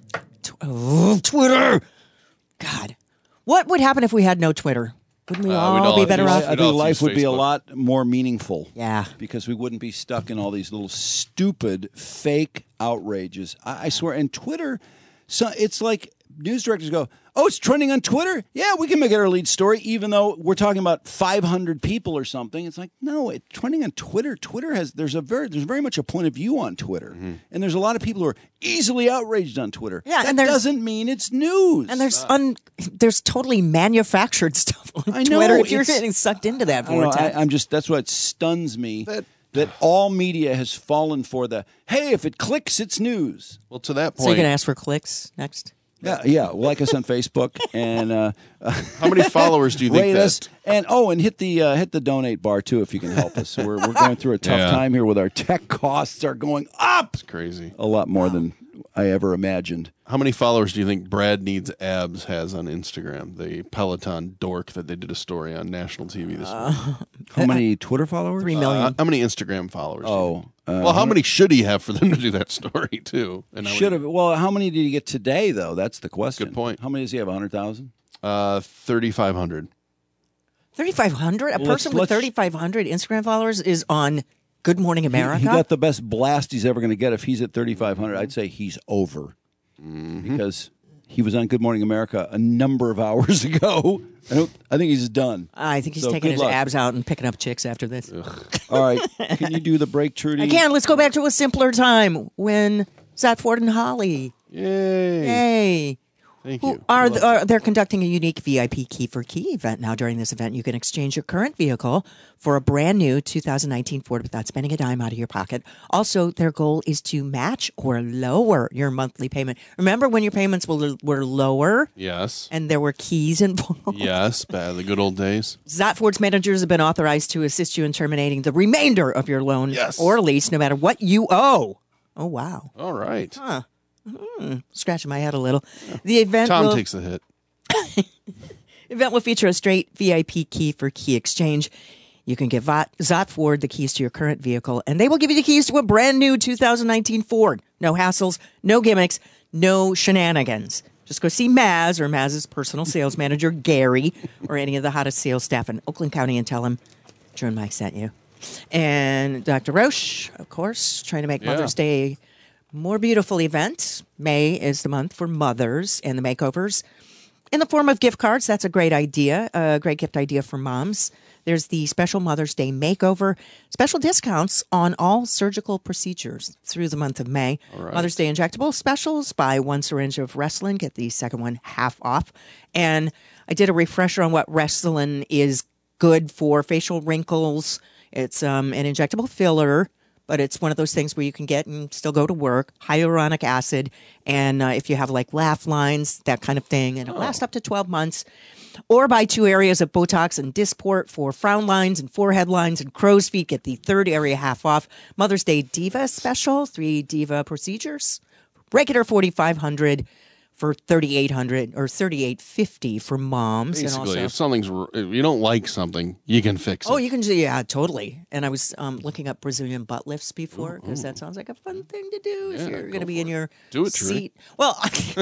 Oh, Twitter. God. What would happen if we had no Twitter? Wouldn't we Uh, all, we'd all be have better used- off? I We'd think all life use would be a Facebook. lot more meaningful. Yeah. Because we wouldn't be stuck in all these little stupid fake outrages. I, I swear. And Twitter, so it's like news directors go, "Oh, it's trending on Twitter. Yeah, we can make it our lead story, even though we're talking about five hundred people or something." It's like, no, it's trending on Twitter. Twitter has there's a very there's very much a point of view on Twitter, and there's a lot of people who are easily outraged on Twitter. Yeah, that and there's- doesn't mean it's news. And there's un, there's totally manufactured stuff on I know, Twitter. If you're it's- getting sucked into that I don't know, vortex. I, I'm just that's what stuns me that, all media has fallen for the hey, if it clicks, it's news. Well, to that so you're point, going to ask for clicks next? Yeah, yeah. Like us on Facebook and uh, how many followers do you think rate that? us and oh, and hit the uh, hit the donate bar too if you can help us. We're we're going through a tough Yeah. time here with our tech costs are going up. It's crazy. A lot more than I ever imagined. How many followers do you think Brad Needs Abs has on Instagram? The Peloton dork that they did a story on national T V this Uh, week. How many Twitter followers? Three million. Uh, how many Instagram followers? do you Oh, think? uh, well, how many should he have for them to do that story too? And how Should many- have. Well, how many did he get today though? That's the question. Good point. How many does he have? A hundred thousand. Uh, thirty-five hundred. thirty-five hundred? A Let's- person with let's- thirty-five hundred Instagram followers is on Good Morning America? He, he got the best blast he's ever going to get. If he's at thirty-five hundred, I'd say he's over Mm-hmm. because he was on Good Morning America a number of hours ago. I, don't, I think he's done. I think he's So, taking good his luck. abs out and picking up chicks after this. All right, can you do the break, Trudy? Again, let's go back to a simpler time when Zach Ford and Holly. Yay! Yay. Thank Who you. are, are they're conducting a unique V I P key for key event now. During this event, you can exchange your current vehicle for a brand new two thousand nineteen Ford without spending a dime out of your pocket. Also, their goal is to match or lower your monthly payment. Remember when your payments were, were lower Yes. and there were keys involved? Yes. Bad. The good old days. Zot Ford's managers have been authorized to assist you in terminating the remainder of your loan Yes. or lease, no matter what you owe. Oh, wow. All right. Huh. Hmm. Scratching my head a little. The event Tom will, takes the hit. event will feature a straight V I P key for key exchange. You can give Vot- Zot Ford the keys to your current vehicle, and they will give you the keys to a brand new two thousand nineteen Ford. No hassles, no gimmicks, no shenanigans. Just go see Maz or Maz's personal sales manager, Gary, or any of the hottest sales staff in Oakland County and tell them Drew and Mike sent you. And Doctor Roche, of course, trying to make Yeah. Mother's Day more beautiful event. May is the month for mothers and the makeovers in the form of gift cards. That's a great idea, a great gift idea for moms. There's the special Mother's Day makeover, special discounts on all surgical procedures through the month of May. right. Mother's Day injectable specials, buy one syringe of Restylane, get the second one half off. And I did a refresher on what Restylane is good for: facial wrinkles. It's um, an injectable filler, but it's one of those things where you can get and still go to work. Hyaluronic acid, and uh, if you have like laugh lines, that kind of thing, and it lasts up to twelve months. Or buy two areas of Botox and Dysport for frown lines and forehead lines and crow's feet. Get the third area half off. Mother's Day Diva special, three Diva procedures. Regular forty-five hundred dollars for thirty-eight hundred dollars or thirty-eight fifty for moms. Basically, and also, if something's r- if you don't like something, you can fix it. oh, you can do, yeah, totally. And I was um, looking up Brazilian butt lifts before because that sounds like a fun thing to do if Yeah, you're go going to be in your Do it, Tree. seat. Well,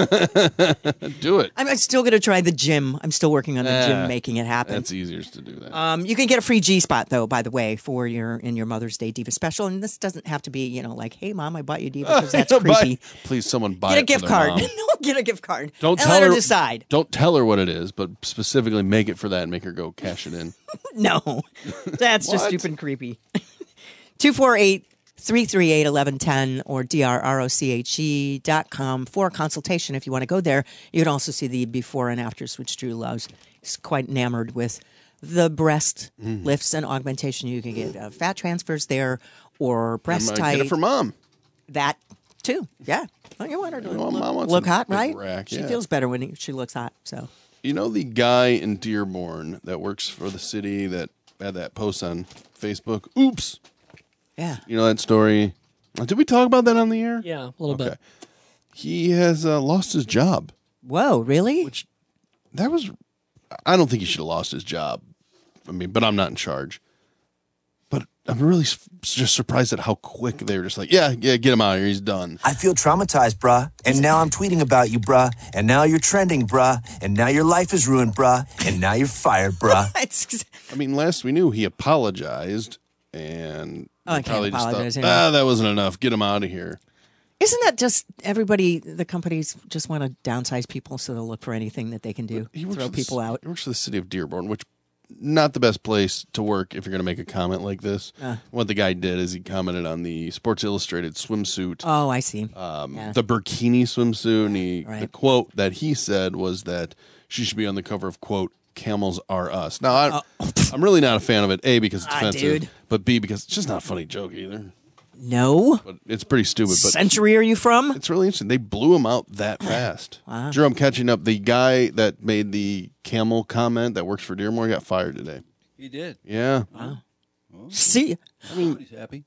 Do it. I'm still going to try the gym. I'm still working on the Ah, gym, making it happen. That's easier to do that. Um, you can get a free G spot though, by the way, for your in your Mother's Day Diva special. And this doesn't have to be, you know, like, hey mom, I bought you Diva because that's Buy- creepy. Please, someone buy Get a it gift for their card. mom. No, get a gift card. Don't and tell let her her decide. Don't tell her what it is, but specifically make it for that and make her go cash it in. No, that's just What? stupid and creepy. two four eight, three three eight, one one one zero or D R R O C H E dot com for a consultation if you want to go there. You can also see the before and afters, which Drew loves. He's quite enamored with the breast Mm. lifts and augmentation. You can get uh, fat transfers there or breast might type. get it for mom. That too, yeah. Well, you want her to Well, look, Mom wants look a hot, big right? rack, She yeah. feels better when he, she looks hot. So You know the guy in Dearborn that works for the city that had that post on Facebook? Oops. yeah, You know that story? Uh, Did we talk about that on the air? Yeah, a little Okay. bit. He has uh, lost his job. whoa, really? Which that was. I don't think he should have lost his job. I mean, but I'm not in charge. But I'm really s- just surprised at how quick they were just like, yeah, yeah, get him out of here. He's done. I feel traumatized, bruh. And now I'm tweeting about you, bruh. And now you're trending, bruh. And now your life is ruined, bruh. And now you're fired, bruh. It's- I mean, last we knew, he apologized, and Oh, I they can't probably just apologize thought, anymore. ah, that wasn't enough. Get him out of here. Isn't that just everybody? The companies just want to downsize people, so they'll look for anything that they can do. He works Throw for the people c- out. He works for the city of Dearborn, which not the best place to work if you're going to make a comment like this. Uh. What the guy did is he commented on the Sports Illustrated swimsuit. Oh, I see. Um, Yeah. The burkini swimsuit. And he, the Right. quote that he said was that she should be on the cover of, quote, Camels Are Us. Now, I, I'm really not a fan of it, A, because it's Ah, offensive, dude. but B, because it's just not a funny joke either. No. But it's pretty stupid. But Century are you from? it's really interesting. They blew him out that fast. Wow. Drew, I'm catching up. The guy that made the camel comment that works for Dearborn got fired today. He did. Yeah. Wow. See, I mean, he's happy.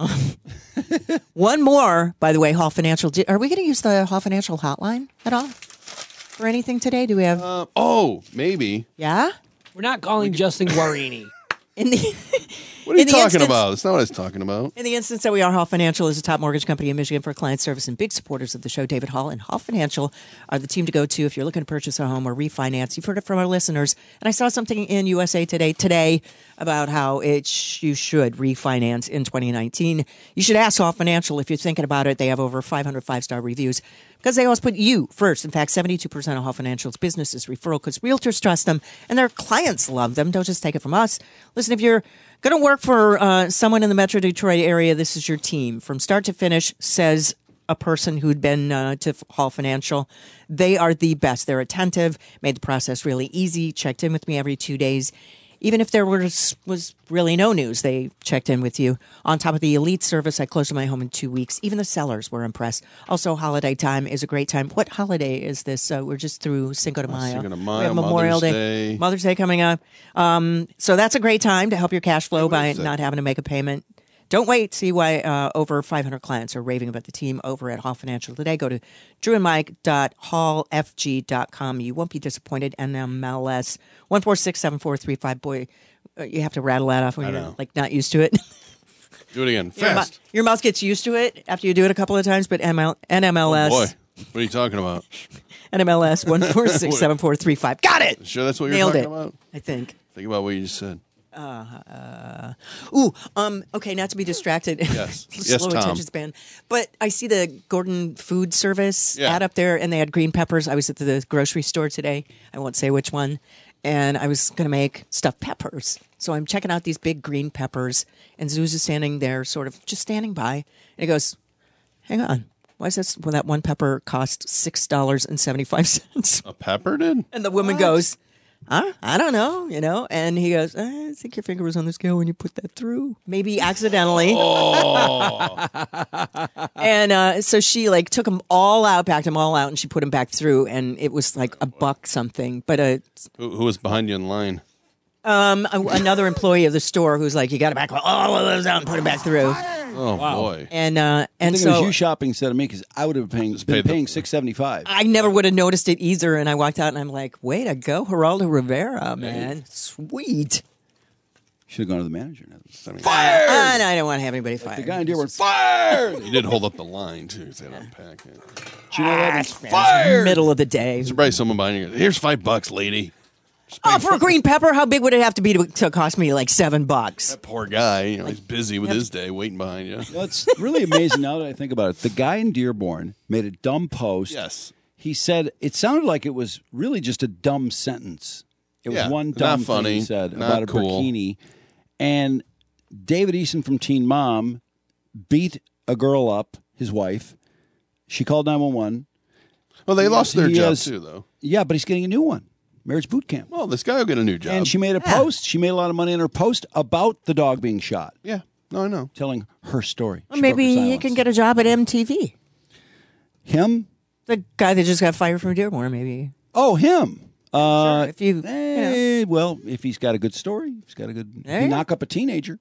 one more, by the way, Hall Financial. Di- Are we going to use the Hall Financial hotline at all for anything today? Do we have? Uh, oh, maybe. yeah. We're not calling Justin Guarini. In the What are you In the talking instance- about? That's not what I was talking about. In the instance that we are, Hall Financial is a top mortgage company in Michigan for client service and big supporters of the show. David Hall and Hall Financial are the team to go to if you're looking to purchase a home or refinance. You've heard it from our listeners. And I saw something in U S A Today today about how it sh- you should refinance in twenty nineteen. You should ask Hall Financial if you're thinking about it. They have over five hundred five-star reviews because they always put you first. In fact, seventy-two percent of Hall Financial's business is referral because realtors trust them and their clients love them. Don't just take it from us. Listen, if you're going to work for uh, someone in the Metro Detroit area, this is your team. From start to finish, says a person who'd been uh, to Hall Financial. They are the best. They're attentive, made the process really easy, checked in with me every two days. Even if there was was really no news, they checked in with you. On top of the elite service, I closed my home in two weeks. Even the sellers were impressed. Also, holiday time is a great time. What holiday is this? Uh, we're just through Cinco de Uh, Mayo. Cinco de We Mayo, have Memorial Mother's Day. Day. Mother's Day coming up. Um, so that's a great time to help your cash flow by is that? not having to make a payment. Don't wait. See why uh, over five hundred clients are raving about the team over at Hall Financial today. Go to drew and mike dot hall f g dot com. You won't be disappointed. N M L S one four six seven four three five. Boy, uh, you have to rattle that off when I you're know. like not used to it. Do it again. Your, mou- Fast. your mouth gets used to it after you do it a couple of times, but M L- N M L S Oh, boy. What are you talking about? N M L S one four six seven four three five. Got it. Sure, that's what you're Nailed talking it, about. I think. Think about what you just said. Uh, uh, ooh, um, okay, not to be distracted. Yes. Slow Yes, Tom. attention span. But I see the Gordon Food Service Yeah. ad up there, and they had green peppers. I was at the grocery store today. I won't say which one. And I was going to make stuffed peppers. So I'm checking out these big green peppers, and Zeus is standing there, sort of just standing by. And he goes, hang on. Why is this? Well, that one pepper cost six dollars and seventy-five cents. A pepper did? And the woman goes, huh? I don't know, you know. And he goes, I think your finger was on the scale when you put that through. Maybe accidentally. Oh. And uh, so she like took them all out, packed them all out, and she put them back through. And it was like a buck something. But uh, Who, who was behind you in line? um, a, another employee of the store who's like, you got to back all of those out and put them back through. Oh, boy. And uh, I and think it was so you shopping instead of me because I would have been paying, been paid the- paying six seventy five. I never would have noticed it either. And I walked out and I'm like, way to go, Geraldo Rivera, man. Sweet. Should have gone to the manager. Fired! And I don't want to have anybody fired. The guy in Dearborn fired. You did hold up the line, too. So they'd unpack it. Do you know that means Fired. fired? Middle of the day. There's probably someone behind you. Here's five bucks, lady. Oh, for a green pepper, how big would it have to be to, to cost me like seven bucks? That poor guy, you know, he's busy with his day, waiting behind you. Well, it's really amazing now that I think about it. The guy in Dearborn made a dumb post. Yes. He said it sounded like it was really just a dumb sentence. It was Yeah, one not dumb funny, thing he said not about a cool. bikini. And David Eason from Teen Mom beat a girl up, his wife. She called nine one one. Well, they lost their He job, has- too, though. Yeah, but he's getting a new one. Marriage boot camp. Well, this guy will get a new job. And she made a post. She made a lot of money in her post about the dog being shot. Yeah. No, I know. Telling her story. Well, She broke her maybe he silence. can get a job at M T V. Him? The guy that just got fired from Dearborn, maybe. Oh, him. Uh, Sure, if you, you know. eh, well, if he's got a good story, if he's got a good. There He you go. knock up a teenager.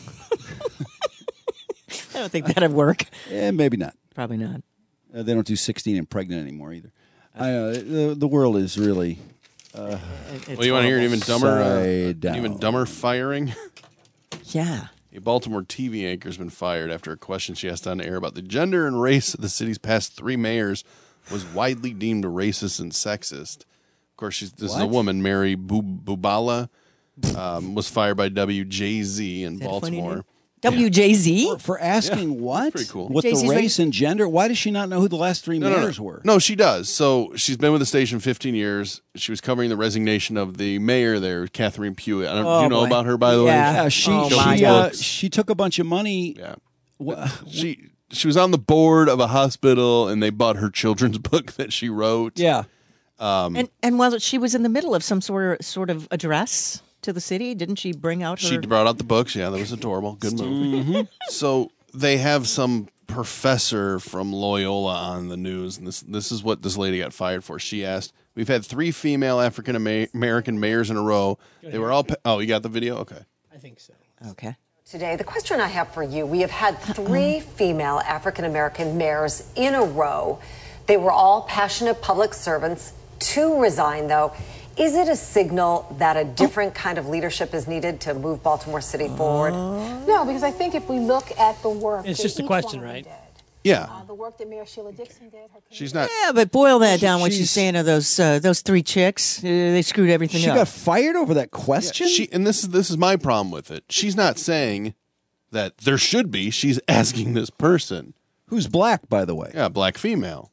I don't think that'd work. Eh, maybe not. Probably not. Uh, they don't do sixteen and pregnant anymore either. I know the, the world is really. Uh, Well, you want to hear an even dumber, uh, Upside an down. even dumber firing? Yeah. A Baltimore T V anchor has been fired after a question she asked on air about the gender and race of the city's past three mayors was widely deemed racist and sexist. Of course, she's, this is a What? woman, Mary Bu- Bubala, um, was fired by W J Z in that a funny Baltimore. name? W J Z? for, for asking Yeah, what? pretty cool. What Jay-Z's the race race- and gender? Why does she not know who the last three No, no, mayors no. were? No, she does. So she's been with the station fifteen years. She was covering the resignation of the mayor there, Catherine Pugh. I don't, Oh, do you know boy. about her, by the Yeah. way? Yeah, she Oh, she, my uh, God. she took a bunch of money. Yeah. Wha- She she was on the board of a hospital, and they bought her children's book that she wrote. Yeah. Um, And and while she was in the middle of some sort of sort of address to the city, didn't she bring out her? She brought out the books. Yeah, that was adorable. Good move. Mm-hmm. So they have some professor from Loyola on the news, and this this is what this lady got fired for. She asked, "We've had three female African American mayors in a row. They were all pa- oh, you got the video? Okay. I think so. Okay. Today, the question I have for you, we have had three female African American mayors in a row. They were all passionate public servants. Two resigned, though. Is it a signal that a different kind of leadership is needed to move Baltimore City forward? No, because I think if we look at the work, It's that just a each question, one of right? them did, Yeah. uh, the work that Mayor Sheila Dixon did. Her She's not. Yeah, but boil that down. What she's She's- saying of those uh, those three chicks, uh, they screwed everything She up. got fired over that question. She and this is this is my problem with it. She's not saying that there should be. She's asking this person. Who's black, by the way? Yeah, black female.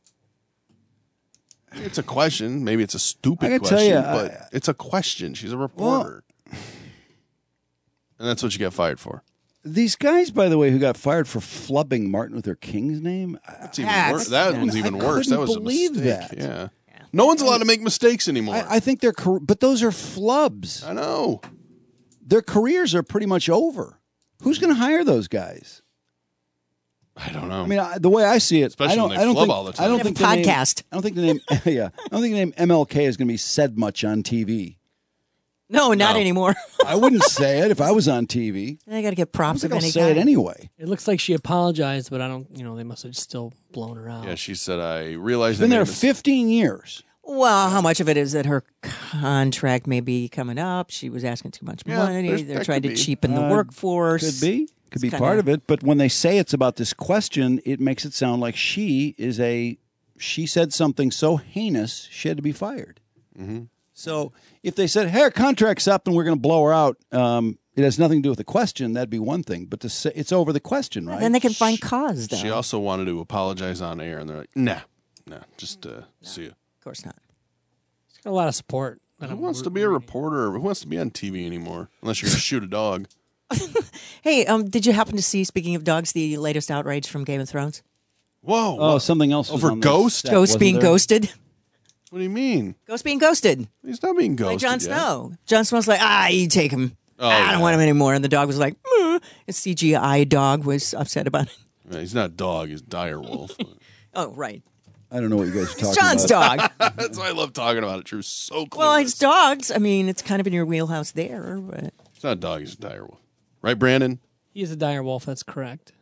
It's a question. Maybe it's a stupid I gotta tell question, you, but I- it's a question. She's a reporter. And that's what you got fired for. These guys, by the way, who got fired for flubbing Martin Luther King's name. That's even worse. That one's even I worse. That couldn't was believe a mistake. that. Yeah. No one's allowed to make mistakes anymore. I, I think they're, car- but those are flubs. I know. Their careers are pretty much over. Who's going to hire those guys? I don't know. I mean, I, the way I see it, Especially I don't, when they I don't flub think, all the I don't time. think Have a the name- podcast. I don't think the name, yeah, I don't think the name M L K is going to be said much on T V. no, not No. anymore. I wouldn't say it if I was on T V. I got to get I props think of I'll any say kind. it anyway. It looks like she apologized, but I don't. You know, they must have still blown her out. Yeah, she said, I realized Been I made there a mis- fifteen years. Well, how much of it is that her contract may be coming up? She was asking too much Yeah, money. there's- They're that trying could to be. cheapen the Uh, workforce. Could be. Could be It's part kinda- of it. But when they say it's about this question, it makes it sound like she is a she said something so heinous she had to be fired. Mm-hmm. So if they said, "Hey, our contract's up and we're going to blow her out," um, it has nothing to do with the question. That'd be one thing. But to say it's over the question, right? Then they can find cause, though. She also wanted to apologize on air, and they're like, "Nah, nah, just uh, see you." Of course not. She's got a lot of support. Who wants to be a reporter? Who wants to be on T V anymore? Unless you're going to shoot a dog. Hey, um, did you happen to see, speaking of dogs, the latest outrage from Game of Thrones? Whoa. Oh, something else. Oh, was for on the Ghost? set, Ghost wasn't being there? ghosted. What do you mean? Ghost being ghosted. He's not being Like ghosted Jon yet. Snow. Jon Snow's like, ah, you take him. Oh, I yeah. don't want him anymore. And the dog was like, "Meh." A C G I dog was upset about it. Yeah, he's not a dog. He's dire wolf. Oh, right. I don't know what you guys are talking It's John's about. dog. That's why I love talking about it. True, so close. Well, it's dogs. I mean, it's kind of in your wheelhouse there. But It's not a dog. He's a dire wolf, right, Brandon? He is a dire wolf. That's correct.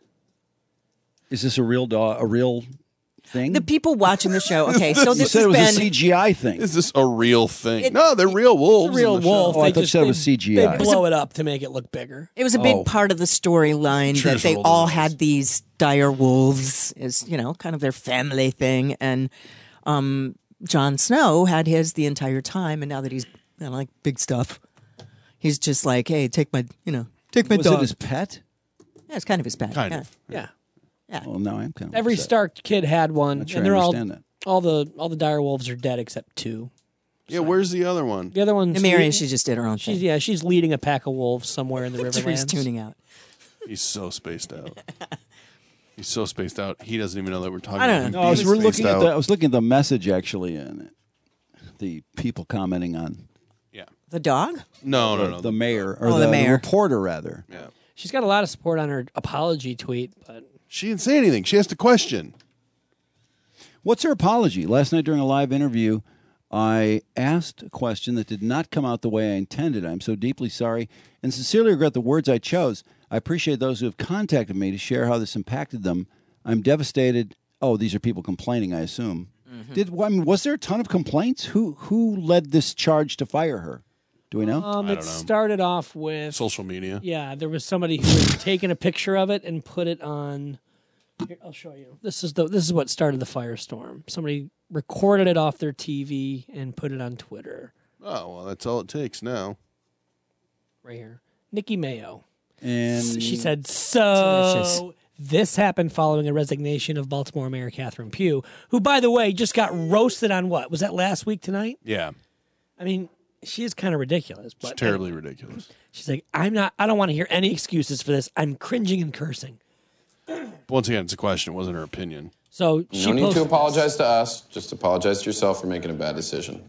Is this a real dog? A real thing? the people watching the show, okay, so you this said has it was been a C G I thing. Is this a real thing? It- no, they're real wolves. It's a real in the wolf. show. Oh, I They thought you just- said it was they- C G I. They blow it up to make it look bigger. It was a big Oh. part of the storyline that Cheers they rolled all in. had these dire wolves as, you know, kind of their family thing. And um, Jon Snow had his the entire time. And now that he's, you know, like big stuff, he's just like, hey, take my, you know, take my Was dog. it his pet? Yeah, it's kind of his pet. Kind yeah. of. Yeah. Yeah. Well, now I'm kind of Every upset. Stark kid had one, Not sure and I they're all understand that. all the all the dire wolves are dead except two. Yeah, where's the other one? The other one, Emiria, she just did her own She's thing. yeah, she's leading a pack of wolves somewhere in the She's Riverlands. tuning out. He's so spaced out. He's so spaced out. He doesn't even know that we're talking I don't about him No, I was being we're looking spaced at out. the, I was looking at the message actually, and the people commenting on Yeah. The dog? No, no, the, no. the mayor or Oh, the, the mayor. reporter rather. Yeah. She's got a lot of support on her apology tweet, but She didn't say anything. She asked a question. What's her apology? Last night during a live interview, I asked a question that did not come out the way I intended. I'm so deeply sorry and sincerely regret the words I chose. I appreciate those who have contacted me to share how this impacted them. I'm devastated. Oh, these are people complaining, I assume. Mm-hmm. Did I mean, was there a ton of complaints? Who who led this charge to fire her? Do we know? um, I it don't know. started off with Social media. yeah, there was somebody who had taken a picture of it and put it on. Here, I'll show you. This is the this is what started the firestorm. Somebody recorded it off their T V and put it on Twitter. Oh, well, that's all it takes now. Right here, Nikki Mayo. And She said, Delicious. so this happened following a resignation of Baltimore Mayor Catherine Pugh, who, by the way, just got roasted on what? Was that last week tonight? Yeah. I mean, she is kind of ridiculous. It's But terribly ridiculous. she's like, I'm not, I don't want to hear any excuses for this. I'm cringing and cursing. But once again, it's a question. It wasn't her opinion. So she No need to posted apologize to us. Just apologize to yourself for making a bad decision.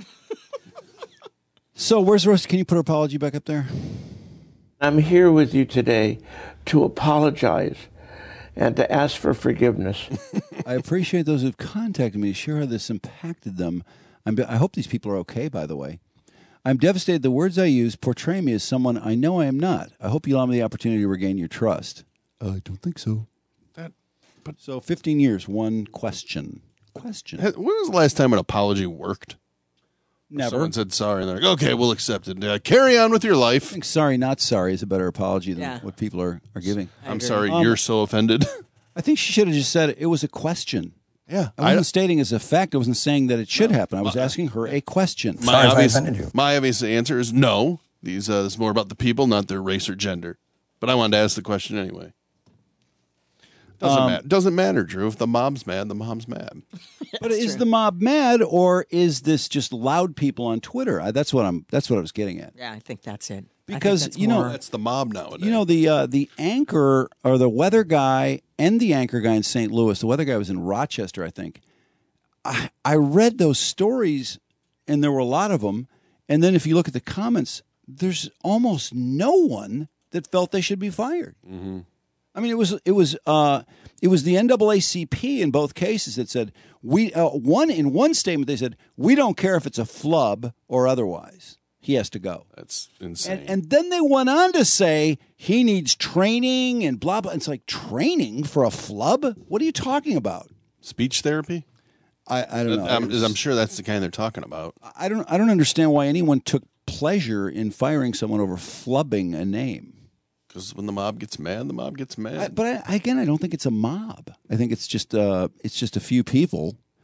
so where's Roast? Can you put her apology back up there? I'm here with you today to apologize and to ask for forgiveness. I appreciate those who've contacted me to share how this impacted them. I'm, I hope these people are okay, by the way. I'm devastated the words I use portray me as someone I know I am not. I hope you allow me the opportunity to regain your trust. I don't think so. That, but So fifteen years, one question. Question. When was the last time an apology worked? Never. Someone said sorry, and they're like, okay, we'll accept it. Uh, carry on with your I life. think sorry, not sorry is a better apology than Yeah. what people are, are giving. I'm sorry, Um, you're so offended. I think she should have just said it was a question. Yeah. I wasn't stating as a fact. I wasn't saying that it should happen. I was asking her a question. My obvious, my obvious answer is no. These uh, this is more about the people, not their race or gender. But I wanted to ask the question anyway. Doesn't Um, matter. Doesn't matter, Drew. If the mom's mad, the mom's mad. But is the mob mad, or is this just loud people on Twitter? I, that's what I'm. That's what I was getting at. Yeah, I think that's it. I think Because that's you know, more- That's the mob nowadays. you know the uh, the anchor or the weather guy and the anchor guy in Saint Louis. The weather guy was in Rochester, I think. I I read those stories, and there were a lot of them. And then if you look at the comments, there's almost no one that felt they should be fired. Mm-hmm. I mean, it was it was uh, it was the N double A C P in both cases that said we uh, one in one statement they said we don't care if it's a flub or otherwise, he has to go. That's insane. And, and then they went on to say he needs training and blah blah. It's like training for a flub. What are you talking about? Speech therapy? I, I don't know. I'm, I'm sure that's the kind they're talking about. I don't I don't understand why anyone took pleasure in firing someone over flubbing a name. Because when the mob gets mad, the mob gets mad. I, but I, again, I don't think it's a mob. I think it's just uh, it's just a few people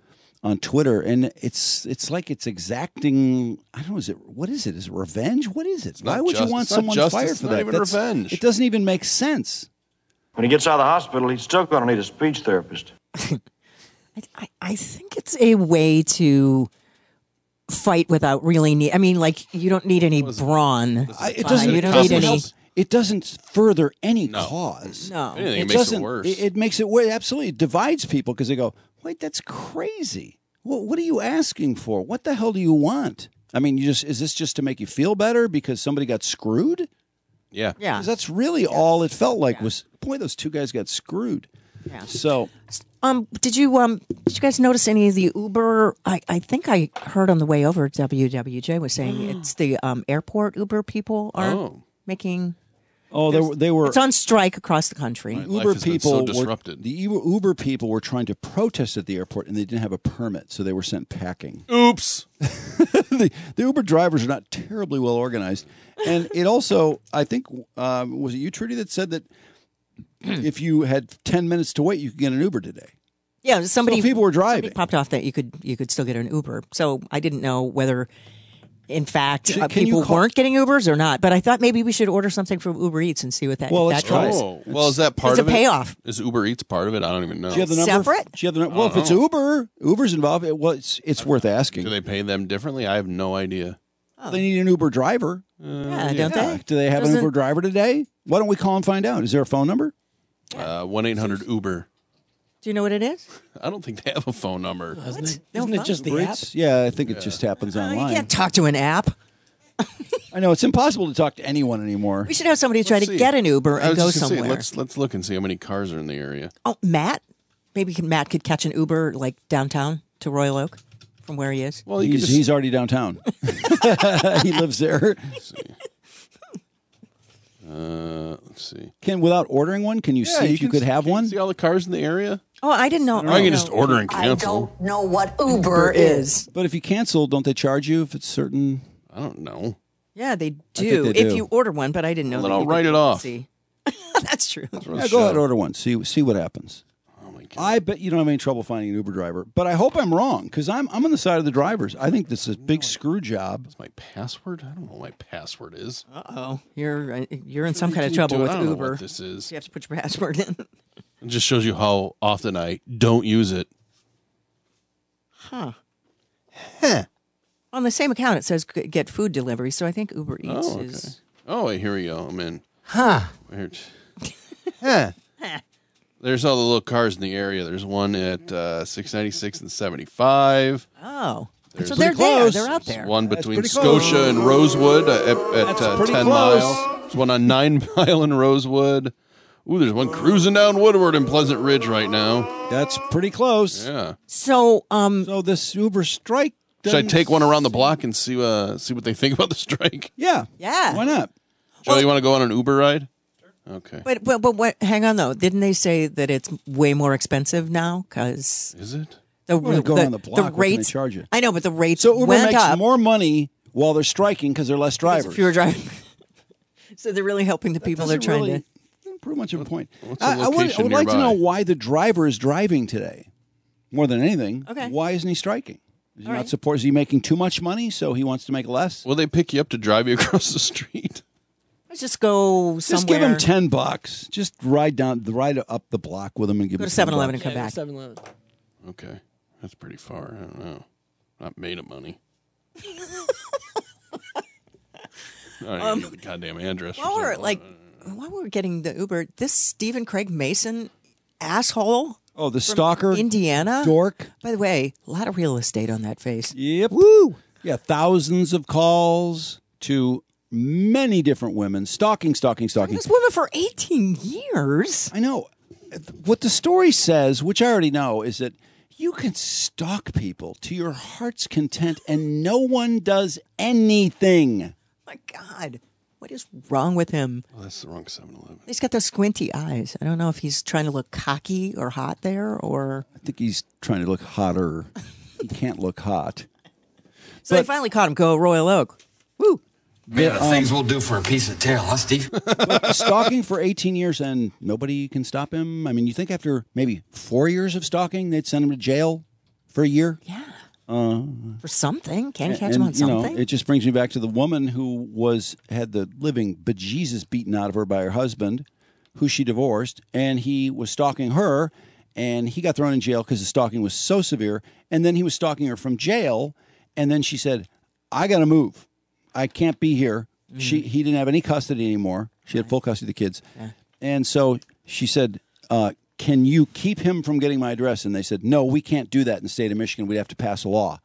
on Twitter, and it's it's like it's exacting. I don't know. Is it what is it? Is it revenge? What is it? Why not would just- you want it's not someone justice, fired it's for not that? even That's- revenge. It doesn't even make sense. When he gets out of the hospital, he's still going to need a speech therapist. I, I think it's a way to fight without really need. I mean, like you don't need any brawn. I, it doesn't. You It don't doesn't, need any. help. It doesn't further any cause. No. If anything, it makes doesn't. it worse. It, it makes it worse. Absolutely, it divides people because they go, "Wait, that's crazy. Well, what are you asking for? What the hell do you want? I mean, you just is this just to make you feel better because somebody got screwed? Yeah, Yeah. 'Cause that's really all it felt like was, boy, those two guys got screwed. Yeah. So, Um, did you um did you guys notice any of the Uber? I, I think I heard on the way over W W J was saying it's the um airport Uber people are Oh. making. oh, they were they were It's on strike across the country. Life Uber has been people so were, disrupted. the Uber, Uber people were trying to protest at the airport and they didn't have a permit, so they were sent packing. Oops. the, the Uber drivers are not terribly well organized, and it also, I think, um, was it you, Trudy, that said that if you had ten minutes to wait, you could get an Uber today. Yeah, somebody So people were driving. somebody popped off that you could you could still get an Uber. So I didn't know whether, in fact, Can- uh, can you people call- weren't getting Ubers or not. But I thought maybe we should order something from Uber Eats and see what that. Well, if let's that try goes. it. Oh, well, is that part It's a of it? payoff. Is Uber Eats part of it? I don't even know. Do you have the number? Separate? Do you have the number? Well, if it's Uber, Uber's involved. It, well, it's it's worth asking. Do they pay them differently? I have no idea. They need an Uber driver. Yeah, don't Yeah. they? Do they have an Doesn't- Uber driver today? Why don't we call and find out? Is there a phone number? Uh, one eight hundred Uber. Do you know what it is? I don't think they have a phone number. Isn't it, No isn't it phone. just the Uber app? Eats? Yeah, I think it just happens Uh, you online. can't talk to an app. I know it's impossible to talk to anyone anymore. We should have somebody try Let's to see. get an Uber I and was go just gonna say, somewhere. let's let's look and see how many cars are in the area. Oh, Matt, maybe can, Matt could catch an Uber like downtown to Royal Oak from where he is. Well, you could He's, just he's already downtown. He lives there. uh, let's see. Can without ordering one, can you Yeah, see if you can could see- have can you one? See all the cars in the area. Oh, I didn't know. Or I can oh, just no. order and I cancel. don't know what Uber is. But if you cancel, don't they charge you if it's certain? I don't know. Yeah, they think do they if do. you order one, but I didn't know. Well, that then you I'll write could it off. See. That's true. Yeah, go ahead, order one. See see what happens. Oh my god! I bet you don't have any trouble finding an Uber driver, but I hope I'm wrong because I'm I'm on the side of the drivers. I think this is a big screw job. What's my password? I don't know what my password is. Uh oh, you're uh, you're in some What kind of do you trouble do? with I don't know Uber. what this is. You have to put your password in. It just shows you how often I don't use it. Huh. Huh. On the same account, it says g- get food delivery, so I think Uber Eats Oh, okay. is. Oh, wait, here we go. I'm in. Huh. Here- Huh. There's all the little cars in the area. There's one at uh, six ninety-six and seventy-five. Oh. There's So they're pretty there. close. They're out There's there. one That's between pretty close. Scotia and Rosewood uh, at, at That's uh, pretty ten close. mile. There's one on nine mile in Rosewood. Ooh, there's one cruising down Woodward in Pleasant Ridge right now. That's pretty close. Yeah. So, um, So this Uber strike. Should I doesn't- take one around the block and see uh, see what they think about the strike? Yeah. yeah. Why not? Joe, you want to go on an Uber ride? Okay. But but but what? Hang on though. Didn't they say that it's way more expensive now? Because Is it? the Well, go the, on the block. the What can they rates charge you? I know, but the rates So Uber went makes up. more money while they're striking because they're less because drivers. fewer drivers. So they're really helping the people they're Doesn't trying really- to. Pretty much a point. what's the I, I would, I location would like to know nearby? why the driver is driving today, more than anything. Okay. Why isn't he striking? Is he All not right. support? Is he making too much money, so he wants to make less? Will they pick you up to drive you across the street? Let's just go somewhere. Just give him ten bucks. Just ride down, ride up the block with him and give Go him to ten seven eleven bucks. and come back. seven eleven. Okay. That's pretty far. I don't know. Not made of money. I don't even know the goddamn address. While we're like, while we're getting the Uber, this Stephen Craig Mason asshole. Oh, the from stalker, Indiana dork. By the way, a lot of real estate on that face. Yep. Woo. Yeah, thousands of calls to many different women, stalking, stalking, stalking. This woman for eighteen years. I know. What the story says, which I already know, is that you can stalk people to your heart's content and no one does anything. My God, what is wrong with him? Oh, that's the wrong seven eleven. He's got those squinty eyes. I don't know if he's trying to look cocky or hot there, or I think he's trying to look hotter. He can't look hot. so they finally caught him. Go Royal Oak. Woo! Man, the um, things we'll do for a piece of tail, huh, Steve? But stalking for eighteen years and nobody can stop him. I mean, you think after maybe four years of stalking, they'd send him to jail? for a year. Yeah. Uh, For something. Can you catch and, him on you know, something? it just brings me back to the woman who was had the living bejesus beaten out of her by her husband, who she divorced, and he was stalking her, and he got thrown in jail because the stalking was so severe, and then he was stalking her from jail, and then she said, I got to move. I can't be here. Mm. She He didn't have any custody anymore. She had full custody of the kids. Yeah. And so she said, uh, can you keep him from getting my address? And they said, no, we can't do that in the state of Michigan. We'd have to pass a law.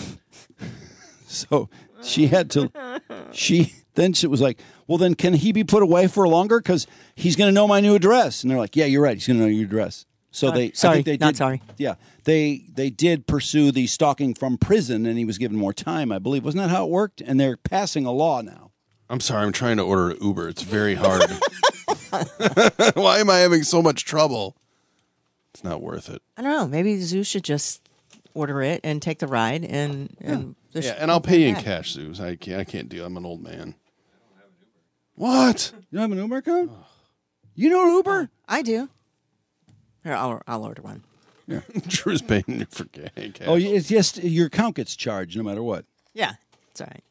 So she had to, she, then she was like, well, then can he be put away for longer? Because he's going to know my new address. And they're like, yeah, you're right. He's going to know your address. So Sorry. they, sorry, I think they did, not sorry. Yeah, they they did pursue the stalking from prison, and he was given more time, I believe. Wasn't that how it worked? And they're passing a law now. I'm sorry, I'm trying to order an Uber. It's very hard. Why am I having so much trouble? It's not worth it. I don't know. Maybe Zeus should just order it and take the ride, and and Yeah, yeah and I'll pay you in cash, Zeus. I can't. I can't do. I'm an old man. What? You don't have an Uber account? You know an Uber? I do. Here, I'll I'll order one. Yeah. Drew's paying for cash. Oh, it's yes. Your account gets charged no matter what. Yeah, it's all right.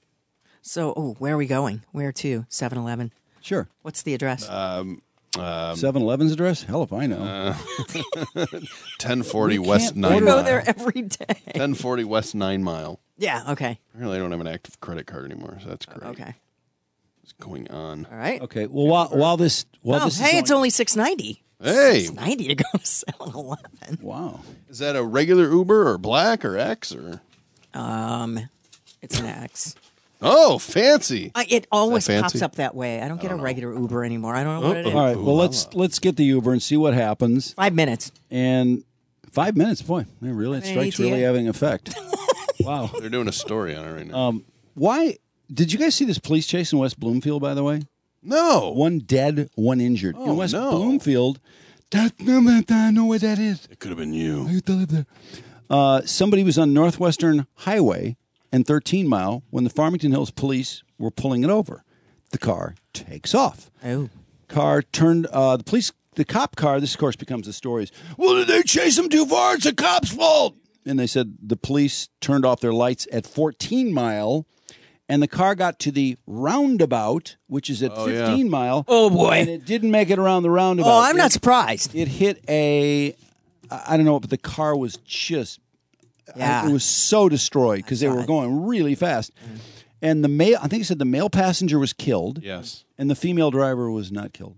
So, oh, where are we going? Where to? seven eleven Sure. What's the address? Um, um, seven eleven's address? Hell if I know. Uh, ten forty We West can't Nine order Mile. Go there every day. ten forty West Nine Mile. Yeah. Okay. Apparently, I don't have an active credit card anymore, so that's great. Okay. What's going on? All right. Okay. Well, while while this while oh, this hey, is it's going, only six ninety. Hey, six ninety to go to seven eleven. Wow. Is that a regular Uber or Black or X or? Um, it's an X. Oh, fancy! I, it always fancy? pops up that way. I don't get a regular Uber anymore. I don't know what it is. All right. Well, let's let's get the Uber and see what happens. Five minutes. And five minutes, boy, man, really, it I mean, strike's E T A. really having effect. Wow. They're doing a story on it right now. Um, why did you guys see this police chase in West Bloomfield? By the way, no. One dead, one injured Oh, in West no. Bloomfield. That, I know where that is. It could have been you. I used to live there. Uh, somebody was on Northwestern Highway and thirteen Mile when the Farmington Hills police were pulling it over. The car takes off. Oh. Car turned, uh, the police, the cop car, this of course becomes the stories. Well, did they chase him too far? It's the cop's fault. And they said the police turned off their lights at fourteen Mile and the car got to the roundabout, which is at Oh, yeah. fifteen Mile. Oh, boy. And it didn't make it around the roundabout. Oh, I'm It- not surprised. It hit a, I I don't know, but the car was just, Yeah. it was so destroyed because they saw were it. going really fast. And the male, I think he said the male passenger was killed. Yes. And the female driver was not killed.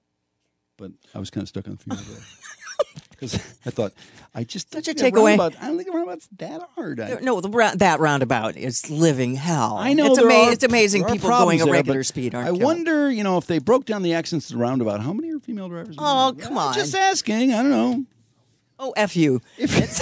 But I was kind of stuck on the female driver. Because I thought, I just Such a think takeaway. roundabout- I don't think a roundabout's that hard. I, No, the, ra- that roundabout is living hell. I know It's, there ama- are- it's amazing there are people problems going a there, regular but speed aren't I killed. wonder, you know, if they broke down the accidents to the roundabout, how many are female drivers? Oh, come on. Just asking. I don't know. Oh, F you. It's-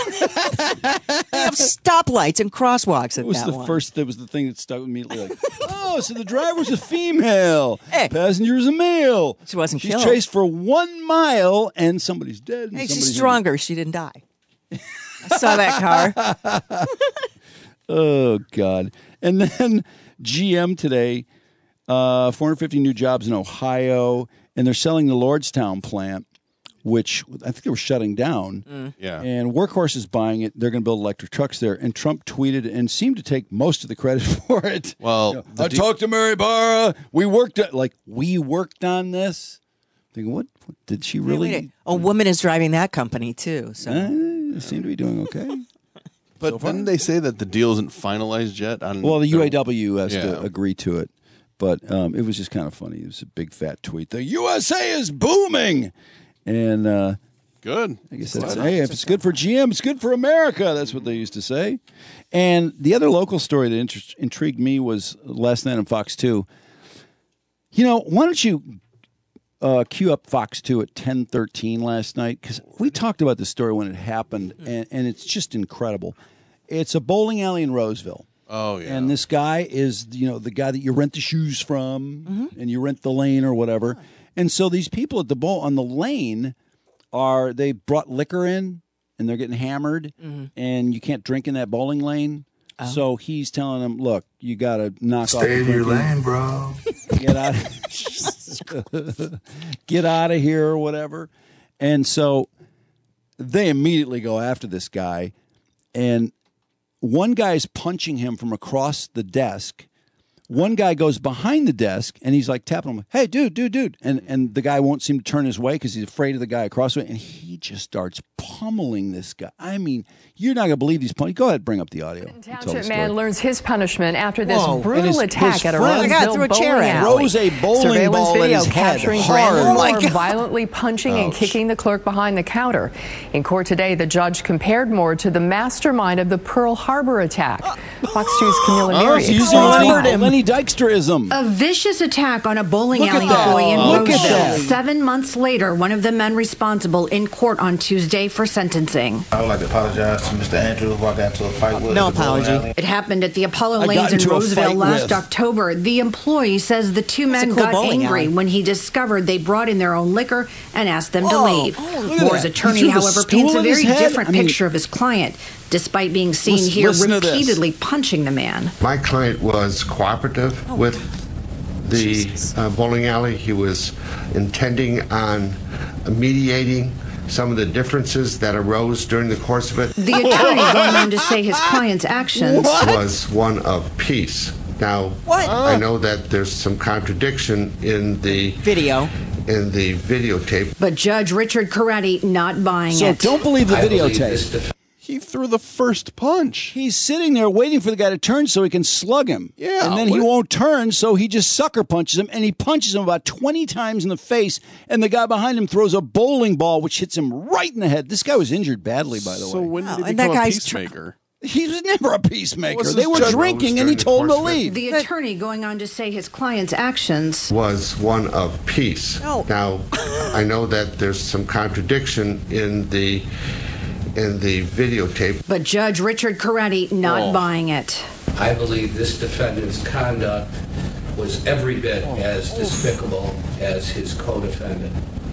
they have stoplights and crosswalks at It was that the one. first. That was the thing that stuck with me. Like, oh, so the driver's a female, Hey. passenger's a male. She wasn't She's killed. chased for one mile, and somebody's dead. and Hey, somebody's she's stronger. She didn't die. I saw that car. injured. Oh God! And then G M today, uh, four hundred fifty new jobs in Ohio, and they're selling the Lordstown plant, which I think they were shutting down. Mm. Yeah. And Workhorse is buying it. They're going to build electric trucks there. And Trump tweeted and seemed to take most of the credit for it. Well, You know, the I de- talked to Mary Barra. We worked at, like we worked on this. Thinking, what, what did she Wait, really? wait, a woman is driving that company too. So Eh, seem to be doing okay. But didn't they say that the deal isn't finalized yet? On Well, the their- U A W has Yeah. to agree to it, but um, it was just kind of funny. It was a big fat tweet. The U S A is booming, and uh, Good. I guess that's, hey, if it's good for G M, it's good for America. That's what they used to say. And the other local story that interest, intrigued me was last night on Fox two. You know, why don't you uh, cue up Fox two at ten thirteen last night? Because we talked about this story when it happened, and, and it's just incredible. It's a bowling alley in Roseville. Oh, yeah. And this guy is, you know, the guy that you rent the shoes from, and you rent the lane or whatever. And so these people at the bowl on the lane are they brought liquor in, and they're getting hammered, and you can't drink in that bowling lane. So he's telling them, "Look, you got to knock off Stay the in your drinking. lane, bro. Get out, get out of here or whatever." And so they immediately go after this guy. and one guy's punching him from across the desk. One guy goes behind the desk, and he's like tapping him, hey, dude, dude, dude. And and the guy won't seem to turn his way because he's afraid of the guy across the way. And he just starts pummeling this guy. I mean, you're not going to believe these punches. Go ahead, bring up the audio. Township man learns his punishment after this Whoa. brutal his, attack his at a friend, Roseville bowling alley. Throws a bowling Surveillance ball video at his capturing head. Brandon Hard. Moore Oh violently punching Ouch. and kicking the clerk behind the counter. In court today, the judge compared Moore to the mastermind of the Pearl Harbor attack. Fox two's Camila Oh, Neary so using explains Lenny, why. Lenny Dyksterism. A vicious attack on a bowling Look at alley that. employee in Look at Roseville. that. Seven months later, one of the men responsible in court on Tuesday for sentencing. I would like to apologize to Mister Andrews who I got into a fight with. No at the bowling apology. alley. It happened at the Apollo I got Lanes in into a Roseville fight last with- October. The employee says the two men a cool got bowling angry alley. when he discovered they brought in their own liquor and asked them to Whoa. leave. Oh, look at Moore's that. attorney, He threw the however, stool paints a at his very head? different I mean- picture of his client, despite being seen Listen- here listen to this. repeatedly punching the man. My client was cooperative with the uh, bowling alley. He was intending on mediating some of the differences that arose during the course of it. The attorney going on to say his client's actions was one of peace. Now, What? I know that there's some contradiction in the video, in the videotape. But Judge Richard Coretti not buying So it. don't believe the I believe videotape. He threw the first punch. He's sitting there waiting for the guy to turn so he can slug him. Yeah, And then he what- won't turn, so he just sucker punches him, and he punches him about twenty times in the face, and the guy behind him throws a bowling ball, which hits him right in the head. This guy was injured badly, by the So way. when did Wow, he and that become a guy's tr- peacemaker? He was never a peacemaker. What's They this were judge drinking, knows and he during the told him to course of it? leave. The attorney going on to say his client's actions Was one of peace. No. Now, I know that there's some contradiction in the in the videotape. But Judge Richard Coretti not Oh. buying it. I believe this defendant's conduct was every bit as despicable as his co-defendant.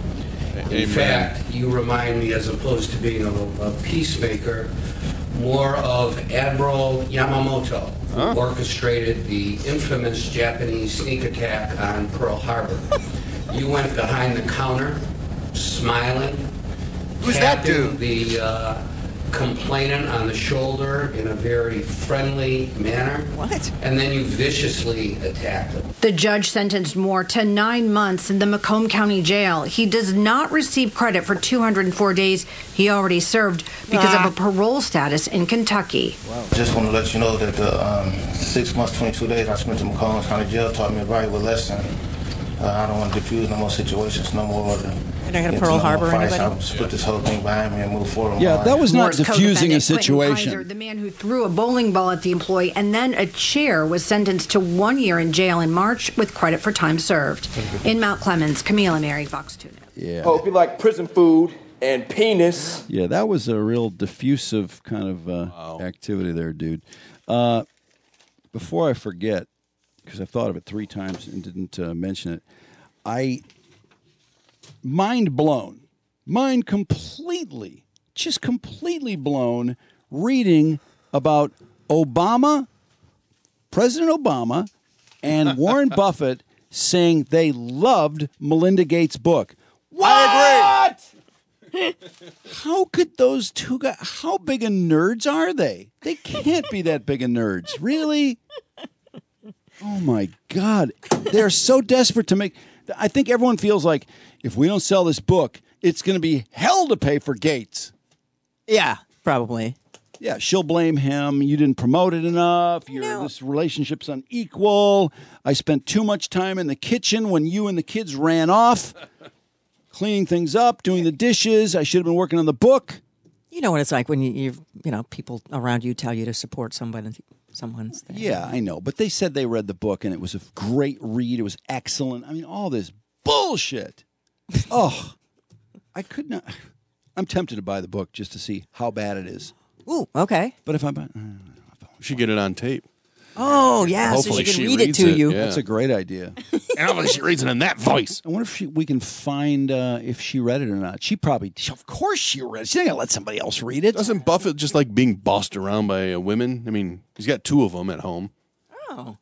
In Amen. fact, you remind me, as opposed to being a, a peacemaker, more of Admiral Yamamoto, who Huh? orchestrated the infamous Japanese sneak attack on Pearl Harbor. You went behind the counter, smiling. Who's that tapping the uh, complainant on the shoulder in a very friendly manner. What? And then you viciously attacked him. The judge sentenced Moore to nine months in the Macomb County Jail. He does not receive credit for two hundred four days he already served because Ah. of a parole status in Kentucky. Just want to let you know that the um, six months, twenty-two days I spent in Macomb County Jail taught me a valuable lesson. Uh, I don't want to diffuse no more situations, no more. To, You're not gonna get Pearl no more Harbor fights. anybody? I'll just put this whole thing behind me and move forward. Yeah, on that was not Moore's diffusing a co-defendant, Quentin situation. Kaiser, the man who threw a bowling ball at the employee and then a chair, was sentenced to one year in jail in March with credit for time served. In Mount Clemens, Camila Neri, Fox two News. Yeah. Hope you like prison food and penis. Yeah, that was a real diffusive kind of uh, activity there, dude. Uh, before I forget, because I've thought of it three times and didn't uh, mention it, I mind blown, mind completely, just completely blown, reading about Obama, President Obama, and Warren Buffett saying they loved Melinda Gates' book. What? How could those two guys, how big of nerds are they? They can't be that big of nerds. Really? Oh, my God. They're so desperate to make... I think everyone feels like if we don't sell this book, it's going to be hell to pay for Gates. Yeah, probably. Yeah, she'll blame him. You didn't promote it enough. Your this relationship's unequal. I spent too much time in the kitchen when you and the kids ran off, cleaning things up, doing the dishes. I should have been working on the book. You know what it's like when you, you, you know, people around you tell you to support someone, someone's there. Yeah, I know. But they said they read the book and it was a great read. It was excellent. I mean, all this bullshit. Oh, I could not. I'm tempted to buy the book just to see how bad it is. Ooh, okay. But if I buy, we should get it on tape. Oh, yeah, Hopefully so she she can read it reads to it, you. yeah. That's a great idea. And hopefully she reads it in that voice. I wonder if she, we can find uh, if she read it or not. She probably, of course she read it. She's not going to let somebody else read it. Doesn't Buffett just like being bossed around by uh, women? I mean, he's got two of them at home. Oh, that's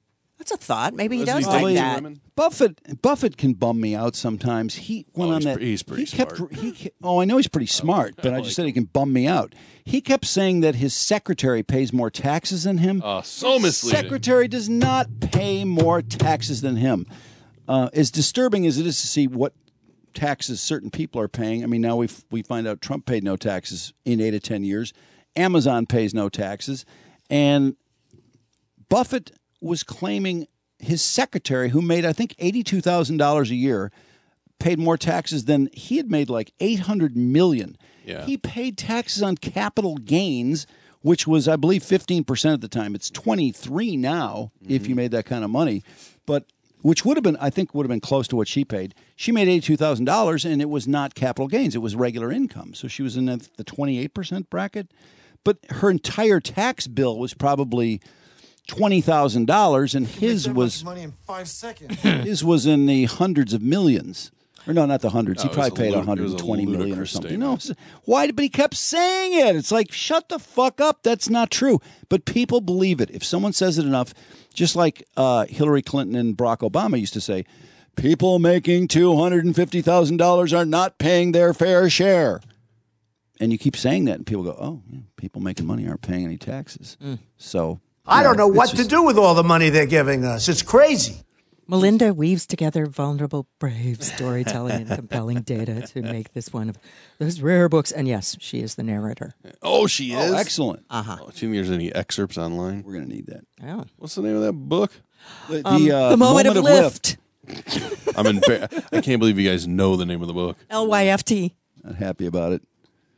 That's a thought. Maybe he Doesn't does he like date that. women? Buffett Buffett can bum me out sometimes. He went Oh, on he's that. pre- he's pretty he kept, smart. He, ke- oh, I know he's pretty smart, but I just said he can bum me out. He kept saying that his secretary pays more taxes than him. Oh, so misleading. Secretary does not pay more taxes than him. Uh, as disturbing as it is to see what taxes certain people are paying. I mean, now we we find out Trump paid no taxes in eight to ten years. Amazon pays no taxes, and Buffett was claiming his secretary, who made I think eighty-two thousand dollars a year, paid more taxes than he had made, like eight hundred million. Yeah. He paid taxes on capital gains, which was, I believe, fifteen percent at the time. It's twenty-three now if you made that kind of money, but. Which would have been, I think, would have been close to what she paid. She made eighty-two thousand dollars, and it was not capital gains. It was regular income. So she was in the, the twenty-eight percent bracket. But her entire tax bill was probably twenty thousand dollars, and his was money in five seconds. his was in the hundreds of millions. Or no, not the hundreds. No, he it was probably a paid lud- one it was hundred a twenty million or ludicrous something. statement. No, why? But he kept saying it. It's like, shut the fuck up. That's not true. But people believe it. If someone says it enough, just like uh, Hillary Clinton and Barack Obama used to say, people making two hundred fifty thousand dollars are not paying their fair share. And you keep saying that, and people go, oh, yeah, people making money aren't paying any taxes. Mm. So I don't know it's what just- to do with all the money they're giving us. It's crazy. Melinda weaves together vulnerable, brave storytelling and compelling data to make this one of those rare books. And yes, she is the narrator. Oh, she is? Oh, excellent. Uh-huh. Oh, do you think there's any excerpts online? We're going to need that. Oh. What's the name of that book? The, Um, uh, The Moment of Lift. I'm in. I can't believe you guys know the name of the book. L Y F T. Not happy about it.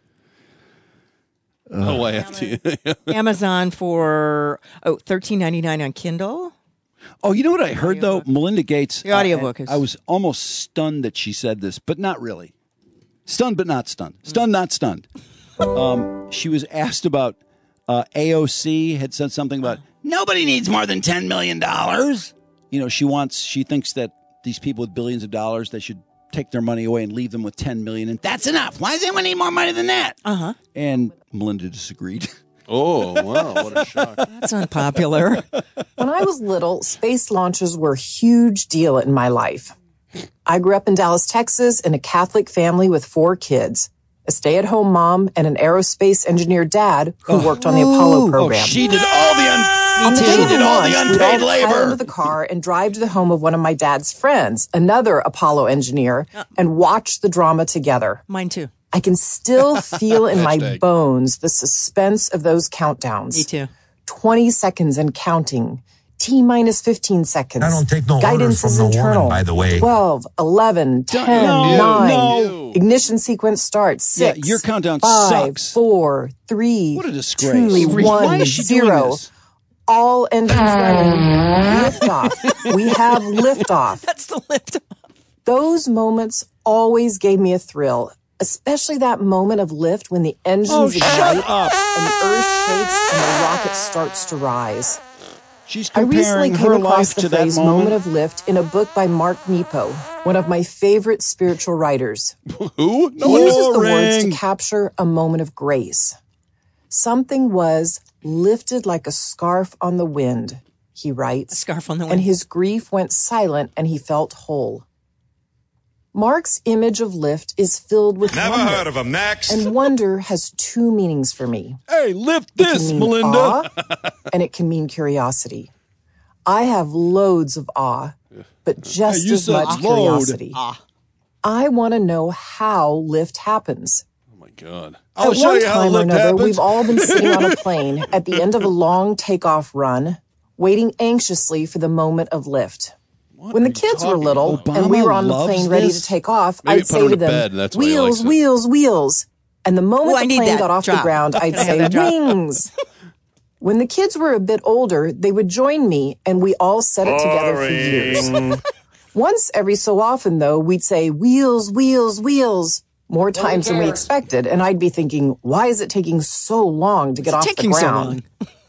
L Y F T. Amazon for oh, thirteen ninety-nine on Kindle. Oh, you know what I heard, though? Melinda Gates. The audiobook I, is- I was almost stunned that she said this, but not really. Stunned, but not stunned. Stunned, not stunned. Um, she was asked about uh, A O C, had said something about, nobody needs more than ten million dollars. You know, she wants, she thinks that these people with billions of dollars, they should take their money away and leave them with ten million dollars, and that's enough. Why does anyone need more money than that? Uh-huh. And Melinda disagreed. Oh, wow. What a shock. That's unpopular. When I was little, space launches were a huge deal in my life. I grew up in Dallas, Texas, in a Catholic family with four kids, a stay-at-home mom, and an aerospace engineer dad who worked on the Apollo program. Oh, she did all the un- On the she day of did all the launch, we'd unpaid all pile labor. into the car and drive to the home of one of my dad's friends, another Apollo engineer, and watch the drama together. Mine too. I can still feel in my Hashtag. bones the suspense of those countdowns. Me too. twenty seconds and counting. T minus fifteen seconds. I don't take no Guidance orders from is no woman, internal. by the way. twelve, eleven, ten, no, nine. no. Ignition sequence starts. Yeah, Six. your countdown five, sucks. Four, three. What a disgrace. Two, Why one, is she doing zero. this? All engines running. Liftoff. We have liftoff. That's the liftoff. Those moments always gave me a thrill, especially that moment of lift when the engines Oh, ignite shut up. and the earth shakes and the rocket starts to rise. She's I recently comparing came her across life the to that phrase moment. moment of lift in a book by Mark Nepo, one of my favorite spiritual writers. Who? He uses the words to Boring. capture a moment of grace. Something was lifted like a scarf on the wind, he writes. A scarf on the wind. And his grief went silent and he felt whole. Mark's image of lift is filled with Never wonder. heard of him. Next. And wonder has two meanings for me. Hey, lift It can this, mean Melinda. awe, and it can mean curiosity. I have loads of awe, but just Hey, you as said much load. curiosity. I want to know how lift happens. Oh, my God. At one time or another, we've all been sitting on a plane at the end of a long takeoff run, waiting anxiously for the moment of lift. When the kids were little and we Obama were on the loves plane ready this? to take off, Maybe I'd put say him to to them, bed, that's why he wheels, likes it. wheels, wheels. And the moment Ooh, I the need plane that got off drop. the ground, I'd Can I have say, that drop? wings. When the kids were a bit older, they would join me and we all said it together for years. Once every so often, though, we'd say, wheels, wheels, wheels, more times than we expected. And I'd be thinking, why is it taking so long to get What's off the taking so ground? long?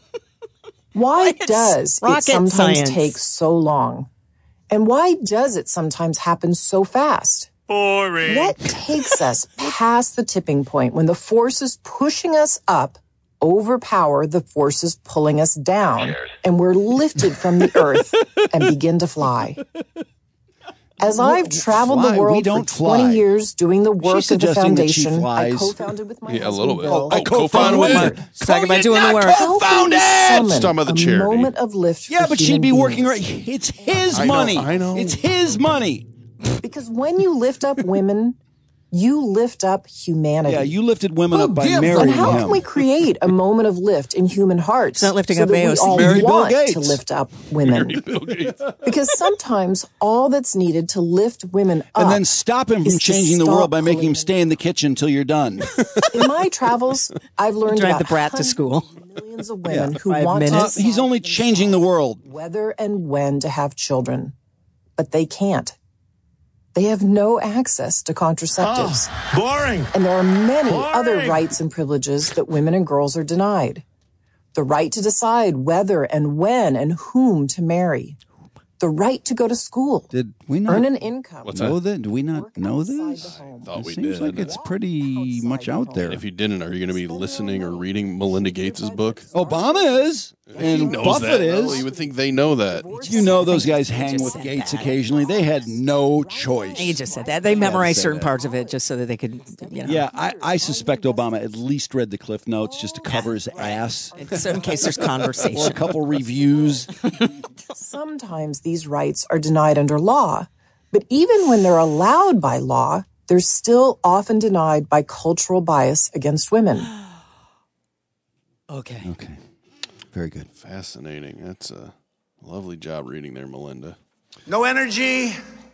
Why It's does it rocket sometimes science. take so long? And why does it sometimes happen so fast? Boring. What takes us past the tipping point when the forces pushing us up overpower the forces pulling us down, and we're lifted from the earth and begin to fly. As I've traveled fly. the world We don't for twenty fly. years doing the work She's of the suggesting that she foundation, I flies. co-founded with my Yeah, a husband, little bit. Bill. Oh, co-founded with Mark. her. Talking about doing the work. How can we summon She's talking about the a charity. moment of lift Yeah, for but human she'd be working beings? right. It's his I know, money. I know. It's his money. Because when you lift up women, you lift up humanity. Yeah, you lifted women up by And marrying how him. can we create a moment of lift in human hearts? It's not lifting so up that A O C. we all Marry Bill want Gates. to lift up women. Because sometimes all that's needed to lift women up and then stop him from is to changing the stop world by making pulling him stay in the kitchen until you're done. In my travels, I've learned Drive about the brat to hundreds school. of millions of women Yeah. who Five want minutes. to Uh, he's only changing the world. whether and when to have children, but they can't. They have no access to contraceptives. Boring. And there are many Boring. other rights and privileges that women and girls are denied. The right to decide whether and when and whom to marry. The right to go to school. Did we not Earn an income. What's know that? that? Do we not work know outside this? the home. Thought It we seems did. like it's pretty much out there. If you didn't, are you going to be listening or reading Melinda Gates' book? Obama is, and He knows Buffett that. is. No, you would think they know that. You know those guys hang just with said Gates that. occasionally. They had no choice. He just said that. They memorized say certain that. parts of it just so that they could, you know. Yeah, I, I suspect Obama at least read the Cliff Notes just to cover his ass. So in case there's Or a conversation. couple reviews. Sometimes these rights are denied under law, but even when they're allowed by law, they're still often denied by cultural bias against women. Okay. Okay. Very good. Fascinating. That's a lovely job reading there, Melinda. No energy.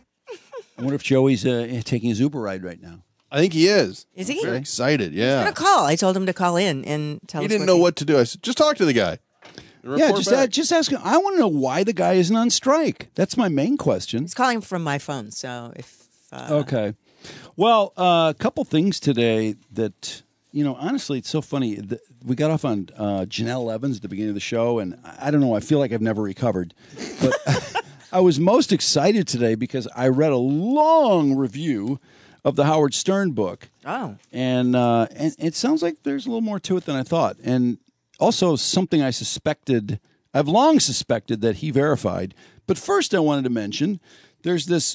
I wonder if Joey's uh, taking his Uber ride right now. I think he is. Is he? Very excited, I'm yeah. going to call. I told him to call in and tell He us didn't what know what to do. I said, just talk to the guy. and Yeah, report just, back. uh, just ask him. I want to know why the guy isn't on strike. That's my main question. He's calling from my phone, so if... Uh, Okay. Well, uh, a couple things today that, you know, honestly, it's so funny. The, we got off on uh, Janelle Evans at the beginning of the show, and I I don't know, I feel like I've never recovered. But I was most excited today because I read a long review of the Howard Stern book. Oh. And, uh, and it sounds like there's a little more to it than I thought. And also something I suspected, I've long suspected that he verified. But first I wanted to mention there's this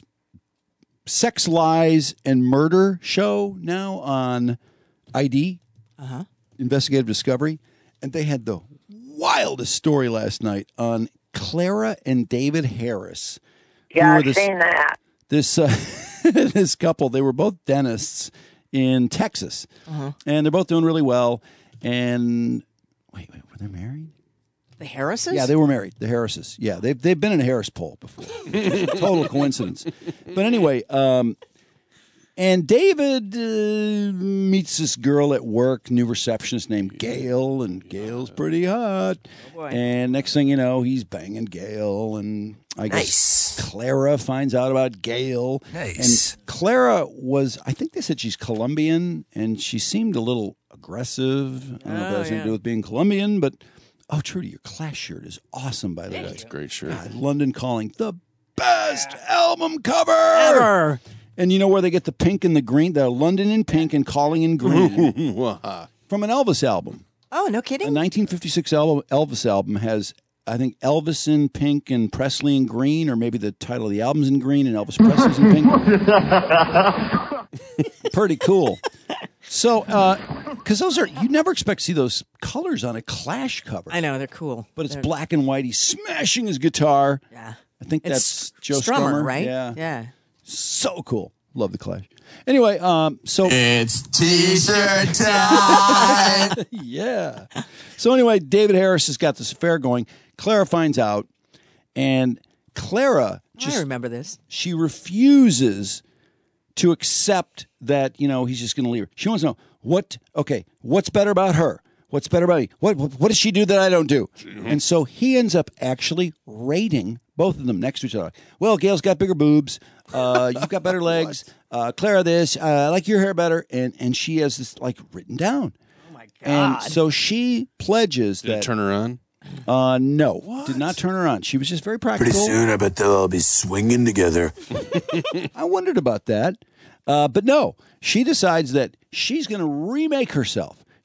Sex, Lies, and Murder show now on I D, Uh-huh. Investigative Discovery. And they had the wildest story last night on Clara and David Harris. who Yeah, were I've this- seen that. This uh, this couple, they were both dentists in Texas, Uh-huh. and they're both doing really well. And wait, wait, were they married? The Harrises? Yeah, they were married. The Harrises. Yeah, they've they've been in a Harris poll before. Total coincidence. But anyway, um, and David uh, meets this girl at work, new receptionist named Gail, and Gail's pretty hot. Oh, boy. And next thing you know, he's banging Gail, and I guess Clara finds out about Gail. Nice. And Clara was, I think they said she's Colombian, and she seemed a little aggressive. I don't know if that Oh, has anything yeah. to do with being Colombian, but oh, Trudy, your Clash shirt is awesome, by the way. That's a great shirt. God, London Calling, the best album cover Ever. And you know where they get the pink and the green? The London in pink and Calling in green from an Elvis album. Oh, no kidding? A nineteen fifty-six album, Elvis album has, I think, Elvis in pink and Presley in green, or maybe the title of the album's in green and Elvis Presley's in pink. Pretty cool. So, because those are, you never expect to see those colors on a Clash cover. I know, they're cool. But it's They're- black and white. He's smashing his guitar. Yeah. I think It's that's Joe Strummer, Strummer, right? Yeah. Yeah. So cool. Love the Clash. Anyway, um, so It's T-shirt time. yeah. So anyway, David Harris has got this affair going. Clara finds out, and Clara just I remember this. she refuses to accept that, you know, he's just going to leave her. She wants to know what. Okay, what's better about her? What's better about me? What what, what does she do that I don't do? And so he ends up actually rating both of them next to each other. Well, Gail's got bigger boobs. Uh, you've got better legs. Uh, Clara, this. Uh, I like your hair better. And and she has this like written down. Oh my God. And so she pledges Did that. it turn her on? Uh, no, did not turn her on. She was just very practical. Pretty soon, I bet they'll all be swinging together. I wondered about that. Uh, but no, she decides that she's going to remake herself.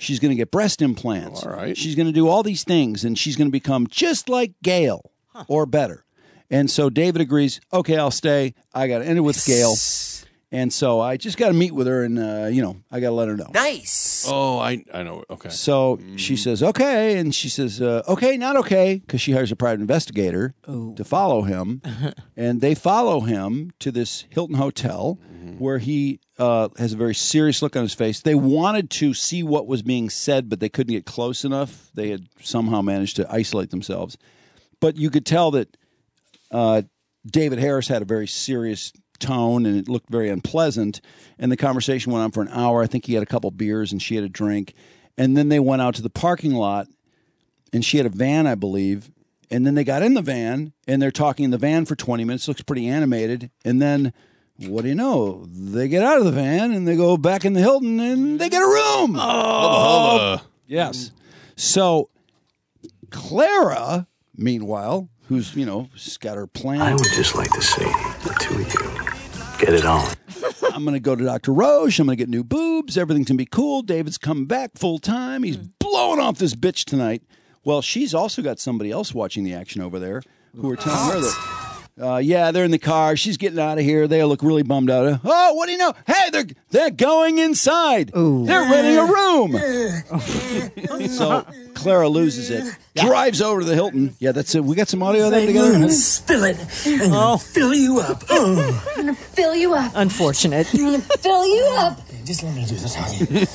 She's going to get breast implants. All right. She's going to do all these things, and she's going to become just like Gail or better. And so David agrees, okay, I'll stay. I got to end it with Gail. And so I just got to meet with her, and, uh, you know, I got to let her know. Nice. Oh, I I know. Okay. So she says, okay. And she says, uh, okay, not okay, because she hires a private investigator Ooh. to follow him. And they follow him to this Hilton hotel where he uh, has a very serious look on his face. They wanted to see what was being said, but they couldn't get close enough. They had somehow managed to isolate themselves. But you could tell that uh, David Harris had a very serious tone, and it looked very unpleasant. And the conversation went on for an hour. I think he had a couple beers and she had a drink. And then they went out to the parking lot, and she had a van, I believe. And then they got in the van, and they're talking in the van for twenty minutes. Looks pretty animated. And then, what do you know? They get out of the van, and they go back in the Hilton, and they get a room. Oh, yes. So Clara, meanwhile, who's, you know, got her plan. I would just like to see the two of you get it on. I'm going to go to Doctor Roche. I'm going to get new boobs. Everything's going to be cool. David's coming back full time. He's blowing off this bitch tonight. Well, she's also got somebody else watching the action over there who are telling her that, uh, yeah, they're in the car. She's getting out of here. They look really bummed out. Oh, what do you know? Hey, they're they're going inside. Ooh. They're renting a room. So Clara loses it, drives over to the Hilton. Yeah, that's it. We got some audio of that together. Spill it. I'm gonna fill you up. Oh. I'm gonna fill you up. Unfortunate. I'm gonna fill you up. Just let me do this.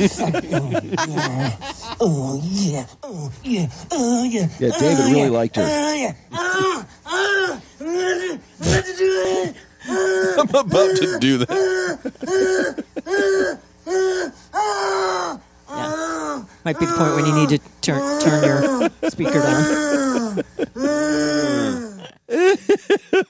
Oh, yeah. Oh, yeah. Oh, yeah. Yeah, David oh, really yeah. liked her. Oh, yeah. Oh, oh, I'm gonna, I'm gonna do it. Oh, I'm about to do that. Yeah. Might be the point when you need to turn turn your speaker down.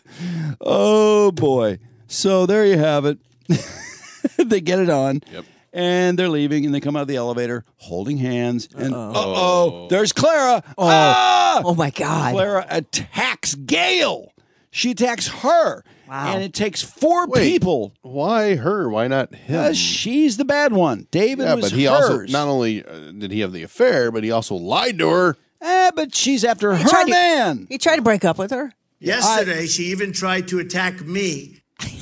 Oh, boy. So there you have it. They get it on. Yep. And they're leaving, and they come out of the elevator holding hands. And uh oh, there's Clara. Oh. Ah! Oh, my God. Clara attacks Gail. She attacks her. Wow. And it takes four Wait, people. Why her? Why not him? Because she's the bad one. David yeah, was but he hers. also not only uh, did he have the affair, but he also lied to her. Eh, but she's after He her tried to- man. You tried to break up with her? Yesterday, she even tried to attack me.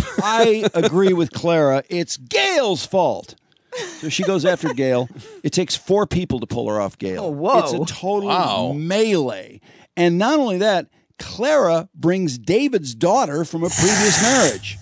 I agree with Clara. It's Gail's fault. So she goes after Gail. It takes four people to pull her off Gail. Oh, whoa. It's a total Wow. melee. And not only that, Clara brings David's daughter from a previous marriage.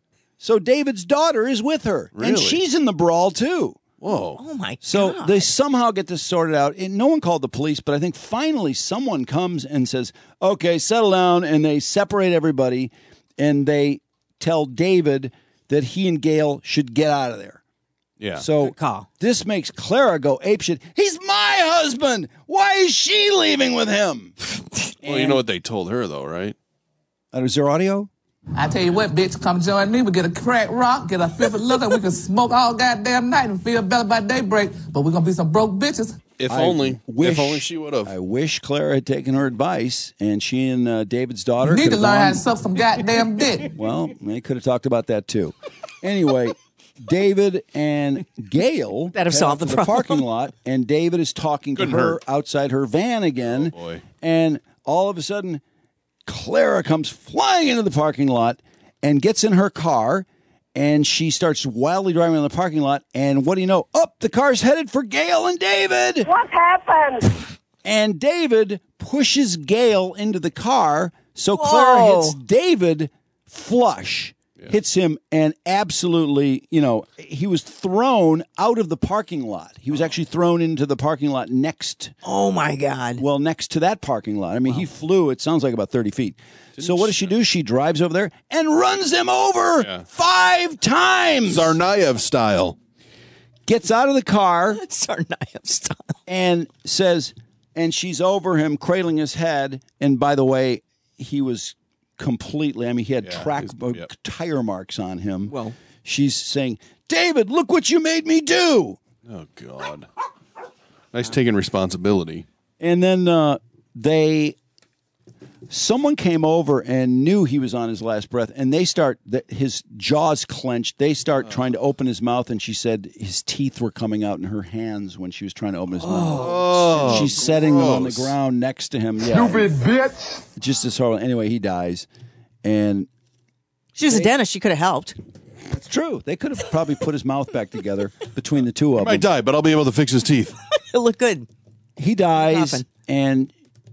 So David's daughter is with her. And Really? she's in the brawl, too. Whoa. Oh, my So God. they somehow get this sorted out. And no one called the police, but I think finally someone comes and says, okay, settle down. And they separate everybody. And they tell David that he and Gail should get out of there. Yeah. So call. This makes Clara go apeshit. He's my husband. Why is she leaving with him? Well, you know what they told her, though, right? Uh, is there audio? I tell you what, bitch, come join me. We get a crack rock, get a fifth of liquor. We can smoke all goddamn night and feel better by daybreak. But we're going to be some broke bitches. If I only. wish- if only she would have. I wish Clara had taken her advice, and she and uh, David's daughter You need could to have learn how gone- to suck some goddamn dick. Well, they could have talked about that too. Anyway, David and Gail That have head solved up the to problem. parking lot, and David is talking to Couldn't her hurt. outside her van again. Oh, boy. And all of a sudden, Clara comes flying into the parking lot and gets in her car, and she starts wildly driving in the parking lot. And what do you know? Up, the car's headed for Gail and David. What happened? And David pushes Gail into the car, so Clara Whoa. hits David flush. Hits him, and absolutely, you know, he was thrown out of the parking lot. He was actually thrown into the parking lot next, Oh, my God. well, next to that parking lot. I mean, he flew, it sounds like about thirty feet. So what does she do? She drives over there and runs him over Yeah. five times. Tsarnaev style. Gets out of the car Tsarnaev style. and says, and she's over him, cradling his head. And by the way, he was completely, I mean, he had Yeah, track he's- uh, yep. tire marks on him. Well. She's saying, David, look what you made me do. Oh, God. Nice taking responsibility. And then uh, they someone came over and knew he was on his last breath, and they start, the, his jaws clenched. They start oh. trying to open his mouth, and she said his teeth were coming out in her hands when she was trying to open his mouth. Oh, She's gross. setting them on the ground next to him. Yeah, Stupid bitch. Just as horrible. Anyway, he dies, and she was they, a dentist. She could have helped. That's true. They could have probably put his mouth back together between the two of he them. Might die, but I'll be able to fix his teeth. It'll look good. He dies, Nothing. and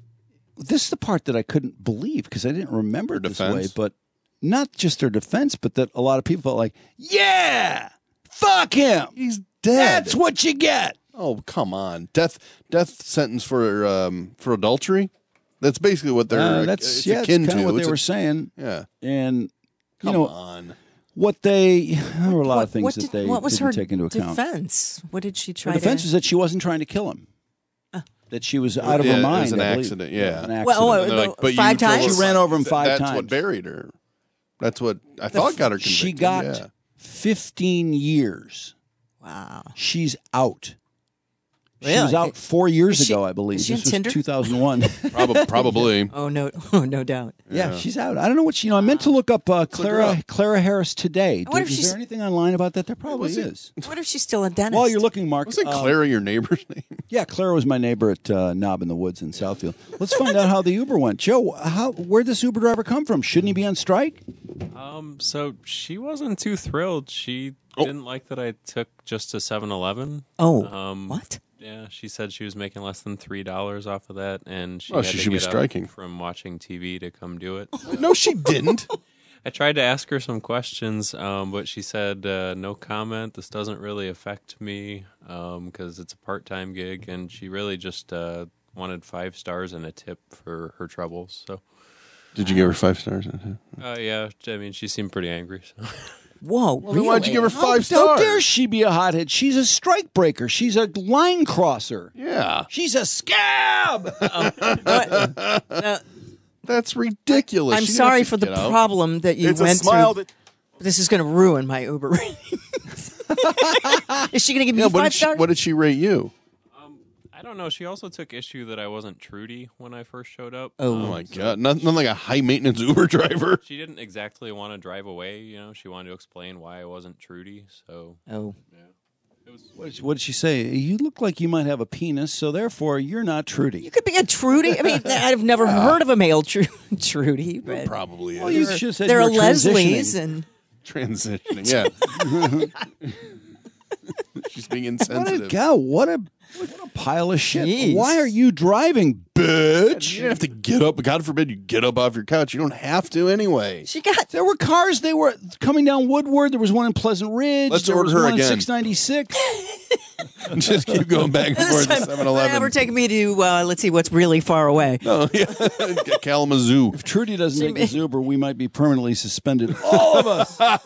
this is the part that I couldn't believe because I didn't remember it this way. But not just their defense, but that a lot of people felt like, yeah, fuck him. He's dead. That's what you get. Oh, come on. Death death sentence for um, for adultery? That's basically what they're uh, that's, it's yeah, akin that's kind to. of what it's they a, were saying. Yeah. And, you come know, on. What they, there were a lot what, of things that did, they what was didn't her take into account. defense? What did she try her defense to... was that she wasn't trying to kill him. Uh, that she was out of yeah, her mind. It was an I accident, yeah. An accident. Well, well, like, but five times? She ran over him five that's times. That's what buried her. That's what I thought f- got her convicted. She got yeah. fifteen years. Wow. She's out. Really? She was out four years she, ago, I believe. Is she this on Tinder? was two thousand one. Probably. probably. Oh, no oh, no doubt. Yeah, Yeah. she's out. I don't know what she, you know, I meant to look up uh, Clara Clara Harris today. I wonder Did, if is she's- there anything online about that? There probably Was it- is. I wonder if she's still a dentist. While you're looking, Mark. Wasn't um, Clara your neighbor's name? Yeah, Clara was my neighbor at uh, Knob in the Woods in Southfield. Let's find out how the Uber went. Joe, how where'd this Uber driver come from? Shouldn't he be on strike? Um, so she wasn't too thrilled. She Oh. didn't like that I took just to seven eleven. Oh, um, what? Yeah, she said she was making less than three dollars off of that, and she Oh, had she to should be get up striking. from watching T V to come do it. No, she didn't. I tried to ask her some questions, um, but she said uh, no comment. This doesn't really affect me because it's a part-time gig, and she really just uh, wanted five stars and a tip for her troubles. So, Did you give her five stars? uh, yeah, I mean, she seemed pretty angry. So. Whoa, Well, then why'd you give her How- five How stars? dare she be a hothead? She's a strike breaker. She's a line crosser. Yeah. She's a scab. Uh, That's ridiculous. I'm She didn't sorry have to for the get out. problem that you It's a went smile through. This is going to ruin my Uber ratings. Is she going to give me Yeah, what five did, she, stars? what did she rate you? I don't know. She also took issue that I wasn't Trudy when I first showed up. Oh, Um, my God. Not, not like a high maintenance Uber driver. She didn't exactly want to drive away, you know. She wanted to explain why I wasn't Trudy. So, oh, yeah, it was. What did, what did she say? You look like you might have a penis, so therefore you're not Trudy. you could be a Trudy. I mean, I've never heard of a male tru- Trudy, but Probably Well, is. you there, should have said there you are were Leslies transitioning. and Transitioning, yeah. She's being What a insensitive. cow! What a what a pile of shit! Jeez. Why are you driving, bitch? You didn't have to get up. God forbid you get up off your couch. You don't have to anyway. she got. There were cars. They were coming down Woodward. There was one in Pleasant Ridge. Let's there order was her one again. six ninety-six. Just keep going back and This forth to time, seven ever eleven. taking me to uh, let's see what's really far away. Oh, yeah. Kalamazoo. If Trudy doesn't take this Uber, we might be permanently suspended. All of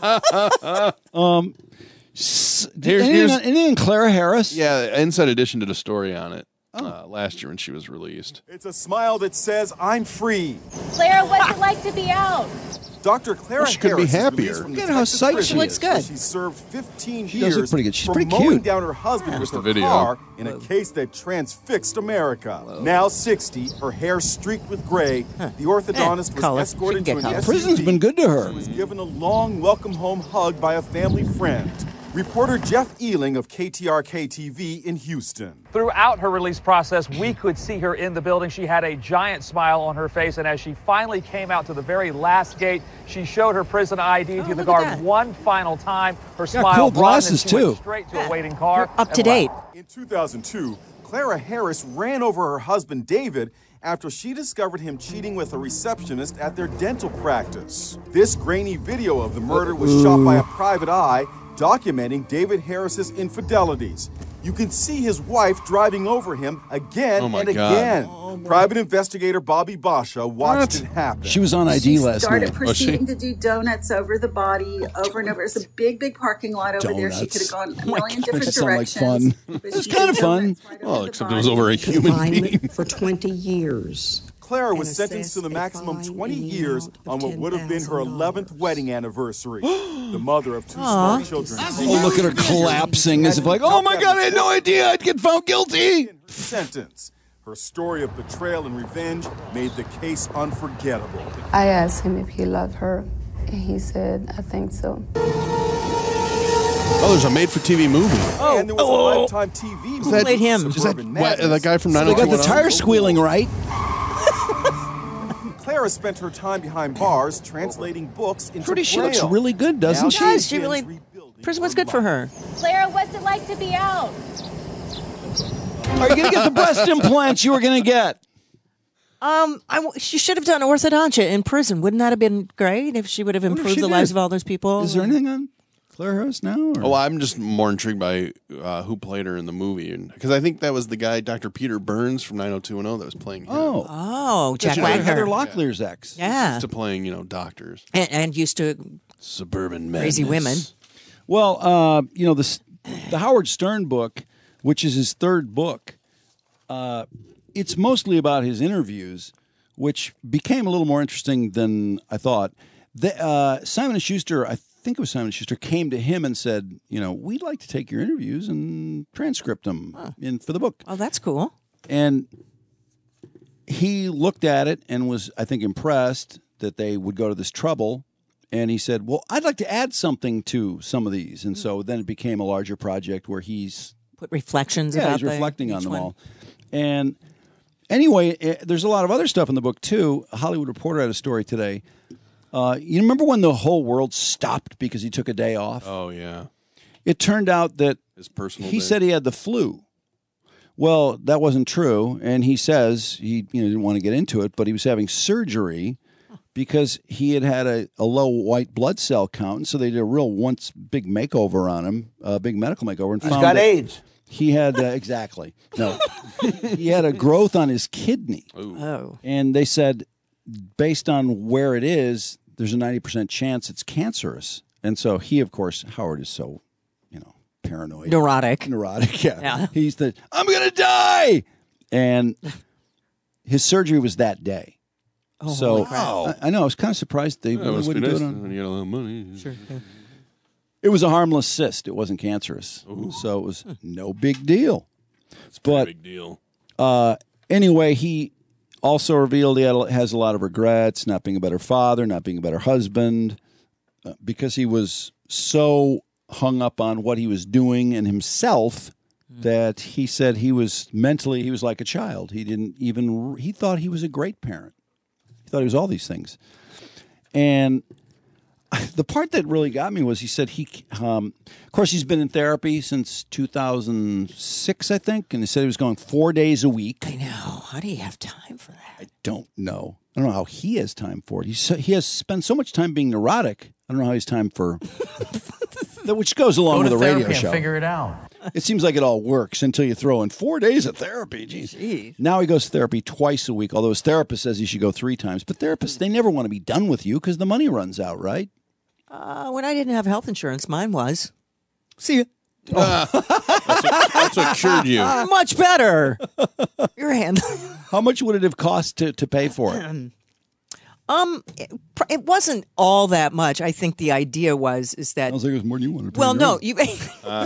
us. um, s- Here's- anything, here's- on- anything on Clara Harris? Yeah, Inside Edition did a story on it uh, last year when she was released. It's a smile that says, I'm free. Clara, what's it like to be out? Doctor Clara Well, she couldn't be Harris is happier. released from Look the at how Texas psyched prison she She looks where good. She served fifteen She years does look pretty good. She's for pretty mowing cute. down her husband Here's with the her video. car in a case that transfixed America. Now sixty, her hair streaked with gray, the orthodontist was color. escorted She to can an get S color. U V. Prison's been good to her. She was given a long welcome home hug by a family friend. Reporter Jeff Ealing of K T R K T V in Houston. Throughout her release process, we could see her in the building. She had a giant smile on her face, and as she finally came out to the very last gate, she showed her prison I D Oh, to the look at guard that. one final time. Her Got smile cool broadened, and glasses, she went too. straight to a waiting car. You're up and to date. left. In two thousand two, Clara Harris ran over her husband David after she discovered him cheating with a receptionist at their dental practice. This grainy video of the murder was shot by a private eye, documenting David Harris's infidelities. You can see his wife driving over him again Oh, my and God. again. Private investigator Bobby Basha watched it happen. She was on I D last started night. proceeding to do donuts over the body over and over. It's a big, big parking lot over there. She could have gone a Oh my million God, different that sounded like directions. fun. but It was she kind did of fun. donuts right Well, over the except it body. was over a human being. For twenty years. Clara was and sentenced to the assessed a maximum fine twenty in the years amount on of what would have been her ten thousand eleventh wedding anniversary. The mother of two Aw. small children. Oh, look at her collapsing as if like, oh my God, I had no idea I'd get found guilty. Sentence. Her story of betrayal and revenge made the case unforgettable. I asked him if he loved her, and he said, I think so. Oh, there's a made-for-T V movie. Oh, and there was oh. a Lifetime T V movie. Who played him? Is that what, that guy from So nine they oh two got the tire squealing right. Clara spent her time behind bars translating books into Pretty, she Braille. looks really good, doesn't Now she? Does she begins really? Prison was good for her. Clara, what's it like to be out? Are you going to get the breast implants you were going to get? Um, I w- she should have done orthodontia in prison. Wouldn't that have been great if she would have What if improved she the did? lives of all those people? Is there anything on Claire Harris now? Or? Oh, I'm just more intrigued by uh, who played her in the movie, because I think that was the guy, Doctor Peter Burns from nine oh two one oh, that was playing him. Oh, Oh, Jack That's Wagner. Heather Locklear's ex. Yeah, Used to playing, you know, doctors. and, and used to Suburban men. crazy women. Well, uh, you know, the the Howard Stern book, which is his third book, uh, it's mostly about his interviews, which became a little more interesting than I thought. The, uh, Simon and Schuster, I think it was Simon and Schuster, came to him and said, you know, we'd like to take your interviews and transcript them Huh. in for the book. Oh, that's cool. And he looked at it and was, I think, impressed that they would go to this trouble. And he said, well, I'd like to add something to some of these. And so then it became a larger project where he's Put reflections yeah, about he's the- reflecting on each them one. all. And anyway, it, there's a lot of other stuff in the book, too. A Hollywood Reporter had a story today. Uh, you remember when the whole world stopped because he took a day off? Oh, yeah. It turned out that His personal he day. said he had the flu. Well, that wasn't true. And he says he you know, didn't want to get into it, but he was having surgery because he had had a, a low white blood cell count. And so they did a real once big makeover on him, a big medical makeover. And He's found got that AIDS. He had, uh, exactly. No. He had a growth on his kidney. Oh. And they said, based on where it is, there's a ninety percent chance it's cancerous. And so he, of course, Howard is so, you know, paranoid. Neurotic. Neurotic, yeah. Yeah. He's the, I'm going to die. And his surgery was that day. Oh, so holy crap. I, I know, I was kind of surprised they Yeah, it really must be wouldn't do nice it on. when you got a lot of money. Sure. yeah. It was a harmless cyst. It wasn't cancerous. So it was no big deal. It's a But big deal. Uh, anyway, he also revealed he had, a- has a lot of regrets, not being a better father, not being a better husband, uh, because he was so hung up on what he was doing and himself that he said he was mentally, he was like a child. He didn't even, he thought he was a great parent. He thought he was all these things. And the part that really got me was he said he, um, of course, he's been in therapy since two thousand six, I think, and he said he was going four days a week. I know. How do you have time for that? I don't know. I don't know how he has time for it. He's so, he has spent so much time being neurotic. I don't know how he has time for that, which goes along Go with to a radio therapy and show. figure it out. It seems like it all works until you throw in four days of therapy. Jeez. Jeez. Now he goes to therapy twice a week, although his therapist says he should go three times. But therapists, they never want to be done with you because the money runs out, right? Uh, when I didn't have health insurance, mine was. See ya. That's, what, that's what cured you. Uh, much better. Your hand. How much would it have cost to, to pay for it? Um, it, pr- it wasn't all that much. I think the idea was is that. Sounds like it was more than you wanted to pay. Well, no, yours. you. Uh,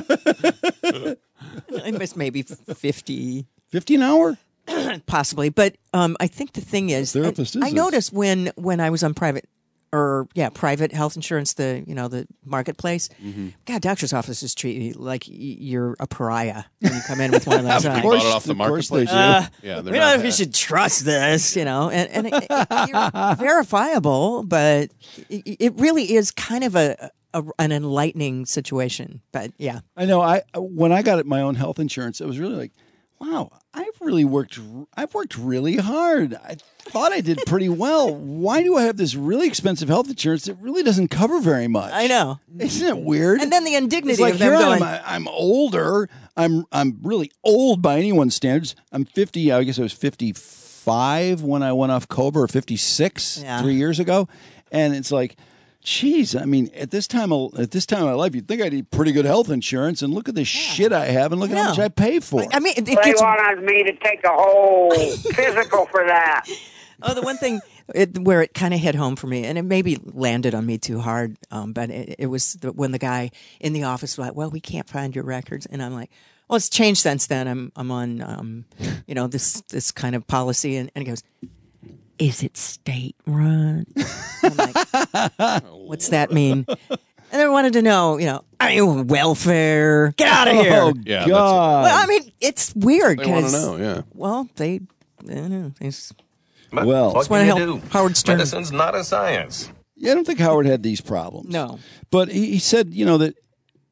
It was maybe fifty. fifty an hour? Possibly, but um, I think the thing is, therapist and is I this? noticed when when I was on private or yeah private health insurance, the you know the marketplace. Mm-hmm. God, doctor's offices treat you like y- you're a pariah when you come in with one of those. Of on. course, bought it off the of course they marketplace. do. Uh, yeah, we they're don't not know if you bad. should trust this, you know, and, and it, it, you're verifiable, but it, it really is kind of a, a an enlightening situation. But yeah, I know. I when I got my own health insurance, it was really like, wow, I've really worked. I've worked really hard. I thought I did pretty well. Why do I have this really expensive health insurance that really doesn't cover very much? I know. Isn't it weird? And then the indignity It's like of them here going, I am, I- I'm older. I'm I'm really old by anyone's standards. I'm fifty. I guess I was fifty-five when I went off Cobra, or fifty-six Yeah. three years ago, and it's like. Geez, I mean, at this time of at this time of my life, you'd think I need pretty good health insurance, and look at the shit I have, and look I at how much know. I pay for. I mean, it, it They gets. wanted me to take a whole physical for that. Oh, the one thing it, where it kind of hit home for me, and it maybe landed on me too hard, um, but it, it was the, when the guy in the office was like, "Well, we can't find your records," and I'm like, Well, it's changed since then. I'm I'm on, um, you know, this this kind of policy, and, and he goes, "Is it state run?" I'm like, what's that mean? And they wanted to know, you know, are you welfare? Get out of here! Oh Yeah, God! Well, I mean, it's weird They want to because, know, yeah. well, they, I don't know, they just, Well, just want to help Howard Stern. Medicine's not a science. Yeah, I don't think Howard had these problems. No, but he, he said, you know, that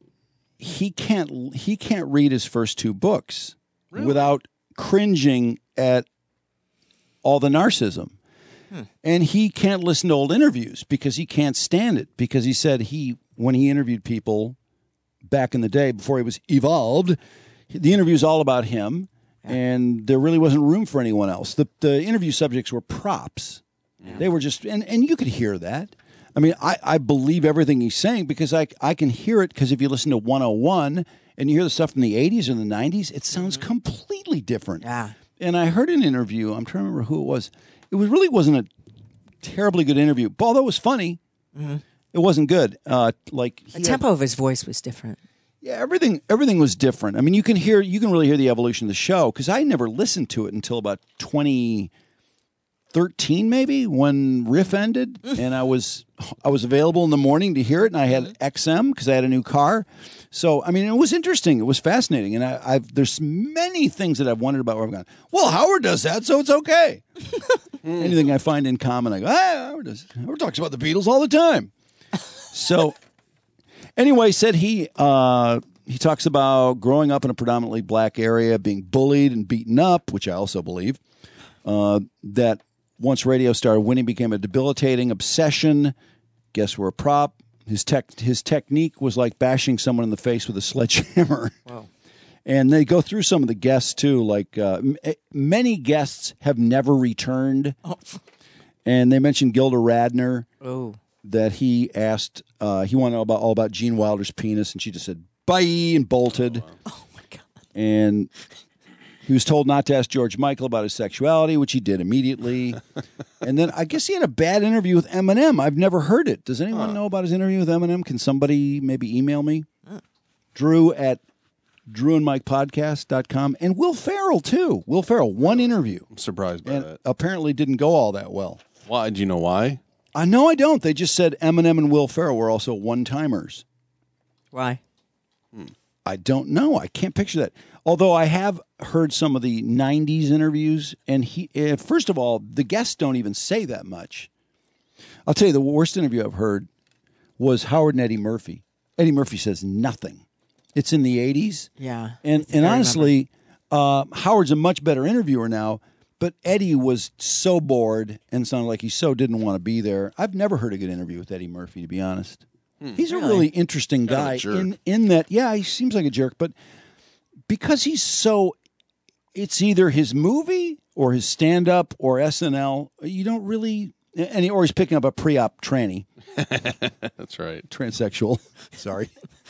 he can't he can't read his first two books without cringing at all the narcissism. Hmm. And he can't listen to old interviews because he can't stand it. Because he said he, when he interviewed people back in the day before he was evolved, the interview's all about him, yeah. and there really wasn't room for anyone else. The the interview subjects were props. Yeah. They were just, and, and you could hear that. I mean, I, I believe everything he's saying because I, I can hear it because if you listen to one oh one and you hear the stuff from the eighties or the nineties, it sounds mm-hmm. completely different. Yeah. And I heard an interview, I'm trying to remember who it was. It was really wasn't a terribly good interview. Although it was funny, mm-hmm. it wasn't good. Uh, like The tempo had, of his voice was different. Yeah, everything everything was different. I mean, you can hear you can really hear the evolution of the show because I never listened to it until about twenty thirteen maybe when Riff ended, and I was I was available in the morning to hear it, and I had X M because I had a new car. So I mean, it was interesting, it was fascinating, and I, I've there's many things that I've wondered about where I've gone, well, Howard does that, so it's okay. Anything I find in common, I go, ah, Howard does. Howard talks about the Beatles all the time. So anyway, said he uh, he talks about growing up in a predominantly black area, being bullied and beaten up, which I also believe. Uh, that once radio started winning became a debilitating obsession. Guess we're a prop. His tech, his technique was like bashing someone in the face with a sledgehammer. Wow. And they go through some of the guests, too. Like uh, m- many guests have never returned. Oh. And they mentioned Gilda Radner. Oh. That he asked, uh, he wanted to know about, all about Gene Wilder's penis. And she just said, bye, and bolted. Oh, wow. Oh my God. And he was told not to ask George Michael about his sexuality, which he did immediately. And then I guess he had a bad interview with Eminem. I've never heard it. Does anyone huh. know about his interview with Eminem? Can somebody maybe email me? Huh. Drew at drew and mike podcast dot com. And Will Ferrell, too. Will Ferrell, one interview. I'm surprised by and that. Apparently didn't go all that well. Why? Do you know why? Uh, no, I don't. They just said Eminem and Will Ferrell were also one-timers. Why? Hmm. I don't know. I can't picture that. Although I have heard some of the nineties interviews, and he, uh, first of all, the guests don't even say that much. I'll tell you, the worst interview I've heard was Howard and Eddie Murphy. Eddie Murphy says nothing. It's in the eighties. Yeah. And and honestly, uh, Howard's a much better interviewer now, but Eddie was so bored and sounded like he so didn't want to be there. I've never heard a good interview with Eddie Murphy, to be honest. Hmm. He's really? a really interesting guy in, in that, yeah, he seems like a jerk, but because he's so, it's either his movie or his stand-up or S N L, you don't really, and he, or he's picking up a pre-op tranny. That's right. Transsexual. Sorry.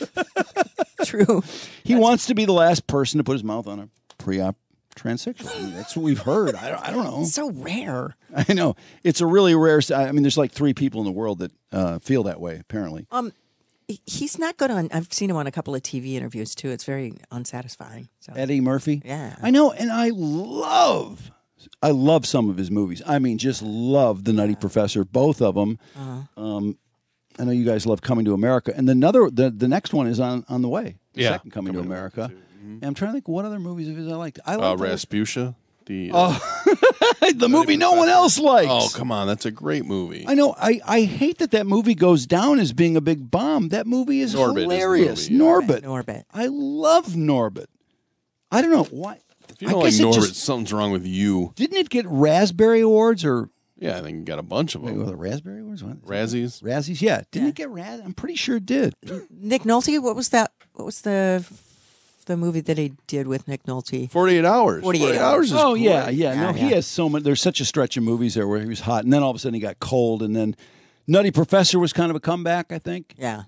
True. He that's wants to be the last person to put his mouth on a pre-op transsexual. I mean, that's what we've heard. I don't, I don't know. It's so rare. I know. It's a really rare, I mean, there's like three people in the world that uh, feel that way, apparently. Um. He's not good on, I've seen him on a couple of T V interviews, too. It's very unsatisfying. So. Eddie Murphy? Yeah. I know, and I love, I love some of his movies. I mean, just love The Nutty Professor, both of them. Uh-huh. Um, I know you guys love Coming to America. And the, other, the, the next one is on, on the way. The yeah. second Coming, Coming to America. To mm-hmm. And I'm trying to think what other movies of his I liked. I liked uh, Rasputia. The, uh, oh, the movie no one else likes. Oh, come on. That's a great movie. I know. I, I hate that that movie goes down as being a big bomb. That movie is Norbit hilarious. Is the movie, yeah. Norbit. Norbit. I love Norbit. I don't know why. If you don't like Norbit, just, something's wrong with you. Didn't it get Raspberry Awards or? Yeah, I think it got a bunch of them. Wait, the Raspberry Awards? What? Razzies? Razzies, yeah. Didn't yeah. it get Raz? I'm pretty sure it did. Nick Nolte, what was that? What was the the movie that he did with Nick Nolte? forty-eight hours. forty-eight hours is Oh, great. yeah, yeah. No, yeah, he yeah. has so much. There's such a stretch of movies there where he was hot, and then all of a sudden he got cold, and then Nutty Professor was kind of a comeback, I think. Yeah.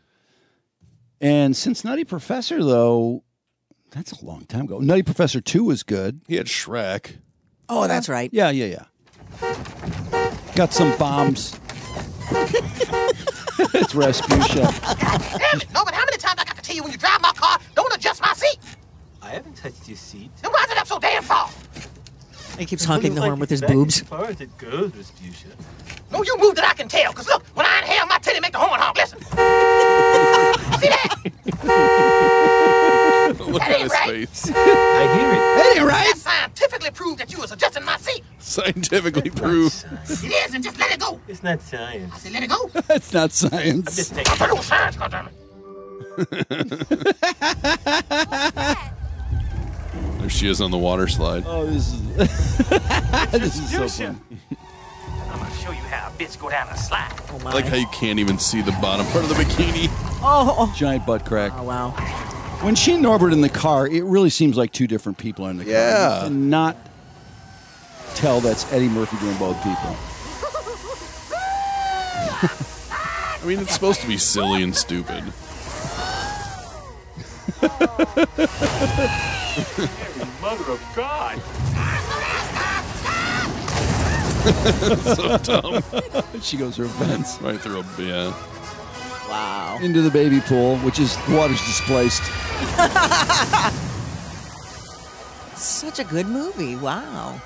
And since Nutty Professor, though, that's a long time ago. Nutty Professor two was good. He had Shrek. Oh, that's right. Yeah, yeah, yeah. Got some bombs. It's Rasputia. God damn it, no, but how many times I got to tell you when you drive my car, don't adjust my seat? I haven't touched your seat. Then why's it up so damn far? He keeps honking the horn with his boobs. As far as it goes, Miss Fuchsia. No, you move that I can tell. Because look, when I inhale, my titty make the horn honk. Listen. See that? Look That at ain't his right. face. I hear it. That ain't right. That's scientifically proved that you was adjusting my seat. Scientifically proved. It is, and just let it go. It's not science. I said let it go. That's not I'm science. just taking I thought it was science, goddammit. There she is on the water slide. Oh, this is this is so fun. I'm gonna show you how a bitch go down a slide. Oh, I my. like how you can't even see the bottom part of the bikini. Oh, Giant butt crack. oh, wow. When she and Norbert in the car, it really seems like two different people in the car. Yeah. You cannot tell that's Eddie Murphy doing both people. I mean, it's supposed to be silly and stupid. Mother of God. So dumb. She goes through vents. Right through a, yeah. Wow. Into the baby pool, which is, the water's displaced. Such a good movie. Wow.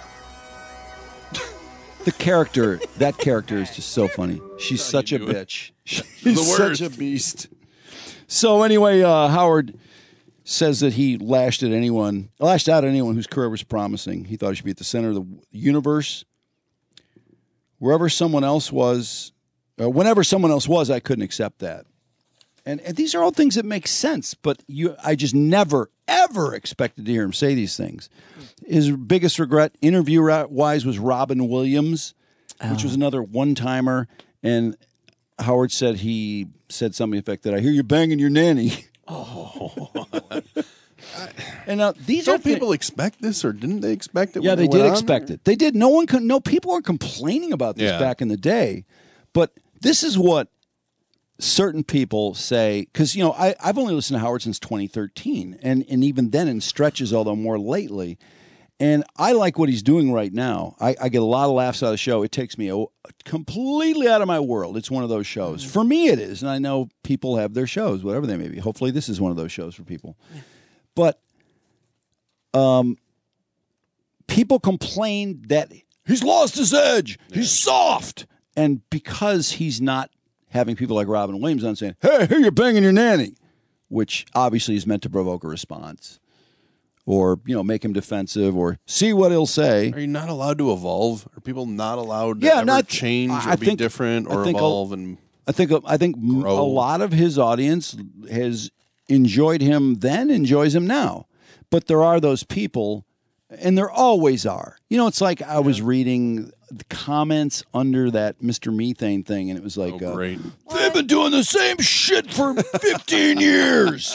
The character, that character is just so funny. She's such a do it. bitch. She's The such worst. a beast. So anyway, uh, Howard says that he lashed at anyone, lashed out at anyone whose career was promising. He thought he should be at the center of the universe. Wherever someone else was, uh, whenever someone else was, I couldn't accept that. And, and these are all things that make sense, but you, I just never, ever expected to hear him say these things. His biggest regret, interview-wise, was Robin Williams, which was another one-timer. And Howard said he said something to the effect that, I hear you banging your nanny. Oh. And uh, these Don't are thi- people expect this, or didn't they expect it? Yeah, when they went did on expect there? it. They did. No one could. No people are complaining about this Yeah. back in the day, but this is what certain people say. Because you know, I, I've only listened to Howard since twenty thirteen, and and even then in stretches, although more lately. And I like what he's doing right now. I, I get a lot of laughs out of the show. It takes me a, completely out of my world. It's one of those shows. For me, it is. And I know people have their shows, whatever they may be. Hopefully, this is one of those shows for people. But um, people complain that he's lost his edge. He's soft. And because he's not having people like Robin Williams on saying, hey, here you're banging your nanny, which obviously is meant to provoke a response. Or, you know, make him defensive, or see what he'll say. Are you not allowed to evolve? Are people not allowed to Yeah, ever not- change or I be think- different I or think a- evolve? And I think I think m- grow. a lot of his audience has enjoyed him then, enjoys him now. But there are those people, and there always are. You know, it's like I was reading the comments under that Mister Methane thing, and it was like, oh, great. uh, they've been doing the same shit for fifteen years.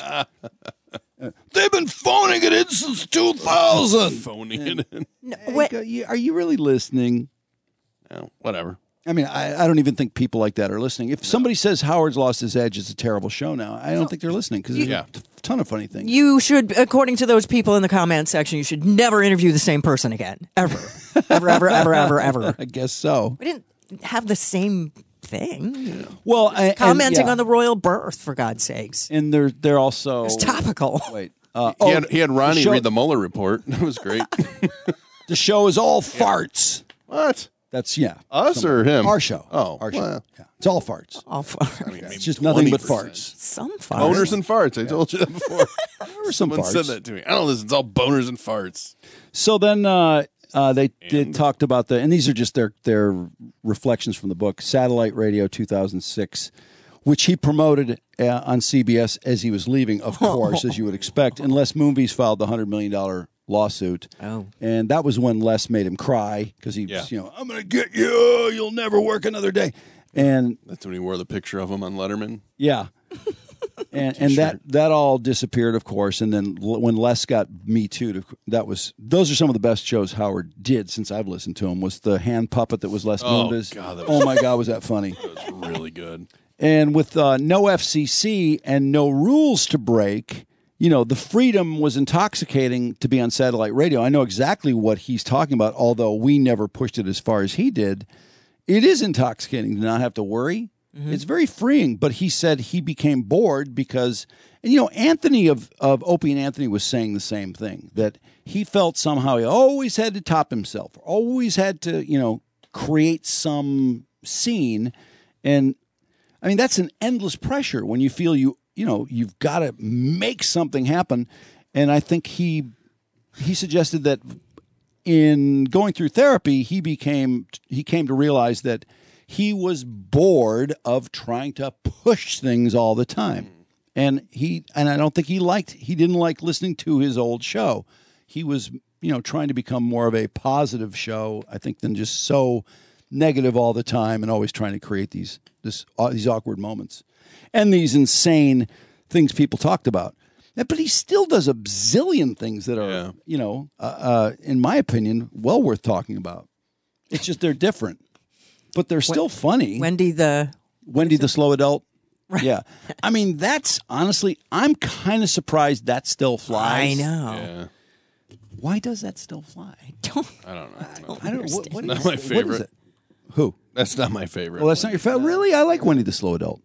They've been phoning it in since two thousand. Phoning it in. No, Hey, what- go- you- Are you really listening? Oh, whatever. I mean, I, I don't even think people like that are listening. If somebody says Howard's Lost His Edge is a terrible show now, I don't think they're listening because there's Yeah. a ton of funny things. You should, according to those people in the comment section, you should never interview the same person again. Ever. ever, ever, ever, ever, ever. I guess so. We didn't have the same thing. Well, I, and- Commenting yeah. on the royal birth, for God's sakes. and they're they're also It's topical. Wait, uh, He, oh, had, he had Ronnie show- read the Mueller report. It was great. The show is all farts. What? That's yeah. Us Some- or him? Our show. Oh, our show. well. Yeah. It's all farts. All farts. I mean, maybe It's just nothing but twenty percent. farts. Some farts. Boners and farts. I told you that before. There were some Someone farts. said that to me. I don't listen. It's all boners and farts. So then uh, uh, they did talked about the, and these are just their their reflections from the book, Satellite Radio two thousand six, which he promoted uh, on C B S as he was leaving, of course, as you would expect, unless Movies filed the one hundred million dollars lawsuit. Oh. And that was when Les made him cry because he Yeah. was, you know, I'm going to get you. You'll never work another day. And That's when he wore the picture of him on Letterman. yeah. And and that, that all disappeared, of course. And then l- when Les got Me Too, that was those are some of the best shows Howard did since I've listened to him. Was the hand puppet that was Les Oh, Moonves. God, that was- Oh my God, was that funny? That was really good. And with uh, no F C C and no rules to break, you know, the freedom was intoxicating to be on satellite radio. I know exactly what he's talking about, although we never pushed it as far as he did. It is intoxicating to not have to worry. Mm-hmm. It's very freeing. But he said he became bored because, and you know, Anthony of, of Opie and Anthony was saying the same thing, that he felt somehow he always had to top himself, always had to, you know, create some scene. And I mean, that's an endless pressure when you feel you, you know, you've got to make something happen. And I think he he suggested that in going through therapy, he became he came to realize that he was bored of trying to push things all the time. And he and I don't think he liked he didn't like listening to his old show. He was, you know, trying to become more of a positive show, I think, than just so negative all the time and always trying to create these this uh, these awkward moments and these insane things people talked about. But he still does a bazillion things that are, yeah. you know, uh, uh, in my opinion, well worth talking about. It's just they're different, but they're still funny. Wendy the Wendy the slow adult. Right. Yeah, I mean that's honestly, I'm kind of surprised that still flies. I know. Yeah. Why does that still fly? I don't. I don't know. I don't I don't. understand. What, what Not is, my favorite. What is it? Who? That's not my favorite. Well, that's not your favorite. Really, I like Wendy the slow adult.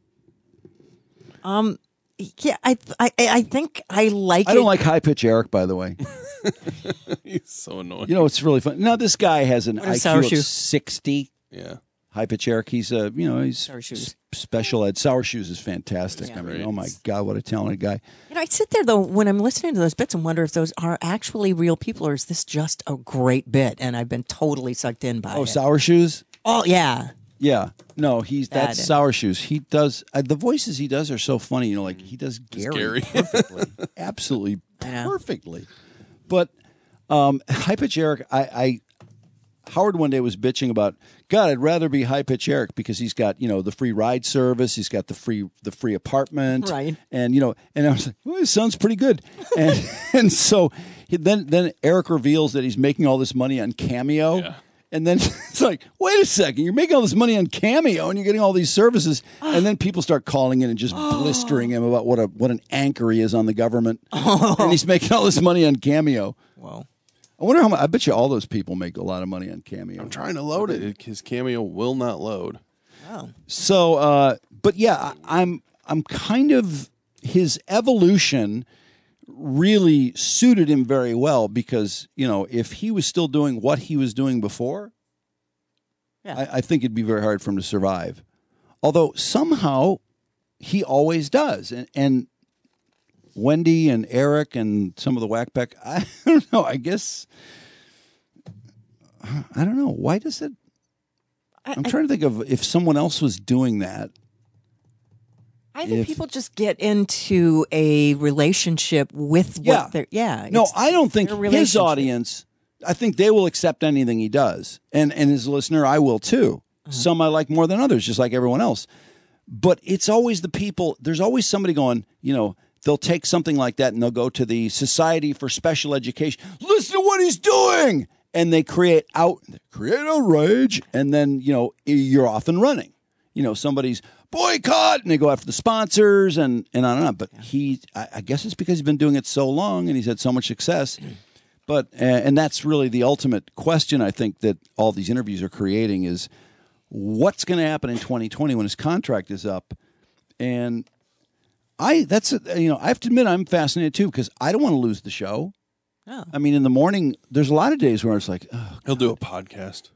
Um. Yeah, I I I think I like. I it. don't like high pitch Eric, by the way. He's so annoying. You know, it's really fun. Now this guy has an What I is Sour Q of Shoes? sixty. Yeah. High pitch Eric. He's a you know he's Sour Shoes. s- special ed. Sour Shoes is fantastic. Yeah. I mean, Great. oh my god, what a talented guy. You know, I sit there though when I'm listening to those bits and wonder if those are actually real people or is this just a great bit? And I've been totally sucked in by Oh, it. Sour Shoes. Oh yeah. Yeah, no, he's That that's is- Sour Shoes. He does uh, the voices he does are so funny. You know, like he does Gary, Gary. perfectly, absolutely I know. perfectly. But um, high pitch Eric, I, I Howard one day was bitching about God. I'd rather be high pitch Eric because he's got you know the free ride service, he's got the free the free apartment, Right. And you know, and I was like, well, this sounds pretty good. And and so he, then then Eric reveals that he's making all this money on Cameo. Yeah. And then it's like, wait a second, you're making all this money on Cameo and you're getting all these services. And then people start calling in and just blistering him about what a what an anchor he is on the government. And he's making all this money on Cameo. Well, I wonder how much, I bet you all those people make a lot of money on Cameo. I'm trying to load it. His Cameo will not load. oh. So, uh, but yeah, I, I'm I'm kind of, his evolution really suited him very well because, you know, if he was still doing what he was doing before, Yeah. I, I think it'd be very hard for him to survive. Although somehow he always does. And, and Wendy and Eric and some of the Whackpack, I don't know, I guess, I don't know. Why does it, I, I'm I- trying to think of if someone else was doing that. I think if- people just get into a relationship with what Yeah. they're yeah. No, it's I don't think their his relationship. audience, I think they will accept anything he does. And and his listener, I will too. Uh-huh. Some I like more than others, just like everyone else. But it's always the people, there's always somebody going, you know, they'll take something like that and they'll go to the Society for Special Education. Listen to what he's doing. And they create out create outrage. And then, you know, you're off and running. You know, somebody's boycott and they go after the sponsors and, and on and on. But he, I, I guess it's because he's been doing it so long and he's had so much success. But, uh, and that's really the ultimate question I think that all these interviews are creating is what's going to happen in twenty twenty when his contract is up? And I, that's, a, you know, I have to admit I'm fascinated too because I don't want to lose the show. Oh. I mean, in the morning, there's a lot of days where it's like, oh, He'll do a podcast.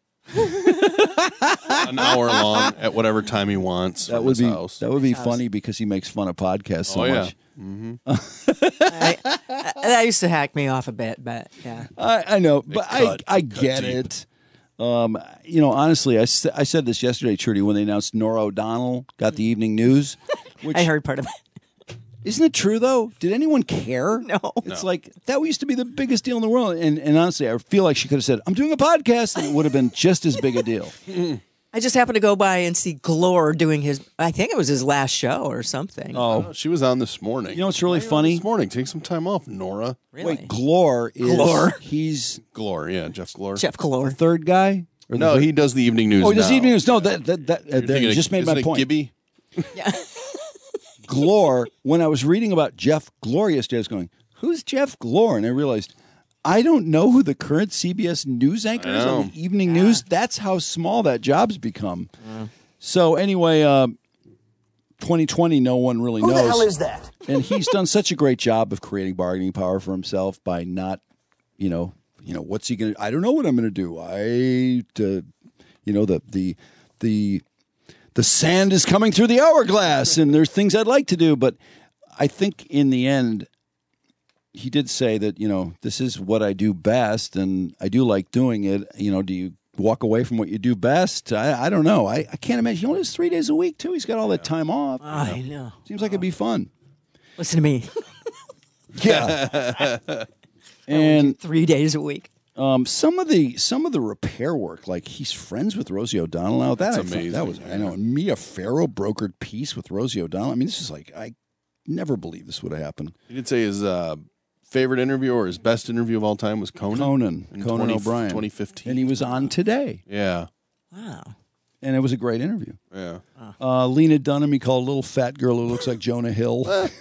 An hour long at whatever time he wants. that from would his be house. that would be funny because he makes fun of podcasts so Oh, yeah. much. Mm-hmm. I, I, that used to hack me off a bit, but yeah. I, I know, but cut- I I cut get deep. it. Um, you know, honestly, I, s- I said this yesterday, Trudy, when they announced Nora O'Donnell got the evening news. Which, I heard part of it. Isn't it true though? Did anyone care? No. It's like that used to be the biggest deal in the world, and and honestly, I feel like she could have said, "I'm doing a podcast," and it would have been just as big a deal. I just happened to go by and see Glore doing his, I think it was his last show or something. Oh, She was on this morning. you know what's really Why are you on funny? This morning, take some time off, Nora. Really? Wait, Glore is Glore. he's Glore, yeah, Jeff Glore. Jeff the Glore. third guy. Or the No, third- he does the evening news. Oh, he does now. evening news. No, that that that uh, You're there, thinking you of- just made isn't my it point. Gibby? Yeah. Glore, when I was reading about Jeff Glore yesterday, I was going, who's Jeff Glore? And I realized I don't know who the current C B S news anchor I is on know. the evening news. That's how small that job's become. So anyway, uh, twenty twenty, no one really Who knows. the hell is that? And he's done such a great job of creating bargaining power for himself by not, you know, you know, what's he going to? I don't know what I'm going to do. I, uh, you know, the the the the sand is coming through the hourglass, and there's things I'd like to do, but I think in the end, he did say that, you know, this is what I do best, and I do like doing it. You know, do you walk away from what you do best? I, I don't know. I, I can't imagine. He only has three days a week, too. He's got all that time off. I know. Seems like it'd be fun. Listen to me. Yeah. And three days a week. Um, some of the some of the repair work, like he's friends with Rosie O'Donnell now. That That's I thought- amazing, That was I know. And Mia Farrow brokered peace with Rosie O'Donnell. I mean, this is like I never believed this would have happened. He did say his uh, favorite interview or his best interview of all time was Conan. Conan, in Conan twenty O'Brien, twenty fifteen, and he was on Today. Yeah. Wow. And it was a great interview. Yeah. Uh, Lena Dunham, he called a little fat girl who looks like Jonah Hill.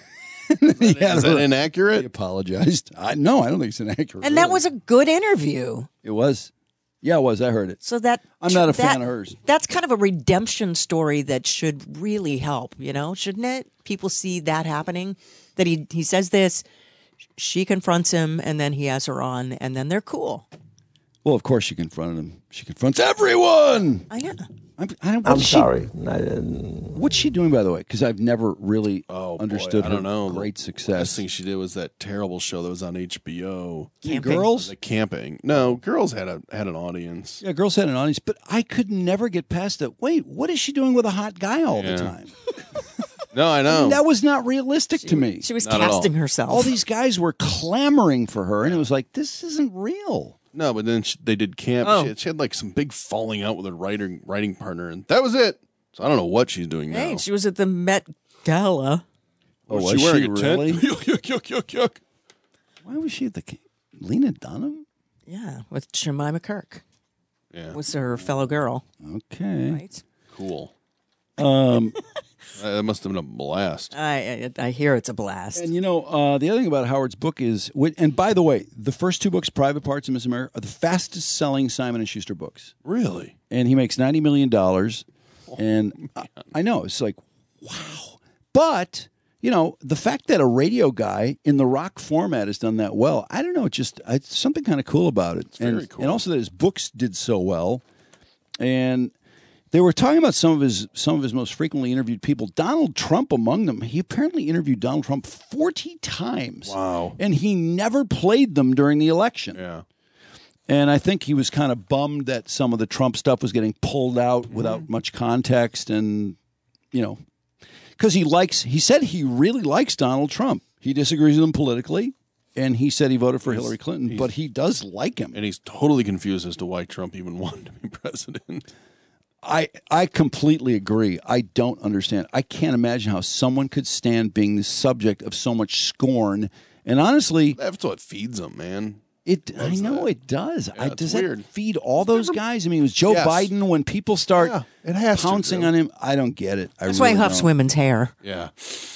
He had Is that her- inaccurate? He apologized. I no, I don't think it's inaccurate. And that was a good interview. It was. Yeah, it was. I heard it. So that I'm not a that- fan of hers. That's kind of a redemption story that should really help, you know, shouldn't it? People see that happening, that he he says this, she confronts him, and then he has her on, and then they're cool. Well, of course she confronted him. She confronts everyone. I know. I'm, I don't, I'm what's she- sorry. What's she doing, by the way? Because I've never really Oh, understood boy, I her don't know. great The success. last thing she did was that terrible show that was on H B O. Camping. Girls? The camping. No, Girls had a had an audience. Yeah, girls had an audience, but I could never get past it. Wait, what is she doing with a hot guy all Yeah. the time? No, I I know. mean, that was not realistic to me. She was Not at all. casting herself. All these guys were clamoring for her, and it was like, this isn't real. No, but then she, they did camp. Oh. She, had, she had like some big falling out with her writing writing partner, and that was it. So I don't know what she's doing now. Hey, she was at the Met Gala. Oh, Was was she she wearing a really? tent? Yuck, yuck, yuck, yuck, yuck. Why was she at the ca- Lena Dunham? Yeah, with Jemima Kirk. Yeah. Was her fellow girl. Okay. Right. Cool. Um, That must have been a blast. I, I I hear it's a blast. and you know, uh, the other thing about Howard's book is, wi- and by the way, the first two books, Private Parts and Miss America, are the fastest selling Simon and Schuster books. Really? And he makes ninety million dollars. And I, I know, it's like, wow. But, you know, the fact that a radio guy in the rock format has done that well, I don't know, it's just it's something kind of cool about it. very and, cool. and also that his books did so well. And they were talking about some of his some of his most frequently interviewed people, Donald Trump among them. He apparently interviewed Donald Trump forty times. Wow. And he never played them during the election. Yeah. And I think he was kind of bummed that some of the Trump stuff was getting pulled out without much context. And, you know, because he likes, he said he really likes Donald Trump. He disagrees with him politically. And he said he voted for He's- Hillary Clinton, he's- but he does like him. And he's totally confused as to why Trump even wanted to be president. I, I completely agree. I don't understand. I can't imagine how someone could stand being the subject of so much scorn. And honestly, That's what feeds him, man. It, I know it does. I, it's does weird. that feed all those guys? I mean, it was Joe Yes. Biden when people start Yeah, it has to, pouncing Drew. on him. I don't get it. I That's really why he huffs don't. women's hair. Yeah.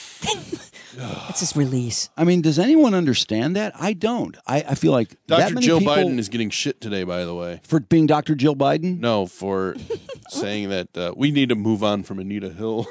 It's his release. I mean, does anyone understand that? I don't. I, I feel like that Doctor many Jill people, Biden is getting shit today, by the way. for being Doctor Jill Biden. No, for saying that uh, we need to move on from Anita Hill.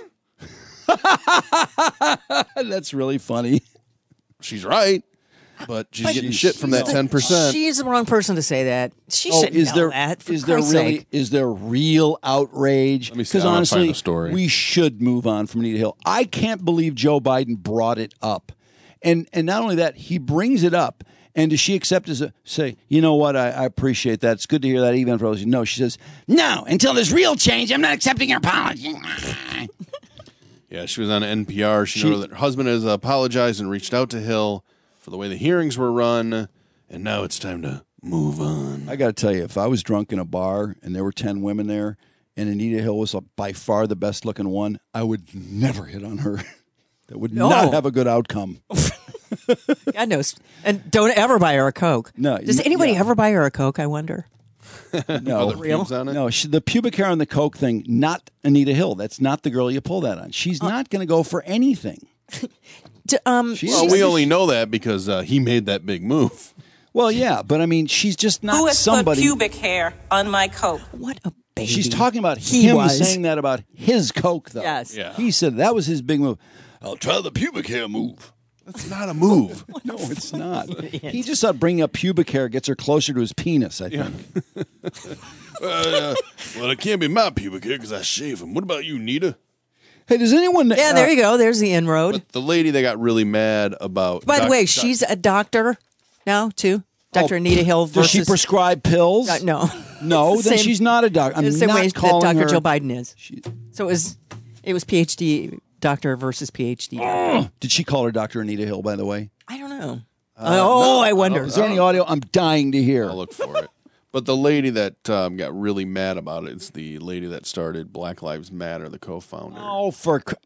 That's really funny. She's right, but she's But getting shit from that she's- ten percent. She's the wrong person to say that. She Oh, should is know there that. For is there Christ's really sake. is there real outrage? Let me see. Because I wanna honestly, find the story. we should move on from Anita Hill. I can't believe Joe Biden brought it up, and and not only that, he brings it up. And does she accept as a say? You know what? I, I appreciate that. It's good to hear that. Even for no, she says no. Until there's real change, I'm not accepting your apology. Yeah, she was on N P R. She, She- noted that her husband has apologized and reached out to Hill for the way the hearings were run, and now it's time to move on. I got to tell you, if I was drunk in a bar and there were ten women there, and Anita Hill was by far the best looking one, I would never hit on her. That would No. not have a good outcome. God knows. And don't ever buy her a Coke. No, Does n- anybody yeah. ever buy her a Coke, I wonder? No, Oh, the pubes on it? no. She, the pubic hair on the Coke thing, not Anita Hill. That's not the girl you pull that on. She's not going to go for anything. To, um, She- Well, she's- we only know that because uh, he made that big move. Well, yeah, but I mean, she's just not Who has somebody. put pubic hair on my coat? What a baby. She's talking about He him was. saying that about his coke, though. Yes. Yeah. He said that was his big move. I'll try the pubic hair move. That's not a move. No, it's not. He just thought bringing up pubic hair gets her closer to his penis, I think. uh, well, it can't be my pubic hair because I shave him. What about you, Nita? Hey, does anyone... Yeah, there you go. There's the inroad. But the lady that got really mad about... By the doc- way, doc- she's a doctor now, too. Doctor Anita Hill Does versus... she prescribe pills? Uh, no. No, It's the then same- she's not a doctor. I'm it's the same not way that calling Doctor her... Joe Biden is. So it was, it was PhD doctor versus PhD doctor. Oh, did she call her Doctor Anita Hill, by the way? I don't know. Uh, oh, no, I wonder. Is there any audio? I'm dying to hear. I'll look for it. But the lady that um, got really mad about it is the lady that started Black Lives Matter, the co-founder. Oh, for... cr-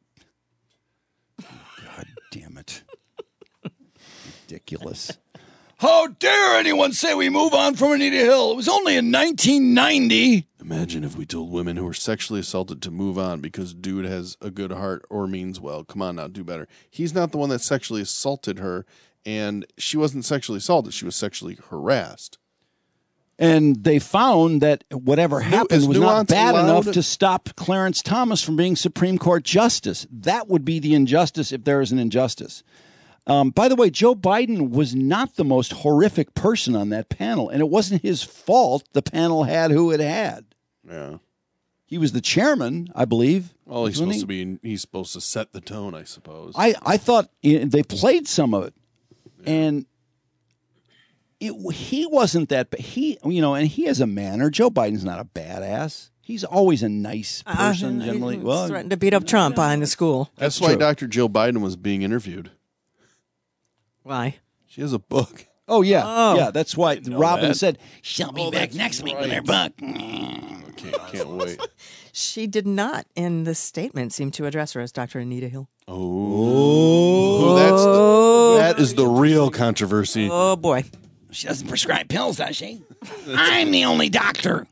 God damn it. Ridiculous. How dare anyone say we move on from Anita Hill? It was only in nineteen ninety. Imagine if we told women who were sexually assaulted to move on because dude has a good heart or means well. Come on now, do better. He's not the one that sexually assaulted her, and she wasn't sexually assaulted. She was sexually harassed. And they found that whatever Is nu- happened is was not nuance bad allowed? enough to stop Clarence Thomas from being Supreme Court Justice. That would be the injustice if there is an injustice. Um, by the way, Joe Biden was not the most horrific person on that panel, and it wasn't his fault the panel had who it had. Yeah. He was the chairman, I believe. Well, he's wasn't supposed he? to be. He's supposed to set the tone, I suppose. I, I thought eh, they played some of it, and it, he wasn't that bad. He, you know, and he has a manner. Joe Biden's not a badass. He's always a nice person, Uh, generally. he's Well, threatened to beat up Trump behind the school. That's, That's why true. Doctor Jill Biden was being interviewed. Why? She has a book. oh yeah, Oh. yeah. That's why Robin that. said she'll be back next week with her book. Can't, can't wait. She did not, in the statement, seem to address her as Doctor Anita Hill. Oh, that's the, that is the real controversy. Oh, boy. She doesn't prescribe pills, does she? I'm the only doctor.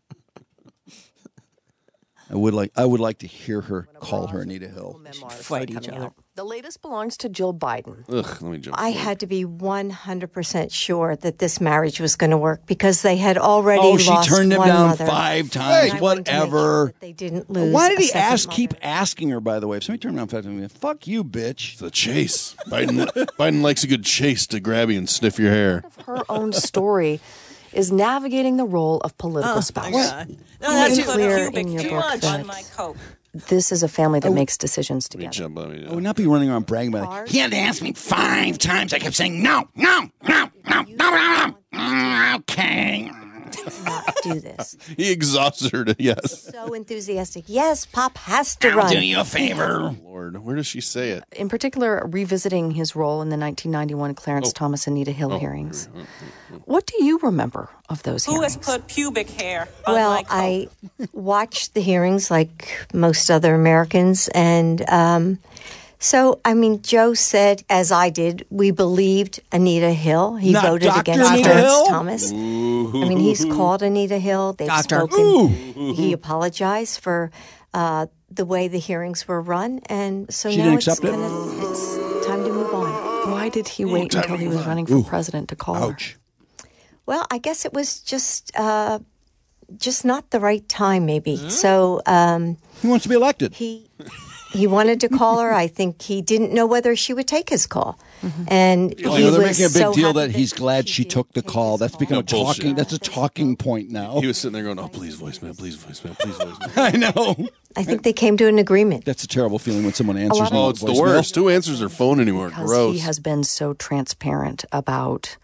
I would like. I would like to hear her call her Anita Hill. Fight each other. The latest belongs to Jill Biden. Ugh, let me jump. I forward. had to be one hundred percent sure that this marriage was going to work because they had already Oh, she lost turned him one down mother. five times. And I wanted to make Whatever. sure that they didn't lose. Why did a he second ask? mother. Keep asking her. By the way, if somebody turned around five times, fuck you, bitch. The chase. Biden. Biden likes a good chase to grab you and sniff your hair. Her own story is navigating the role of political Oh, spouse. my God. No, You that's make too clear cubic in your too book much. that On my coat. this is a family that makes decisions Let me together. jump on me. I would not be running around bragging about it. He had to ask me five times. I kept saying no, no, no, no, no, no, no. Mm, okay. Not do this. He exhausted her to yes. So enthusiastic. Yes, Pop has to I'll run. do you a favor. Lord, where does she say it? In particular, revisiting his role in the nineteen ninety-one Clarence Oh. Thomas Anita Hill Oh. hearings. What do you remember of those Who has hearings? put pubic hair on Well, my coat? I watched the hearings like most other Americans. And um, so, I mean, Joe said, as I did, we believed Anita Hill. He Not voted Doctor against Anita Clarence Hill? Thomas. I mean, he's called Anita Hill. They've Doctor. spoken. He apologized for uh, the way the hearings were run. And so She now didn't it's, accept it? gonna, it's time to move on. Why did he wait until he was running for president to call her? Ouch. Well, I guess it was just uh, just not the right time, maybe. So um, He wants to be elected. he he wanted to call her. I think he didn't know whether she would take his call, and Oh, he they're was making a big so deal happy that he's glad she took the call. That's become a No, bullshit. talking. That's a talking point now. He was sitting there going, "Oh, please voicemail, please voicemail, please voicemail." I know. I think they came to an agreement That's a terrible feeling when someone answers. lot of- on Oh, a it's the voicemail. worst. Who answers their phone anymore? because Gross. he has been so transparent about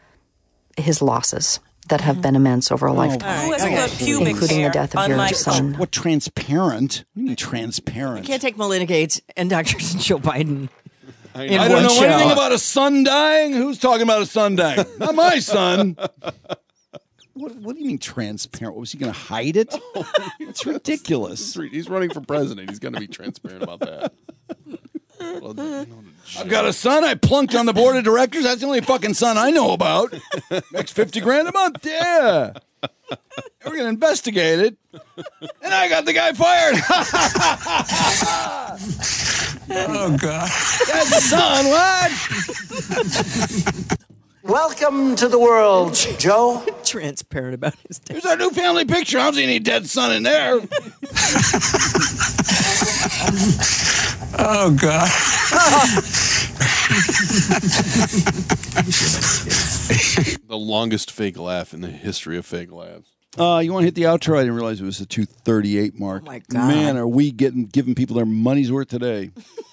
his losses that have been immense over a lifetime, Who has put pubic including the hair death of on your my son. What transparent? What do you mean transparent? You can't take Melinda Gates and Doctor Joe Biden. I in I one don't know show. anything about a son dying. Who's talking about a son dying? Not my son. What, what do you mean transparent? What, was he going to hide it? It's ridiculous. He's running for president. He's going to be transparent about that. Well, no, I've got a son. I plunked on the board of directors. That's the only fucking son I know about. Makes fifty grand a month. Yeah. We're going to investigate it. And I got the guy fired. Oh, God. That's the son. What? Welcome to the world, Joe. Transparent about his dad. Here's our new family picture. I don't see any dead son in there. Oh, God. The longest fake laugh in the history of fake laughs. Uh, you want to hit the outro? I didn't realize it was the two thirty-eight mark. Oh, my God. Man, are we getting giving people their money's worth today.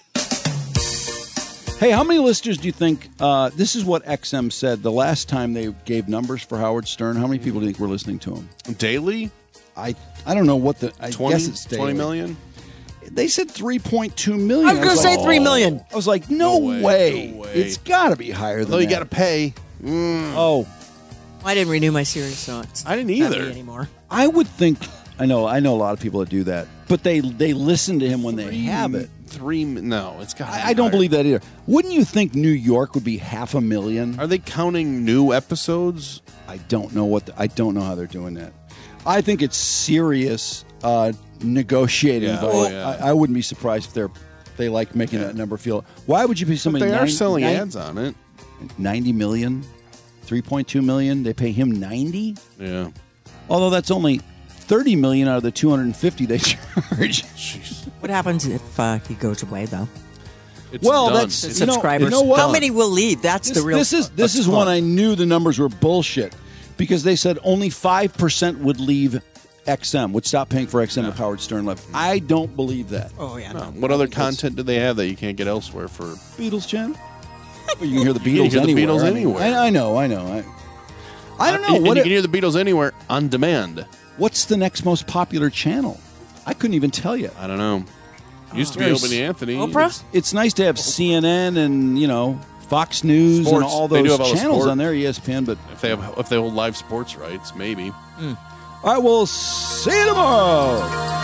Hey, how many listeners do you think, uh, this is what X M said the last time they gave numbers for Howard Stern. How many people do you think were listening to him? Daily? I I don't know what the, I twenty, guess it's daily. twenty million? They said three point two million. I was going to say like, three million. I was like, no, No way, way. no way. It's got to be higher than Though you that. got to pay. Mm. Oh, I didn't renew my series, so it's I didn't not either. me anymore. I would think, I know, I know a lot of people that do that, but they they listen to him when they have it. Three? No, it's got. I, I don't believe that either. Wouldn't you think New York would be half a million? Are they counting new episodes? I don't know what. The, I don't know how they're doing that. I think it's serious uh, negotiating. Yeah, but oh, yeah. I, I wouldn't be surprised if they're they like making that number feel. Why would you pay But somebody? they are nine- selling nine- ads on it. Ninety million, three point two million. They pay him ninety. Yeah. Although that's only thirty million out of the two hundred and fifty they charge. What happens if uh, he goes away, though? It's Well, done. that's- The You know- subscribers. you know what? How many will leave? That's This, the real. this is this is one I knew the numbers were bullshit because they said only five percent would leave X M, would stop paying for X M if Howard Stern left. I don't believe that. Oh yeah. No. What other content do they have that you can't get elsewhere for? Beatles channel. Well, you can hear the You Beatles can hear the anywhere. Beatles I mean, anywhere. I, I know. I know. I, I don't know. And What you it- can hear the Beatles anywhere on demand. what's the next most popular channel? I couldn't even tell you. I don't know. Used to be There's- Opie and Anthony. Oprah? It's nice to have C N N and you know Fox News and Sports. all They do those have all the channels sport. on there. E S P N, but If they have, if they hold live sports rights, maybe. all right. We'll see you tomorrow.